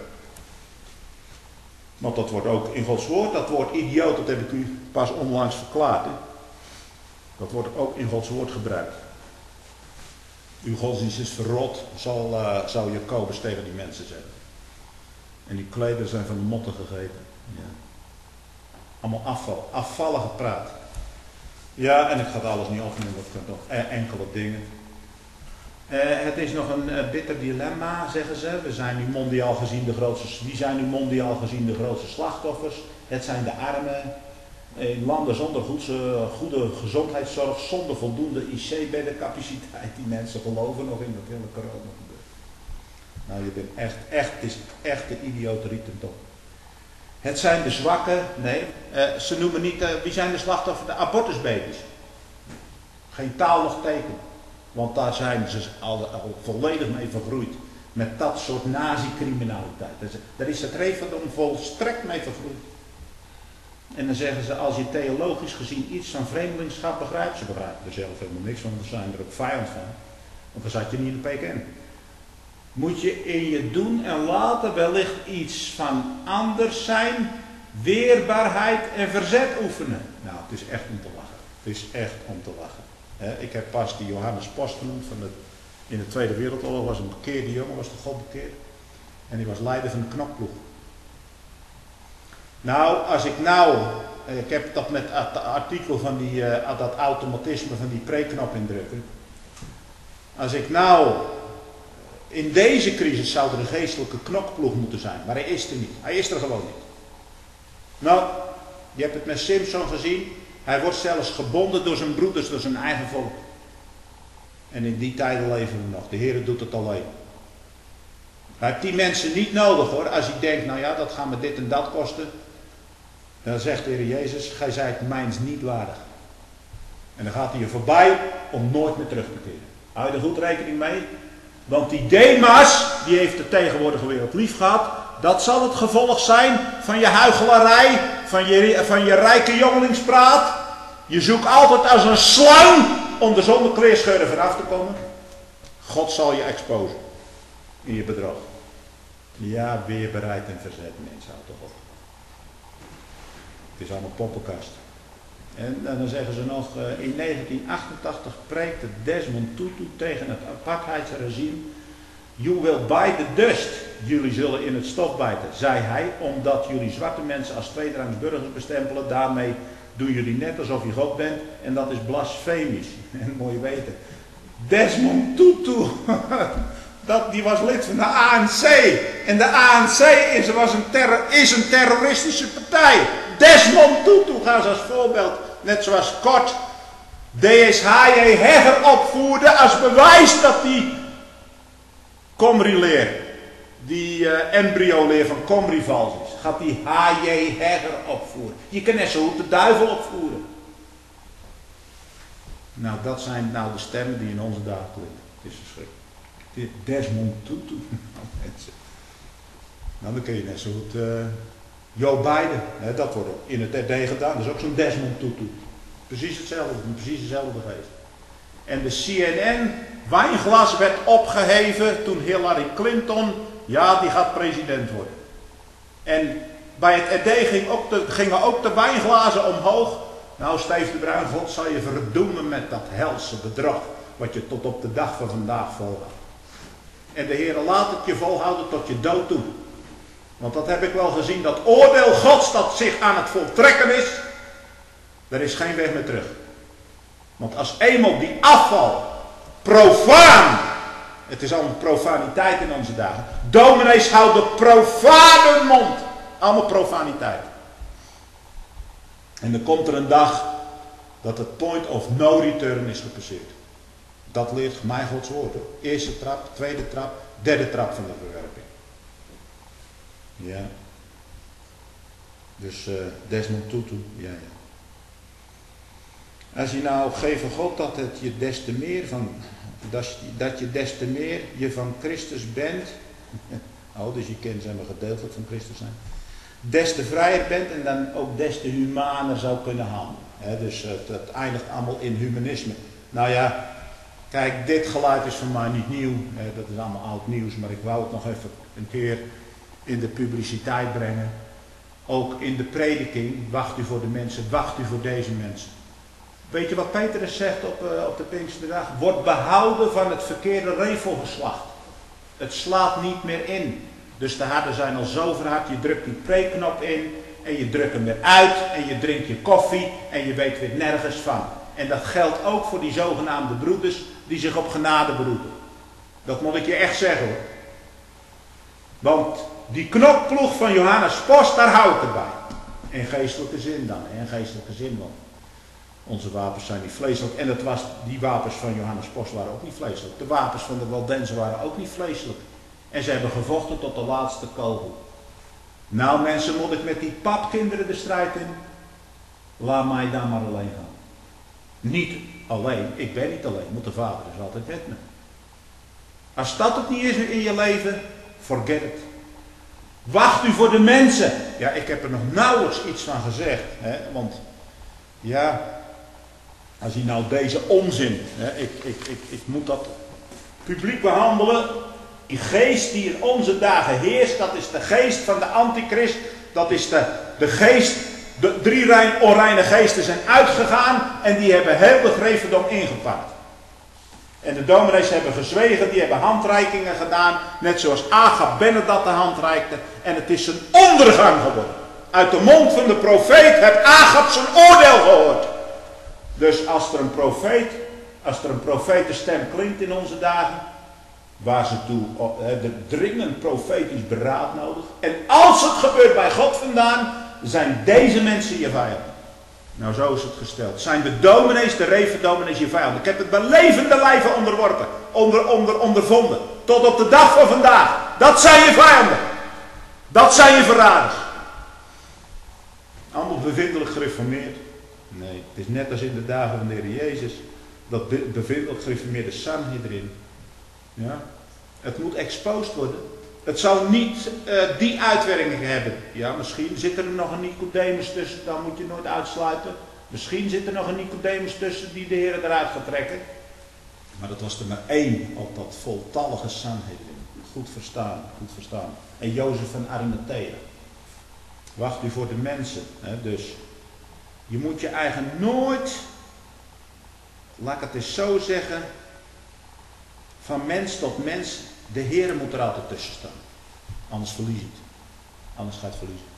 Want dat wordt ook in Gods woord, dat woord idioot, dat heb ik u pas onlangs verklaard. Hè? Dat wordt ook in Gods woord gebruikt. Uw godsdienst is verrot, zou Jacobus tegen die mensen zeggen. En die klederen zijn van de motten gegeten. Ja. Allemaal afval, afvallige praat. Ja, en ik ga het alles niet opnemen, dat kan nog enkele dingen. Het is nog een bitter dilemma, zeggen ze. Wie zijn nu mondiaal gezien de grootste slachtoffers? Het zijn de armen. In landen zonder goede gezondheidszorg, zonder voldoende IC-beddencapaciteit. Die mensen geloven nog in dat hele corona gebeuren. Nou, je bent het is echt de idioterie ten top. Het zijn de zwakken, nee, ze noemen niet, wie zijn de slachtoffers? De abortusbaby's. Geen taal nog teken. Want daar zijn ze al volledig mee vergroeid. Met dat soort nazi-criminaliteit. Daar is het referendum volstrekt mee vergroeid. En dan zeggen ze, als je theologisch gezien iets van vreemdelingschap begrijpt, ze begrijpen er zelf helemaal niks van, ze zijn er ook vijand van. Want dan zat je niet in de PKN. Moet je in je doen en laten wellicht iets van anders zijn, weerbaarheid en verzet oefenen. Nou, het is echt om te lachen. Het is echt om te lachen. Ik heb pas die Johannes Post genoemd in de Tweede Wereldoorlog, was een bekeerde jongen, was de God bekeerd. En die was leider van de knokploeg. Nou, als ik ik heb dat met het artikel van dat automatisme van die preeknop indrukken. Als ik in deze crisis zou er een geestelijke knokploeg moeten zijn, maar hij is er niet. Hij is er gewoon niet. Nou, je hebt het met Simpson gezien. Hij wordt zelfs gebonden door zijn broeders, door zijn eigen volk. En in die tijden leven we nog. De Heer doet het alleen. Hij heeft die mensen niet nodig hoor. Als hij denkt, nou ja, dat gaat me dit en dat kosten. Dan zegt de Heer Jezus, gij zijt mijns niet waardig. En dan gaat hij er voorbij om nooit meer terug te keren. Hou je er goed rekening mee? Want die Demas, die heeft de tegenwoordige wereld lief gehad. Dat zal het gevolg zijn van je huichelarij, van je rijke jongelingspraat. Je zoekt altijd als een slang om er zonder kleerscheuren vanaf te komen. God zal je exposen in je bedrog. Ja, weerbereid en verzet, mensen, houd toch op. Het is allemaal poppenkast. En dan zeggen ze nog, in 1988 preekte Desmond Tutu tegen het apartheidsregime. You will bite the dust. Jullie zullen in het stof bijten, zei hij, omdat jullie zwarte mensen als tweederangs burgers bestempelen. Daarmee doen jullie net alsof je God bent en dat is blasfemisch. En moet je weten. Desmond Tutu, die was lid van de ANC. En de ANC is een terroristische partij. Desmond Tutu, ga eens als voorbeeld. Net zoals Kort D.S.H.J. Hegger opvoerde als bewijs dat die Comrie-leer, die embryo-leer van Comrie vals is. Gaat die H.J. Hegger opvoeren. Je kan net zo goed de duivel opvoeren. Nou, dat zijn nou de stemmen die in onze dagen klinken. Het is verschrikkelijk. Desmond Tutu. Nou, dan kun je net zo goed Joe Biden. Dat wordt ook in het RD gedaan. Dat is ook zo'n Desmond Tutu. Precies hetzelfde. Precies dezelfde geest. En de CNN wijnglas werd opgeheven toen Hillary Clinton, ja, die gaat president worden. En bij het RD gingen ook de wijnglazen omhoog. Nou, Steve de Bruin, God zal je verdoemen met dat helse bedrog, wat je tot op de dag van vandaag volhoudt. En de Heer laat het je volhouden tot je dood toe. Want dat heb ik wel gezien, dat oordeel Gods dat zich aan het voltrekken is, er is geen weg meer terug. Want als eenmaal die afval, profaan, het is allemaal profaniteit in onze dagen. Dominees houden profane mond. Allemaal profaniteit. En dan komt er een dag dat het point of no return is gepasseerd. Dat leert mij Gods woord. Eerste trap, tweede trap, derde trap van de verwerping. Ja. Dus Desmond Tutu, ja. Als je nou geeft van God dat het je des te meer dat je des te meer je van Christus bent. Oh, dus je kunt zeg maar gedeeltelijk van Christus zijn. Des te vrijer bent en dan ook des te humaner zou kunnen handelen. Dus het eindigt allemaal in humanisme. Nou ja, kijk, dit geluid is voor mij niet nieuw. Dat is allemaal oud nieuws, maar ik wou het nog even een keer in de publiciteit brengen. Ook in de prediking, wacht u voor de mensen, wacht u voor deze mensen. Weet je wat Petrus zegt op de Pinksterdag? Word behouden van het verkeerde revelgeslacht. Het slaat niet meer in. Dus de harden zijn al zo verhard, je drukt die preekknop in en je drukt hem weer uit en je drinkt je koffie en je weet weer nergens van. En dat geldt ook voor die zogenaamde broeders die zich op genade beroepen. Dat moet ik je echt zeggen hoor. Want die knopploeg van Johannes Post, daar hou ik erbij. In geestelijke zin dan, in geestelijke zin want onze wapens zijn niet vleeselijk. En die wapens van Johannes Post waren ook niet vleeselijk. De wapens van de Waldenzen waren ook niet vleeselijk. En ze hebben gevochten tot de laatste kogel. Nou mensen, moet ik met die papkinderen de strijd in? Laat mij dan maar alleen gaan. Niet alleen, ik ben niet alleen, want de Vader is altijd met me. Als dat het niet is in je leven, forget it. Wacht u voor de mensen. Ja, ik heb er nog nauwelijks iets van gezegd. Want ja, als je nou deze onzin, ik moet dat publiek behandelen. Die geest die in onze dagen heerst, dat is de geest van de antichrist. Dat is de geest, de 3 onreine geesten zijn uitgegaan en die hebben heel het grevendom ingepakt. En de dominees hebben gezwegen, die hebben handreikingen gedaan, net zoals Agab Benedat de hand reikte. En het is zijn ondergang geworden. Uit de mond van de profeet heeft Agab zijn oordeel gehoord. Dus als er een profetenstem klinkt in onze dagen, waar ze toe hebben dringend profetisch beraad nodig. En als het gebeurt bij God vandaan, zijn deze mensen je vijanden. Nou, zo is het gesteld. Zijn de dominees, de revendominees je vijanden. Ik heb het bij levende lijven onderworpen, ondervonden. Tot op de dag van vandaag. Dat zijn je vijanden. Dat zijn je verraders. Allemaal bevindelijk gereformeerd. Nee, het is net als in de dagen van de Heer Jezus. Dat bevindelijk gereformeerde Sanhedrin. Ja. Het moet exposed worden. Het zal niet die uitwerking hebben. Ja, misschien zit er nog een Nicodemus tussen, dan moet je nooit uitsluiten. Misschien zit er nog een Nicodemus tussen die de Heer eruit gaat trekken. Maar dat was er maar één op dat voltallige Sanhedrin. Goed verstaan, goed verstaan. En Jozef van Arimathea. Wacht u voor de mensen. Hè? Dus je moet je eigen nooit, laat ik het eens zo zeggen, van mens tot mens, de Heer moet er altijd tussen staan. Anders verlies je het. Anders ga je het verliezen.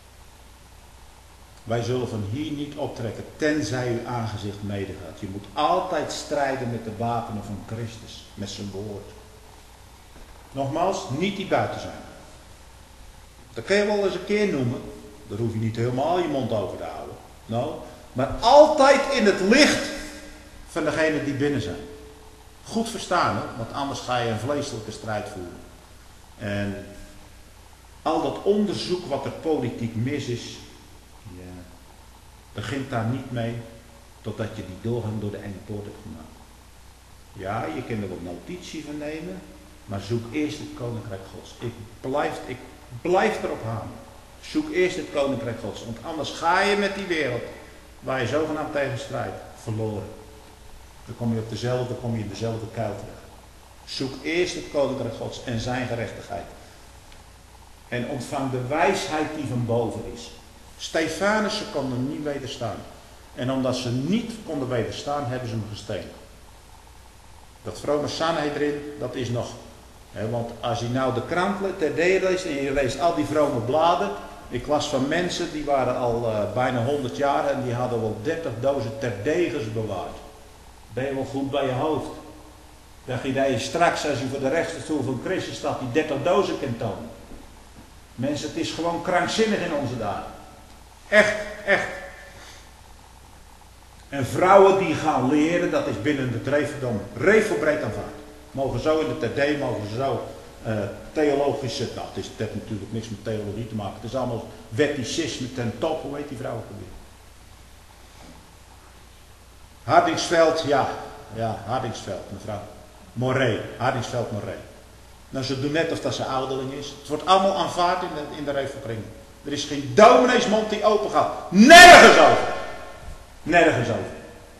Wij zullen van hier niet optrekken, tenzij uw aangezicht medegaat. Je moet altijd strijden met de wapenen van Christus, met zijn woord. Nogmaals, niet die buiten zijn. Dat kun je wel eens een keer noemen. Daar hoef je niet helemaal je mond over te houden. Nou, maar altijd in het licht van degenen die binnen zijn. Goed verstaan, hè? Want anders ga je een vleeselijke strijd voeren. En al dat onderzoek wat er politiek mis is, ja, begint daar niet mee totdat je die doorgang door de enge poort hebt gemaakt. Ja, je kunt er wel notitie van nemen, maar zoek eerst het koninkrijk Gods. Ik blijf erop hameren. Zoek eerst het koninkrijk Gods, want anders ga je met die wereld waar je zogenaamd tegen strijdt, verloren. Dan kom je in dezelfde kuil terecht. Zoek eerst het koninkrijk Gods en zijn gerechtigheid. En ontvang de wijsheid die van boven is. Stefanus kon hem niet wederstaan. En omdat ze niet konden wederstaan, hebben ze hem gestenigd. Dat vrome Sanhedrin, dat is nog. Hè, want als je nou de krant terdege leest en je leest al die vrome bladen. Ik las van mensen die waren al bijna 100 jaar en die hadden wel 30 dozen terdeges bewaard. Ben je wel goed bij je hoofd? Dacht je dat je straks, als je voor de rechterstoel van Christus staat, die 30 dozen kunt tonen? Mensen, het is gewoon krankzinnig in onze dagen. Echt, echt. En vrouwen die gaan leren, dat is binnen het Referdom revelbreed aanvaard. Mogen zo in de td, mogen ze zo theologische, nou het heeft natuurlijk niks met theologie te maken. Het is allemaal wetticisme ten top, hoe heet die vrouw ook alweer? Hardingsveld, ja, Hardingsveld, mevrouw. Hardingsveld Moré. Nou, ze doen net of dat ze ouderling is. Het wordt allemaal aanvaard in de revelkring. Er is geen domineesmond die open gaat. Nergens over. Nergens over.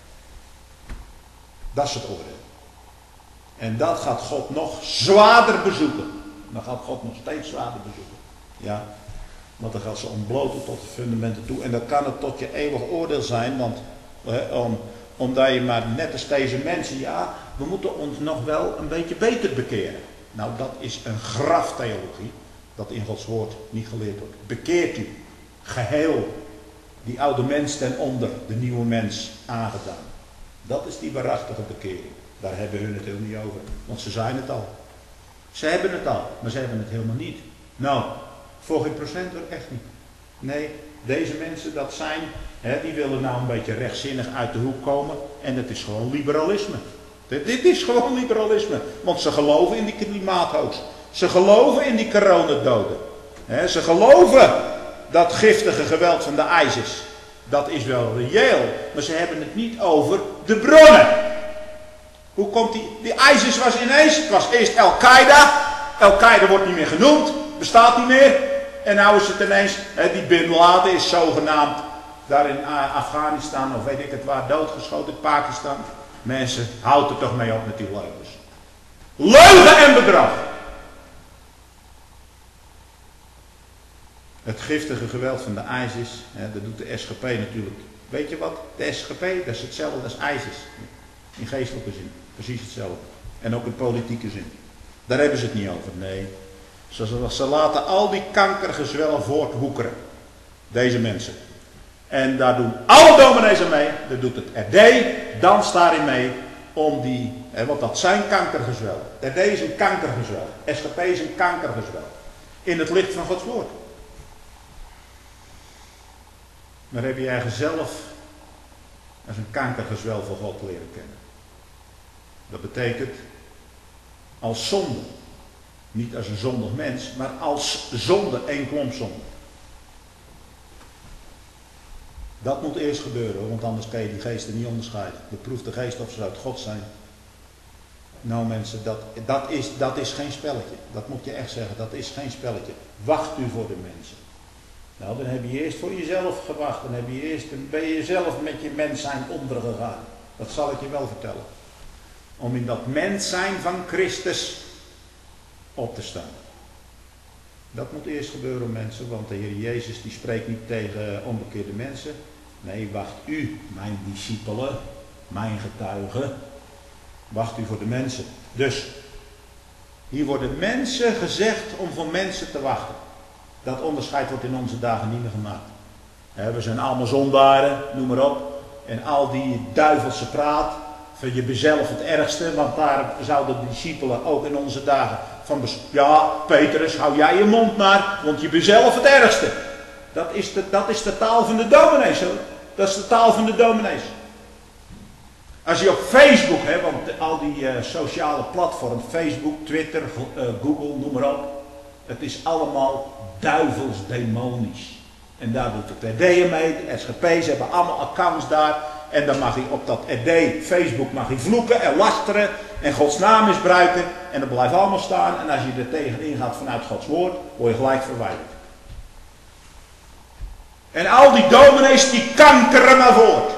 Dat is het oordeel. En dat gaat God nog zwaarder bezoeken. Dan gaat God nog steeds zwaarder bezoeken. Ja. Want dan gaat ze ontbloten tot de fundamenten toe. En dan kan het tot je eeuwig oordeel zijn. Want omdat je maar net als deze mensen, ja, we moeten ons nog wel een beetje beter bekeren. Nou, dat is een graftheologie, dat in Gods woord niet geleerd wordt. Bekeert u, geheel, die oude mens ten onder, de nieuwe mens aangedaan. Dat is die waarachtige bekering. Daar hebben hun het helemaal niet over, want ze zijn het al. Ze hebben het al, maar ze hebben het helemaal niet. Nou, voor geen procent hoor, echt niet. Nee, deze mensen, dat zijn, die willen nou een beetje rechtzinnig uit de hoek komen. En dat is gewoon liberalisme. Dit is gewoon liberalisme. Want ze geloven in die klimaathoogst. Ze geloven in die coronadoden. Ze geloven dat giftige geweld van de ISIS. Dat is wel reëel. Maar ze hebben het niet over de bronnen. Hoe komt die ISIS het was eerst Al-Qaeda. Al-Qaeda wordt niet meer genoemd. Bestaat niet meer. En nou is het ineens, die Bin Laden is zogenaamd daar in Afghanistan of weet ik het waar doodgeschoten, in Pakistan. Mensen, houd er toch mee op met die leugens. Leugen en bedrog. Het giftige geweld van de ISIS, dat doet de SGP natuurlijk. Weet je wat? De SGP, dat is hetzelfde als ISIS. In geestelijke zin. Precies hetzelfde. En ook in politieke zin. Daar hebben ze het niet over. Nee. Ze laten al die kankergezwellen voortwoekeren. Deze mensen. En daar doen alle dominees aan mee. Dat doet het RD, danst daarin mee. Om die, want dat zijn kankergezwellen. RD is een kankergezwel. SGP is een kankergezwel. In het licht van Gods woord. Maar heb je eigen zelf als een kankergezwel van God leren kennen. Dat betekent als zonde. Niet als een zondig mens, maar als zonde, één klomp zonde. Dat moet eerst gebeuren, want anders kan je die geesten niet onderscheiden. Beproef de geest of ze uit God zijn. Nou mensen, dat is geen spelletje. Dat moet je echt zeggen, dat is geen spelletje. Wacht u voor de mensen. Nou, dan heb je eerst voor jezelf gewacht. Dan ben je zelf met je mens zijn ondergegaan. Dat zal ik je wel vertellen. Om in dat mens zijn van Christus op te staan. Dat moet eerst gebeuren, mensen, want de Heer Jezus die spreekt niet tegen onbekeerde mensen. Nee, wacht u, mijn discipelen, mijn getuigen. Wacht u voor de mensen. Dus, hier worden mensen gezegd om voor mensen te wachten. Dat onderscheid wordt in onze dagen niet meer gemaakt. We zijn allemaal zondaren, noem maar op. En al die duivelse praat, van je bezelf het ergste, want daar zouden de discipelen ook in onze dagen van, ja, Petrus, hou jij je mond maar, want je bezelf het ergste. Dat is de taal van de dominees, hoor. Dat is de taal van de dominees. Als je op Facebook, want al die sociale platforms, Facebook, Twitter, Google, noem maar op. Het is allemaal duivels demonisch. En daar doet het RD mee, de SGP, ze hebben allemaal accounts daar. En dan mag hij op dat RD, Facebook, mag hij vloeken en lasteren en Gods naam misbruiken. En dat blijft allemaal staan. En als je er tegenin gaat vanuit Gods woord, word je gelijk verwijderd. En al die dominees die kankeren maar voort.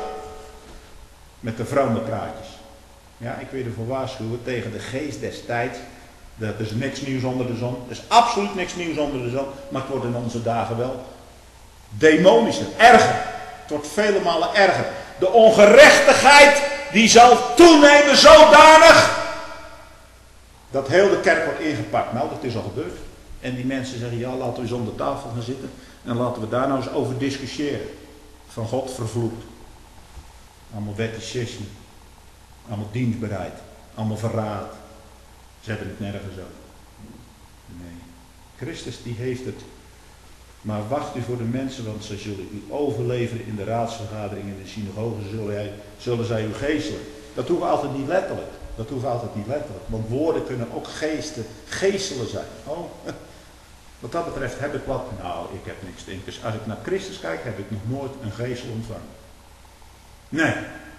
Met de vrome praatjes. Ja, ik wil ervoor waarschuwen tegen de geest des tijds. Er is niks nieuws onder de zon. Er is absoluut niks nieuws onder de zon. Maar het wordt in onze dagen wel demonischer, erger. Het wordt vele malen erger. De ongerechtigheid die zal toenemen zodanig dat heel de kerk wordt ingepakt. Nou, dat is al gebeurd. En die mensen zeggen, ja, laten we eens om de tafel gaan zitten. En laten we daar nou eens over discussiëren. Van God vervloekt. Allemaal wetticisme. Allemaal dienstbereid. Allemaal verraad. Ze hebben het nergens over. Nee. Christus die heeft het. Maar wacht u voor de mensen, want ze zullen u overleveren in de raadsvergadering, in de synagogen zullen zij u geestelen. Dat hoeft altijd niet letterlijk. Dat hoeft altijd niet letterlijk. Want woorden kunnen ook geestelen zijn. Oh, wat dat betreft heb ik wat. Nou, ik heb niks stinkers. Als ik naar Christus kijk, heb ik nog nooit een geestel ontvangen. Nee.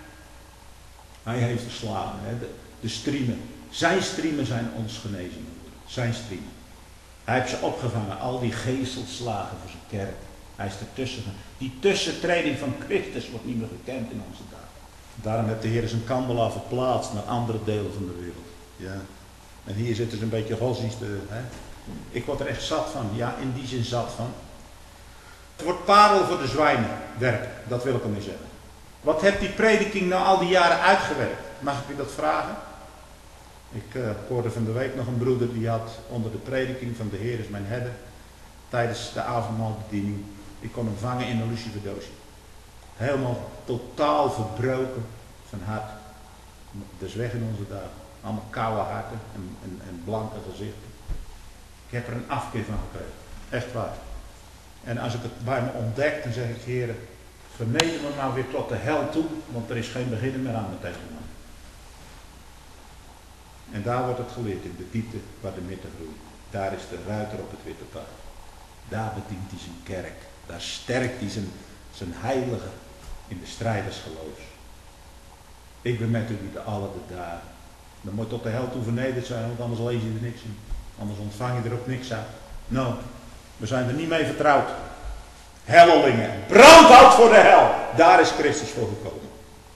Hij heeft geslagen. De striemen. Zijn striemen zijn ons genezing. Zijn striemen. Hij heeft ze opgevangen, al die geestelslagen voor zijn kerk. Hij is ertussen. Die tussentreding van Christus wordt niet meer gekend in onze dagen. Daarom heeft de Heer zijn kandelaar verplaatst naar andere delen van de wereld. Ja. En hier zitten ze een beetje godsdienst. Ik word er echt zat van. Ja, in die zin zat van. Het wordt parel voor de zwijnen werken. Dat wil ik ermee zeggen. Wat heeft die prediking nou al die jaren uitgewerkt? Mag ik u dat vragen? Ik hoorde van de week nog een broeder die had onder de prediking van de Heer is mijn herder. Tijdens de avondmaalbediening. Ik kon hem vangen in een luciferdoosje. Helemaal totaal verbroken van hart. Dat is weg in onze dagen. Allemaal koude harten en blanke gezichten. Ik heb er een afkeer van gekregen. Echt waar. En als ik het bij me ontdek, dan zeg ik, Heer, verneder me nou weer tot de hel toe, want er is geen beginnen meer aan me tegen me. En daar wordt het geleerd, in de diepte waar de midden groeit. Daar is de ruiter op het witte paard. Daar bedient hij zijn kerk. Daar sterkt hij zijn heilige in de strijders-geloofs. Ik ben met u niet alle de dagen. Dan moet tot de hel toe vernederd zijn, want anders lees je er niks in. Anders ontvang je er ook niks uit. Nou, we zijn er niet mee vertrouwd. Hellelingen, brandhout voor de hel. Daar is Christus voor gekomen.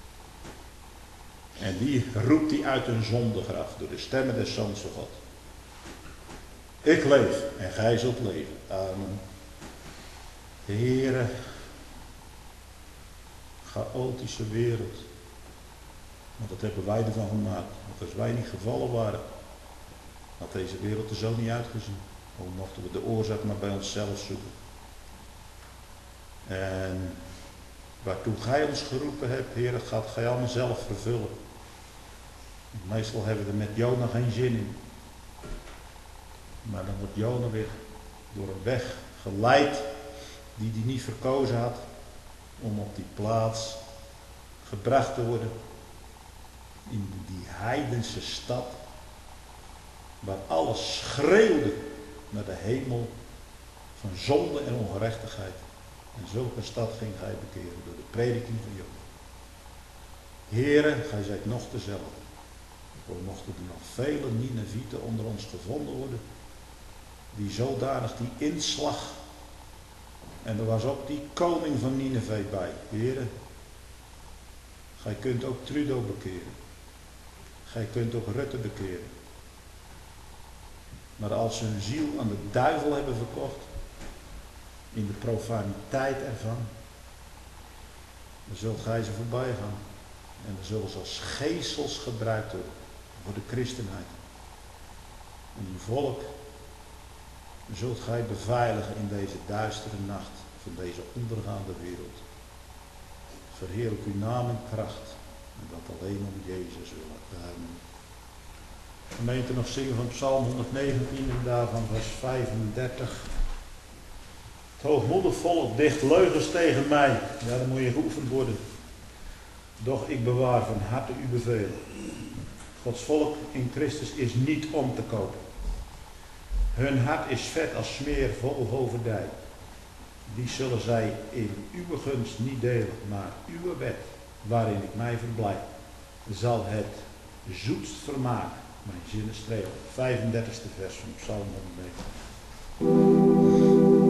En die roept hij uit een zondegraf door de stemmen des Zoons van God. Ik leef en gij zult leven. Amen. Heere, chaotische wereld. Want dat hebben wij ervan gemaakt. Want als wij niet gevallen waren, had deze wereld er zo niet uitgezien. Dan mochten we de oorzaak maar bij onszelf zoeken. En waartoe gij ons geroepen hebt, Heer, dat gaat gij allemaal zelf vervullen. Meestal hebben we er met Jona geen zin in. Maar dan wordt Jona weer door een weg geleid die hij niet verkozen had. Om op die plaats gebracht te worden. In die heidense stad. Waar alles schreeuwde naar de hemel van zonde en ongerechtigheid. En zulke stad ging gij bekeren door de prediking van Jona. Heere, gij zijt nog dezelfde. voor mochten er nog vele Ninevieten onder ons gevonden worden, die zodanig die inslag, en er was ook die koning van Nineve bij. Heren, gij kunt ook Trudeau bekeren. Gij kunt ook Rutte bekeren. Maar als ze hun ziel aan de duivel hebben verkocht, in de profaniteit ervan, dan zult gij ze voorbij gaan. En dan zullen ze als geesels gebruikt worden voor de christenheid. En uw volk zult gij beveiligen in deze duistere nacht van deze ondergaande wereld. Verheerlijk uw naam en kracht. En dat alleen om Jezus willen. Amen. Gemeente, nog zingen van Psalm 119 en daarvan vers 35. Het hoogmoedig volk dicht leugens tegen mij. Ja, dan moet je geoefend worden. Doch ik bewaar van harte uw bevelen. Gods volk in Christus is niet om te kopen. Hun hart is vet als smeer vol hovedij. Die zullen zij in uw gunst niet delen, maar uw wet, waarin ik mij verblijd, zal het zoetst vermaak mijn zinnen strelen. 35e vers van Psalm 119.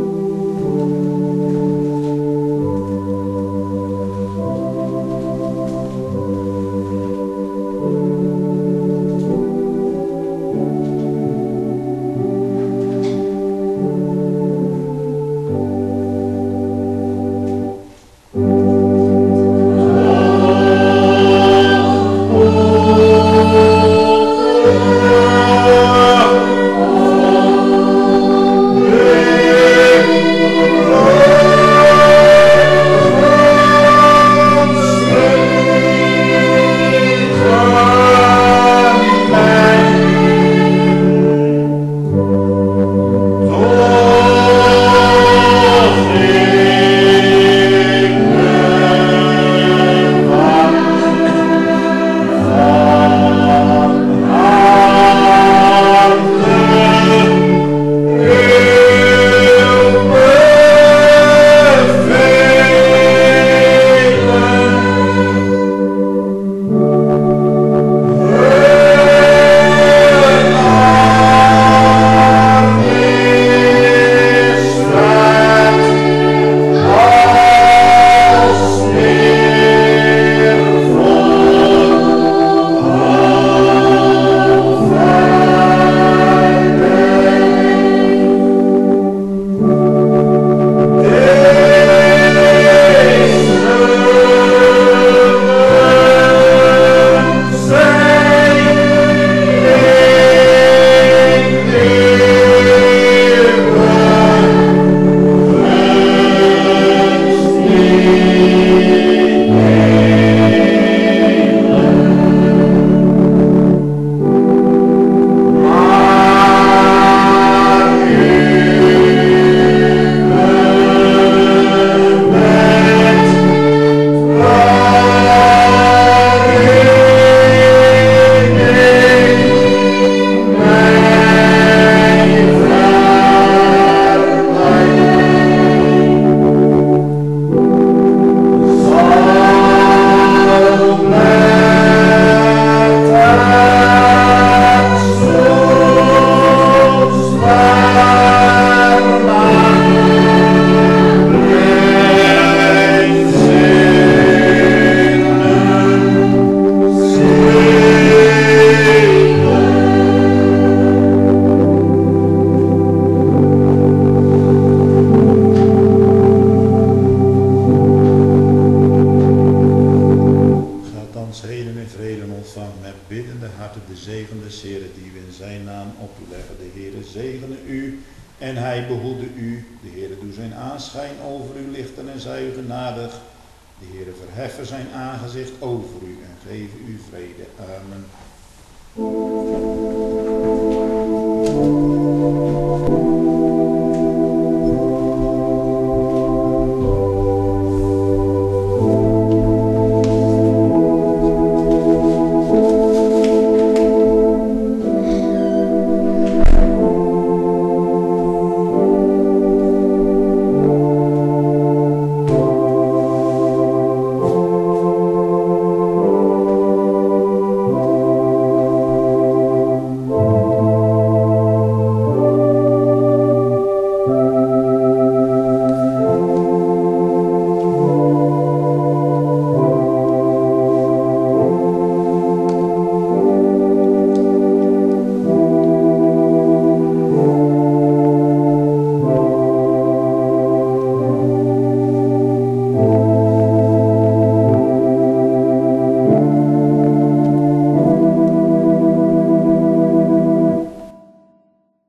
De Heere verheffen zijn aangezicht over u en geven u vrede. Amen.